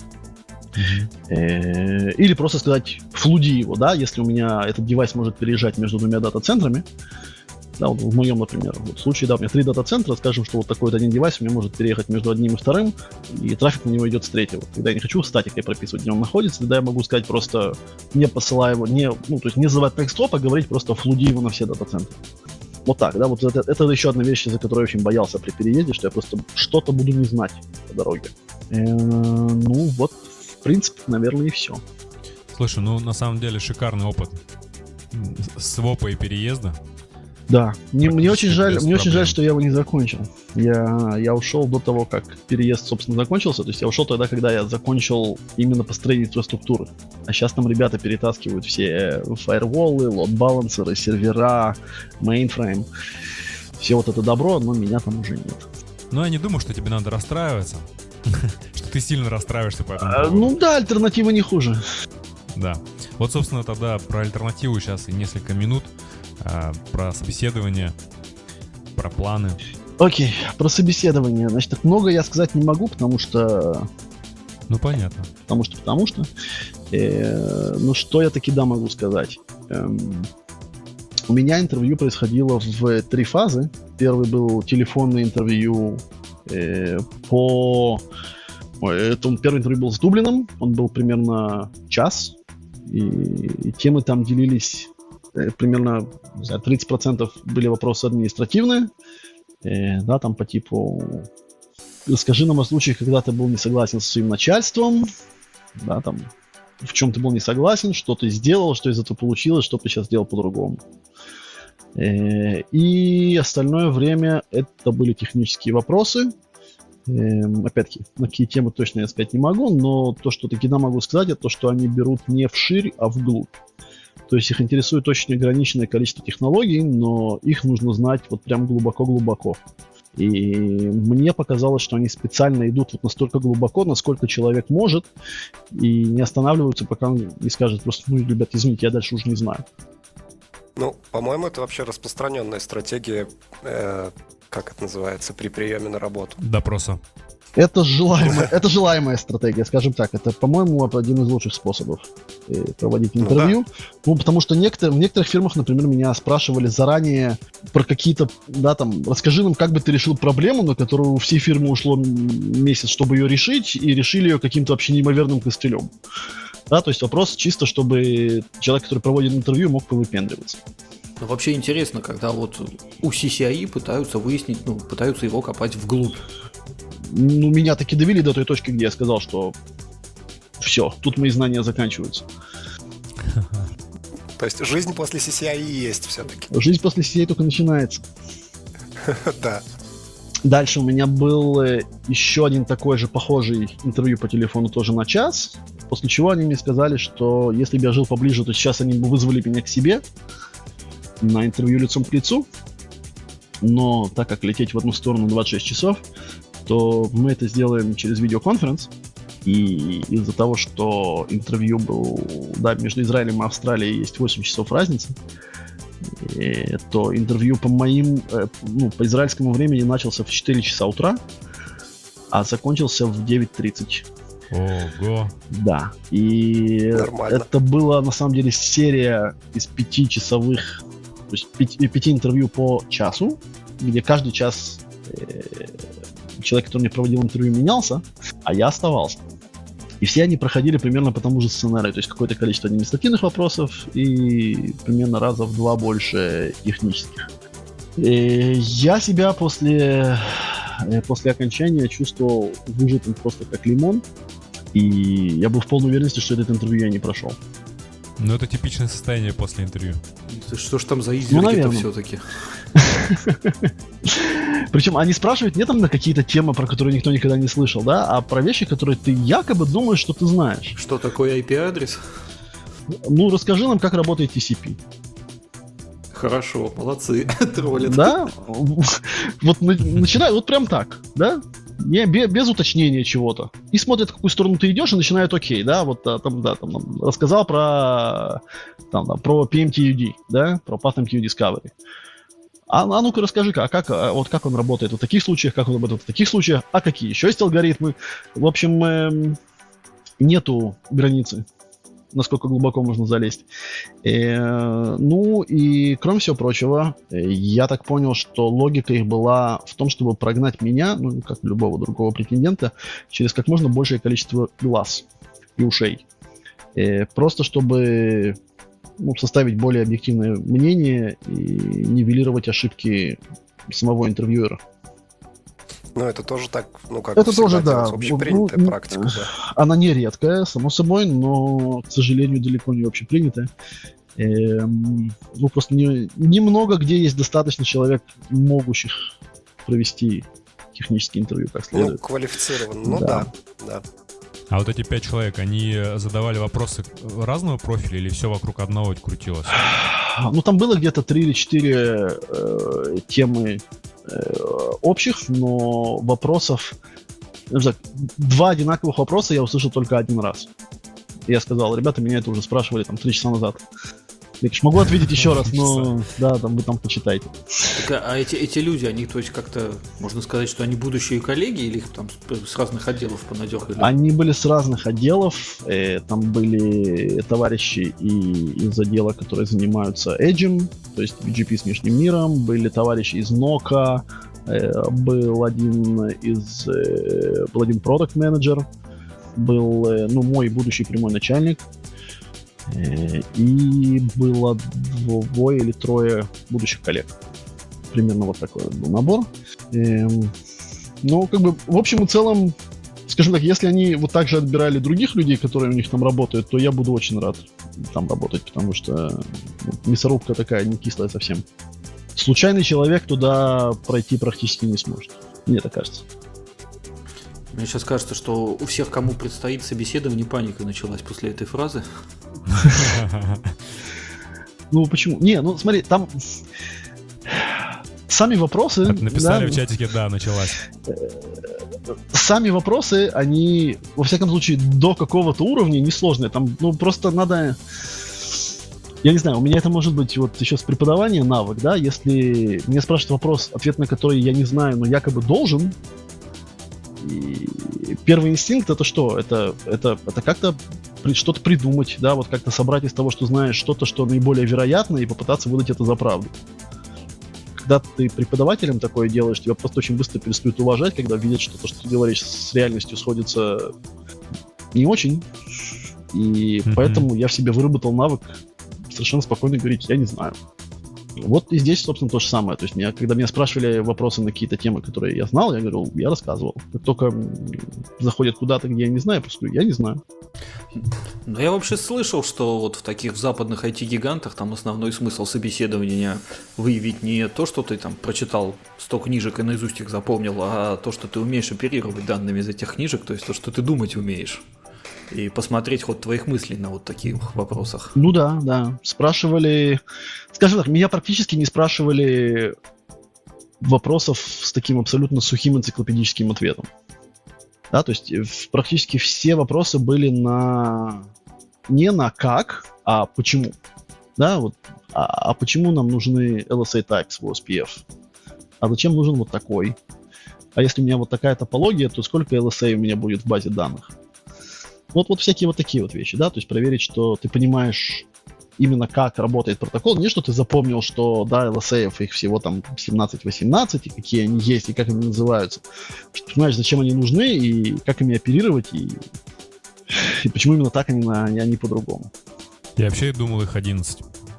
Или просто сказать флуди его, да, если у меня этот девайс может переезжать между двумя дата-центрами. Да, вот в моем, например, вот в случае, да, у меня 3 дата-центра, скажем, что вот такой вот один девайс у меня может переехать между одним и вторым, и трафик на него идет с третьего. Когда я не хочу статикой прописывать, где он находится, тогда я могу сказать просто, не посылая его, то есть не называть next-stop, а говорить просто флуди его на все дата-центры. Вот так, да, вот это еще одна вещь, за которой я очень боялся при переезде, что я просто что-то буду не знать по дороге. Ну, вот, в принципе, наверное, и все.
Слушай, ну, на самом деле, шикарный опыт свопа и переезда.
Да, мне очень жаль,
проблем.
что я его не закончил. Я ушел до того, как переезд, собственно, закончился. То есть я ушел тогда, когда я закончил именно построение инфраструктуры. А сейчас там ребята перетаскивают все фаерволы, лот-балансеры, сервера, мейнфрейм. Все вот это добро, но меня там уже нет.
Ну, я не думаю, что тебе надо расстраиваться. Что ты сильно расстраиваешься по этому поводу.
Ну да, альтернатива не хуже.
Да. Вот, собственно, тогда про альтернативу сейчас и несколько минут. Про собеседование, про планы.
Окей, про собеседование. Значит, так много я сказать не могу, потому что...
Ну, понятно.
Потому что. Ну, что я таки да могу сказать. У меня интервью происходило в 3 фазы. Первый был телефонное интервью первый интервью был с Дублином. Он был примерно час. И темы там делились... Примерно, не знаю, 30% были вопросы административные, да, там по типу расскажи нам о случаях, когда ты был не согласен со своим начальством, да, там в чем ты был не согласен, что ты сделал, что из этого получилось, что ты сейчас сделал по-другому. И остальное время это были технические вопросы. Опять-таки, на какие темы точно я сказать не могу, но то, что таки да могу сказать, это то, что они берут не вширь, а вглубь. То есть их интересует очень ограниченное количество технологий, но их нужно знать вот прям глубоко-глубоко. И мне показалось, что они специально идут вот настолько глубоко, насколько человек может, и не останавливаются, пока он не скажет просто, ну, ребят, извините, я дальше уже не знаю.
Ну, по-моему, это вообще распространенная стратегия, как это называется, при приеме на работу.
Допроса.
Это желаемая стратегия, скажем так. Это, по-моему, один из лучших способов проводить интервью. Ну, потому что в некоторых фирмах, например, меня спрашивали заранее про какие-то, да, там, расскажи нам, как бы ты решил проблему, на которую у всей фирмы ушло месяц, чтобы ее решить, и решили ее каким-то вообще неимоверным костылем. Да, то есть вопрос чисто, чтобы человек, который проводит интервью, мог повыпендриваться.
Ну, вообще интересно, когда вот у CCIE пытаются выяснить, пытаются его копать вглубь.
Ну, меня таки довели до той точки, где я сказал, что все, тут мои знания заканчиваются.
То есть жизнь после CCIE есть все-таки.
Жизнь после CCIE только начинается.
Да.
Дальше у меня был еще один такой же похожий интервью по телефону тоже на час, после чего они мне сказали, что если бы я жил поближе, то сейчас они бы вызвали меня к себе на интервью лицом к лицу, но так как лететь в одну сторону 26 часов, то мы это сделаем через видеоконференц. И из-за того, что интервью был, да, между Израилем и Австралией есть 8 часов разницы, то интервью по по израильскому времени начался в 4 часа утра, а закончился в 9:30.
Ого.
Да. И
нормально.
Это была на самом деле серия из 5-часовых, то есть 5 интервью по часу. где каждый час человек, который мне проводил интервью, менялся, а я оставался. И все они проходили примерно по тому же сценарию, то есть какое-то количество административных вопросов и примерно раза в 2 больше технических. И я себя после окончания чувствовал выжатым просто как лимон, и я был в полной уверенности, что этот интервью я не прошел.
Ну, это типичное состояние после интервью.
Что ж там за изверги-то
наверное.
все-таки?
Причем они спрашивают не там на какие-то темы, про которые никто никогда не слышал, да, а про вещи, которые ты якобы думаешь, что ты знаешь.
Что такое IP-адрес?
Ну, расскажи нам, как работает TCP.
Хорошо, молодцы, троллят.
Да? Вот начинают вот прям так, да? Без уточнения чего-то. И смотрят, в какую сторону ты идешь, и начинают окей, да, вот там рассказал про PMTUD, да, про Path MTU Discovery. А ну-ка расскажи, как он работает в таких случаях, как он работает в таких случаях, а какие еще есть алгоритмы. В общем, нету границы, насколько глубоко можно залезть. Ну и кроме всего прочего, я так понял, что логика их была в том, чтобы прогнать меня, ну как любого другого претендента, через как можно большее количество глаз и ушей. Просто чтобы составить более объективное мнение и нивелировать ошибки самого интервьюера.
Ну, это тоже так, как
это
всегда
тоже, да.
делается, общепринятая практика, да.
Она не редкая, само собой, но, к сожалению, далеко не общепринятая. Просто немного где есть достаточно человек, могущих провести технические интервью как следует.
Квалифицирован, да.
А вот эти 5 человек, они задавали вопросы разного профиля или все вокруг одного крутилось?
Ну, там было где-то 3 или 4 темы общих, но вопросов... 2 одинаковых вопроса я услышал только 1 раз. Я сказал, ребята, меня это уже спрашивали 3 часа назад. Я, конечно, могу ответить еще раз, но да, вы там почитайте.
Так, а эти люди, они, то есть, как-то, можно сказать, что они будущие коллеги, или их там с разных отделов понадергали?
Они были с разных отделов. Там были товарищи и из отдела, которые занимаются Edge, то есть BGP с внешним миром, были товарищи из NOCA, был один продакт-менеджер, был мой будущий прямой начальник, и было 2 или 3 будущих коллег. Примерно вот такой был набор. В общем и целом, скажем так, если они вот так же отбирали других людей, которые у них там работают, то я буду очень рад там работать, потому что мясорубка такая не кислая совсем. Случайный человек туда пройти практически не сможет. Мне так кажется.
Мне сейчас кажется, что у всех, кому предстоит собеседование, паника началась после этой фразы.
Ну, почему? Смотри, там сами вопросы...
Написали в чатике, да, началась.
Сами вопросы, они, во всяком случае, до какого-то уровня несложные. Там, просто надо... Я не знаю, у меня это может быть вот еще с преподавания навык, да, если меня спрашивают вопрос, ответ на который я не знаю, но якобы должен, и первый инстинкт это что? Это как-то что-то придумать, да, вот как-то собрать из того, что знаешь, что-то, что наиболее вероятно, и попытаться выдать это за правду. Когда ты преподавателем такое делаешь, тебя просто очень быстро перестают уважать, когда видят, что то, что ты говоришь, с реальностью сходится не очень. И поэтому я в себе выработал навык совершенно спокойно говорить, я не знаю. Вот и здесь, собственно, то же самое. То есть, когда меня спрашивали вопросы на какие-то темы, которые я знал, я говорил, я рассказывал. Как только заходят куда-то, где я не знаю, я просто говорю, я не знаю.
Ну, я вообще слышал, что вот в таких западных IT-гигантах там основной смысл собеседования выявить не то, что ты там прочитал 100 книжек и наизусть их запомнил, а то, что ты умеешь оперировать данными из этих книжек, то есть то, что ты думать умеешь. И посмотреть ход твоих мыслей на вот таких вопросах.
Ну да. Спрашивали... Скажем так, меня практически не спрашивали вопросов с таким абсолютно сухим энциклопедическим ответом. Да, то есть практически все вопросы были не на как, а почему. Да, вот, а почему нам нужны LSA tags в OSPF? А зачем нужен вот такой? А если у меня вот такая топология, то сколько LSA у меня будет в базе данных? Вот всякие вот такие вот вещи, да, то есть проверить, что ты понимаешь именно как работает протокол. Не что ты запомнил, что, да, LSA их всего там 17-18, и какие они есть, и как они называются. Что ты понимаешь, зачем они нужны, и как ими оперировать, и почему именно так, а не по-другому.
Я вообще думал, их 11.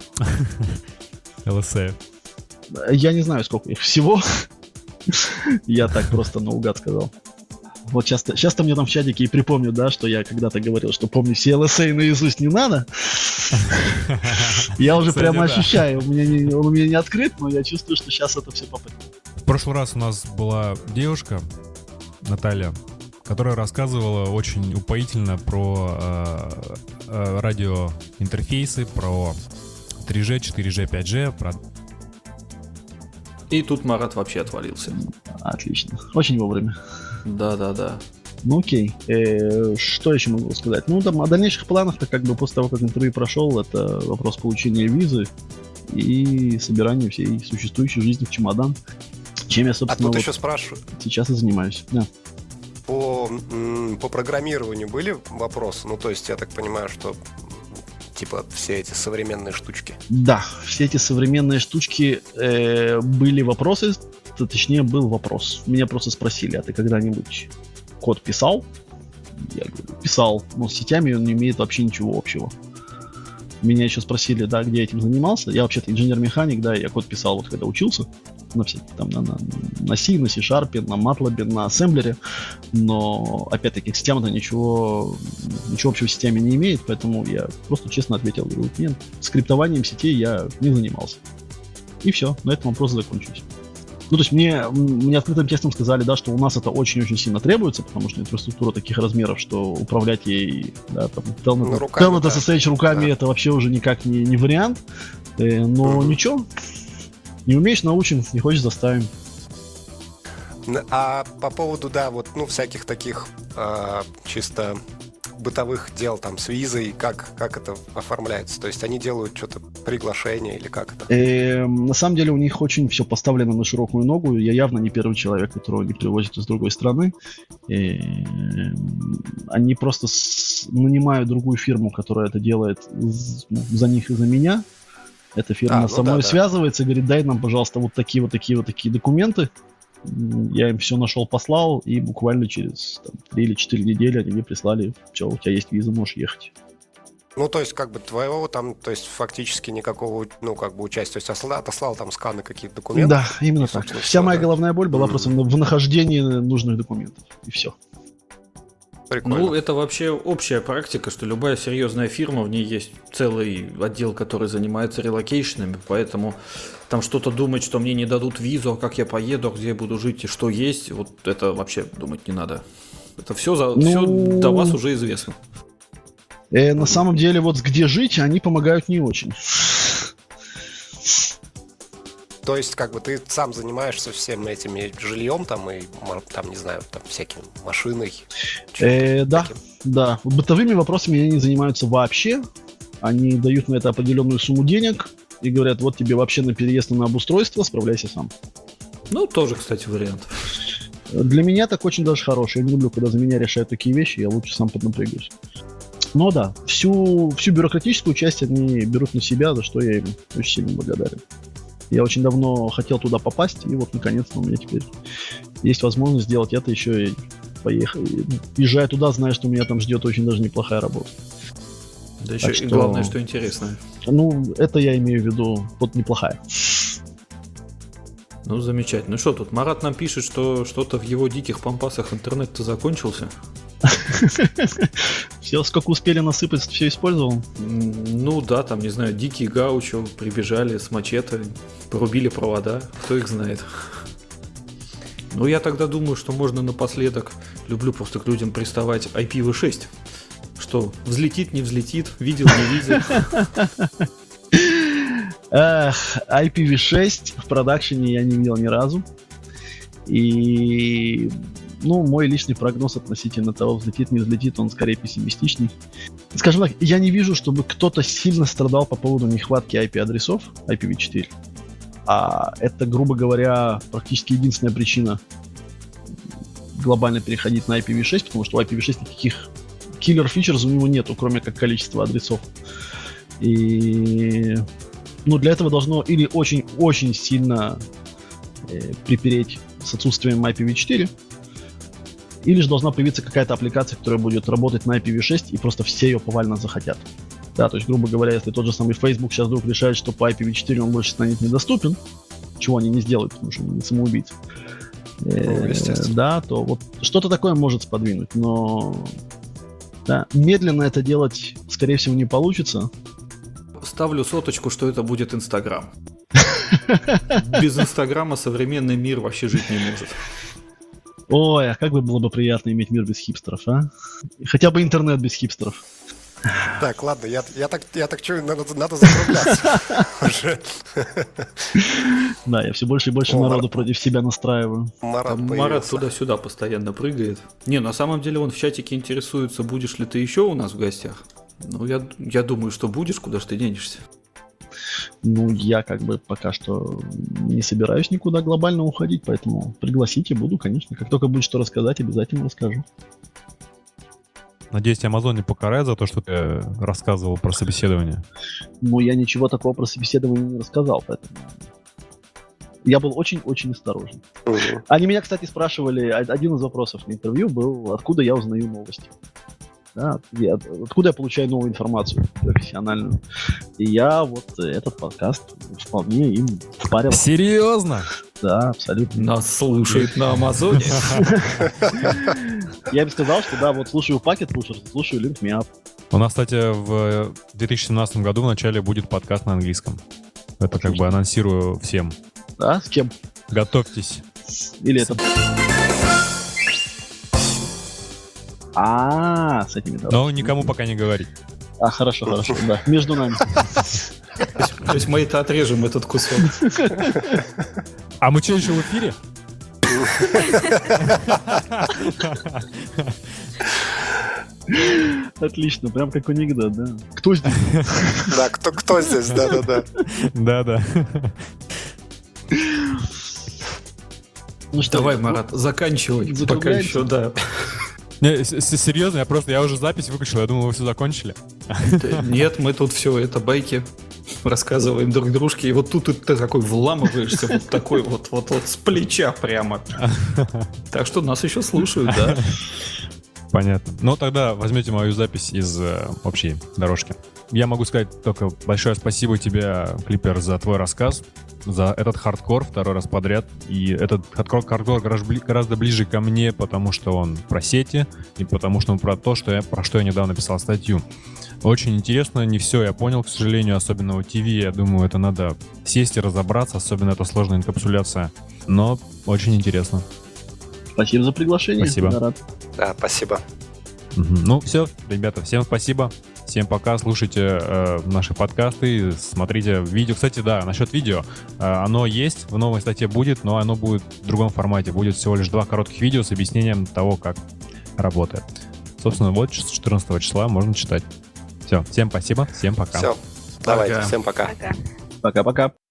LSA.
Я не знаю, сколько их всего. Я так просто наугад сказал. Вот часто мне там в чатике и припомню, да, что я когда-то говорил, что помню все LSA наизусть не надо. Я уже
Кстати,
прямо
да.
ощущаю, он у меня не открыт, но я чувствую, что сейчас это все попадет.
В прошлый раз у нас была девушка, Наталья, которая рассказывала очень упоительно про радиоинтерфейсы, про 3G, 4G, 5G, про...
И тут Марат вообще отвалился.
Отлично. Очень вовремя.
Да.
Ну окей. Что еще могу сказать? Ну, там, о дальнейших планах-то как бы после того, как интервью прошел, это вопрос получения визы и собирания всей существующей жизни в чемодан. Чем я,
А
собственно,
тут
вот
еще спрашиваю,
сейчас и занимаюсь. Да.
по программированию были вопросы? Ну, то есть, я так понимаю, что типа все эти современные штучки.
Да, все эти современные штучки были вопросы, точнее был вопрос. Меня просто спросили, а ты когда-нибудь код писал? Я говорю, писал, но с сетями он не имеет вообще ничего общего. Меня еще спросили, да, где я этим занимался. Я вообще-то инженер-механик, да, я код писал вот когда учился. На всякие, там, на C, на C-Sharp, на MATLAB, на ассемблере. Но, опять-таки, к сетям-то ничего общего с сетями не имеет, поэтому я просто честно ответил. Говорю, нет, скриптованием сетей я не занимался. И все, на этом вопрос закончился. Ну, то есть мне открытым текстом сказали, да, что у нас это очень-очень сильно требуется, потому что инфраструктура таких размеров, что управлять ей, да, там, Telnet SSH руками, да, это вообще уже никак не вариант. Но ничего, не умеешь — научим, не хочешь — заставим.
А по поводу, да, вот, ну, всяких таких чисто бытовых дел там с визой, как это оформляется? То есть они делают что-то, приглашение или как это?
На самом деле у них очень все поставлено на широкую ногу. Я явно не первый человек, которого они привозят из другой страны. Они просто нанимают другую фирму, которая это делает за них и за меня. Эта фирма со мной связывается и говорит, дай нам, пожалуйста, вот такие документы. Я им все нашел, послал, и буквально через 3 или 4 недели они мне прислали, все, у тебя есть виза, можешь ехать.
Ну, то есть, как бы, твоего там, то есть, фактически никакого, ну, как бы, участия. То есть, отослал там сканы каких-то документов.
Да, именно так. Вся моя головная боль была просто в нахождении нужных документов, и все.
Прикольно.
Ну, это вообще общая практика, что любая серьезная фирма, в ней есть целый отдел, который занимается релокейшенами, поэтому там что-то думать, что мне не дадут визу, а как я поеду, где я буду жить и что есть, вот это вообще думать не надо. Это все до вас уже известно.
На самом деле, вот где жить, они помогают не очень.
То есть, как бы, ты сам занимаешься всем этими жильем, там, и, там, не знаю, там, всякими машиной? Да. Бытовыми вопросами они не занимаются вообще. Они дают на это определенную сумму денег и говорят, вот тебе вообще на переезд и на обустройство, справляйся сам.
Ну, тоже, кстати, вариант.
Для меня так очень даже хороший. Я не люблю, когда за меня решают такие вещи, я лучше сам поднапрягусь. Но да, всю бюрократическую часть они берут на себя, за что я им очень сильно благодарен. Я очень давно хотел туда попасть, и вот наконец-то у меня теперь есть возможность сделать это еще и поехать. Езжая туда, зная, что меня там ждет очень даже неплохая работа.
Да еще и главное, что интересное.
Ну, это я имею в виду, вот неплохая.
Ну, замечательно. Ну что тут, Марат нам пишет, что что-то в его диких пампасах интернет-то закончился.
Все, сколько успели насыпать, все использовал?
Ну да, там, не знаю, дикие гаучо прибежали с мачете, порубили провода, кто их знает. Ну, я тогда думаю, что можно напоследок, люблю просто к людям приставать, IPv6. Что, взлетит, не взлетит, видел, не видел.
IPv6 в продакшене я не видел ни разу. И, ну, мой личный прогноз относительно того, взлетит, не взлетит, он скорее пессимистичный. Скажем так, я не вижу, чтобы кто-то сильно страдал по поводу нехватки IP-адресов IPv4. А это, грубо говоря, практически единственная причина глобально переходить на IPv6, потому что у IPv6 никаких killer features у него нету, кроме как количества адресов. И для этого должно или очень-очень сильно припереть с отсутствием IPv4, или же должна появиться какая-то аппликация, которая будет работать на IPv6, и просто все ее повально захотят. Да, то есть, грубо говоря, если тот же самый Facebook сейчас вдруг решает, что по IPv4 он больше станет недоступен, чего они не сделают, потому что они не самоубийцы,
Естественно.
да, то вот что-то такое может сподвинуть, но да, медленно это делать, скорее всего, не получится.
Ставлю соточку, что это будет Инстаграм. Без Инстаграма современный мир вообще жить не может.
Ой, а как бы было бы приятно иметь мир без хипстеров, а? Хотя бы интернет без хипстеров.
Так, ладно, я так чую, надо закругляться уже.
Да, я все больше и больше народу против себя настраиваю.
Марат
Марат
появился.
туда-сюда постоянно прыгает. Не, на самом деле он в чатике интересуется, будешь ли ты еще у нас в гостях. Ну, я думаю, что будешь, куда ж ты денешься.
Я как бы пока что не собираюсь никуда глобально уходить, поэтому пригласите, буду, конечно. Как только будет что рассказать, обязательно расскажу.
Надеюсь, Amazon не покарает за то, что ты рассказывал про собеседование.
Я ничего такого про собеседование не рассказал, поэтому я был очень-очень осторожен.
Мгм.
Они меня, кстати, спрашивали, один из вопросов на интервью был, откуда я узнаю новости. Да, откуда я получаю новую информацию профессиональную. И я этот подкаст вполне им впарил.
Серьезно?
Да, абсолютно.
Нас слушают на Амазоне.
Я бы сказал, что да, слушаю пакет, слушаю Link Me Up.
У нас, кстати, в 2017 году в начале будет подкаст на английском. Это как бы анонсирую всем.
Да, с кем?
Готовьтесь.
Или это... с этими, да.
Но никому пока не говорить.
Хорошо, да, между нами.
То есть мы это отрежем, этот кусок.
А мы что, еще в эфире?
Отлично, прям как анекдот, да. Кто здесь?
Да, кто здесь? Да-да-да.
Да-да.
Ну что,
Давай, Марат, заканчивай. Пока
закругляемся?
еще, да.
Не, серьезно, я уже запись выключил, я думал, вы все закончили.
Нет, мы тут все это байки рассказываем друг дружке, и вот тут ты такой вламываешься, вот такой вот с плеча прямо. Так что нас еще слушают, да.
Понятно. Ну, тогда возьмете мою запись из общей дорожки. Я могу сказать только большое спасибо тебе, Клипер, за твой рассказ, за этот хардкор второй раз подряд. И этот хардкор гораздо ближе ко мне, потому что он про сети, и потому что он про то, про что я недавно писал статью. Очень интересно, не все я понял, к сожалению, особенно у ТВ. Я думаю, это надо сесть и разобраться, особенно это сложная инкапсуляция. Но очень интересно.
Спасибо за приглашение.
Спасибо.
Я рад.
Да, спасибо.
Ну, все, ребята, всем спасибо. Всем пока, слушайте наши подкасты, смотрите видео. Кстати, да, насчет видео. Оно есть, в новой статье будет, но оно будет в другом формате. Будет всего лишь 2 коротких видео с объяснением того, как работает. Собственно, вот с 14 числа можно читать. Все, всем спасибо, всем пока.
Все, давайте,
Пока.
всем пока.
Пока-пока.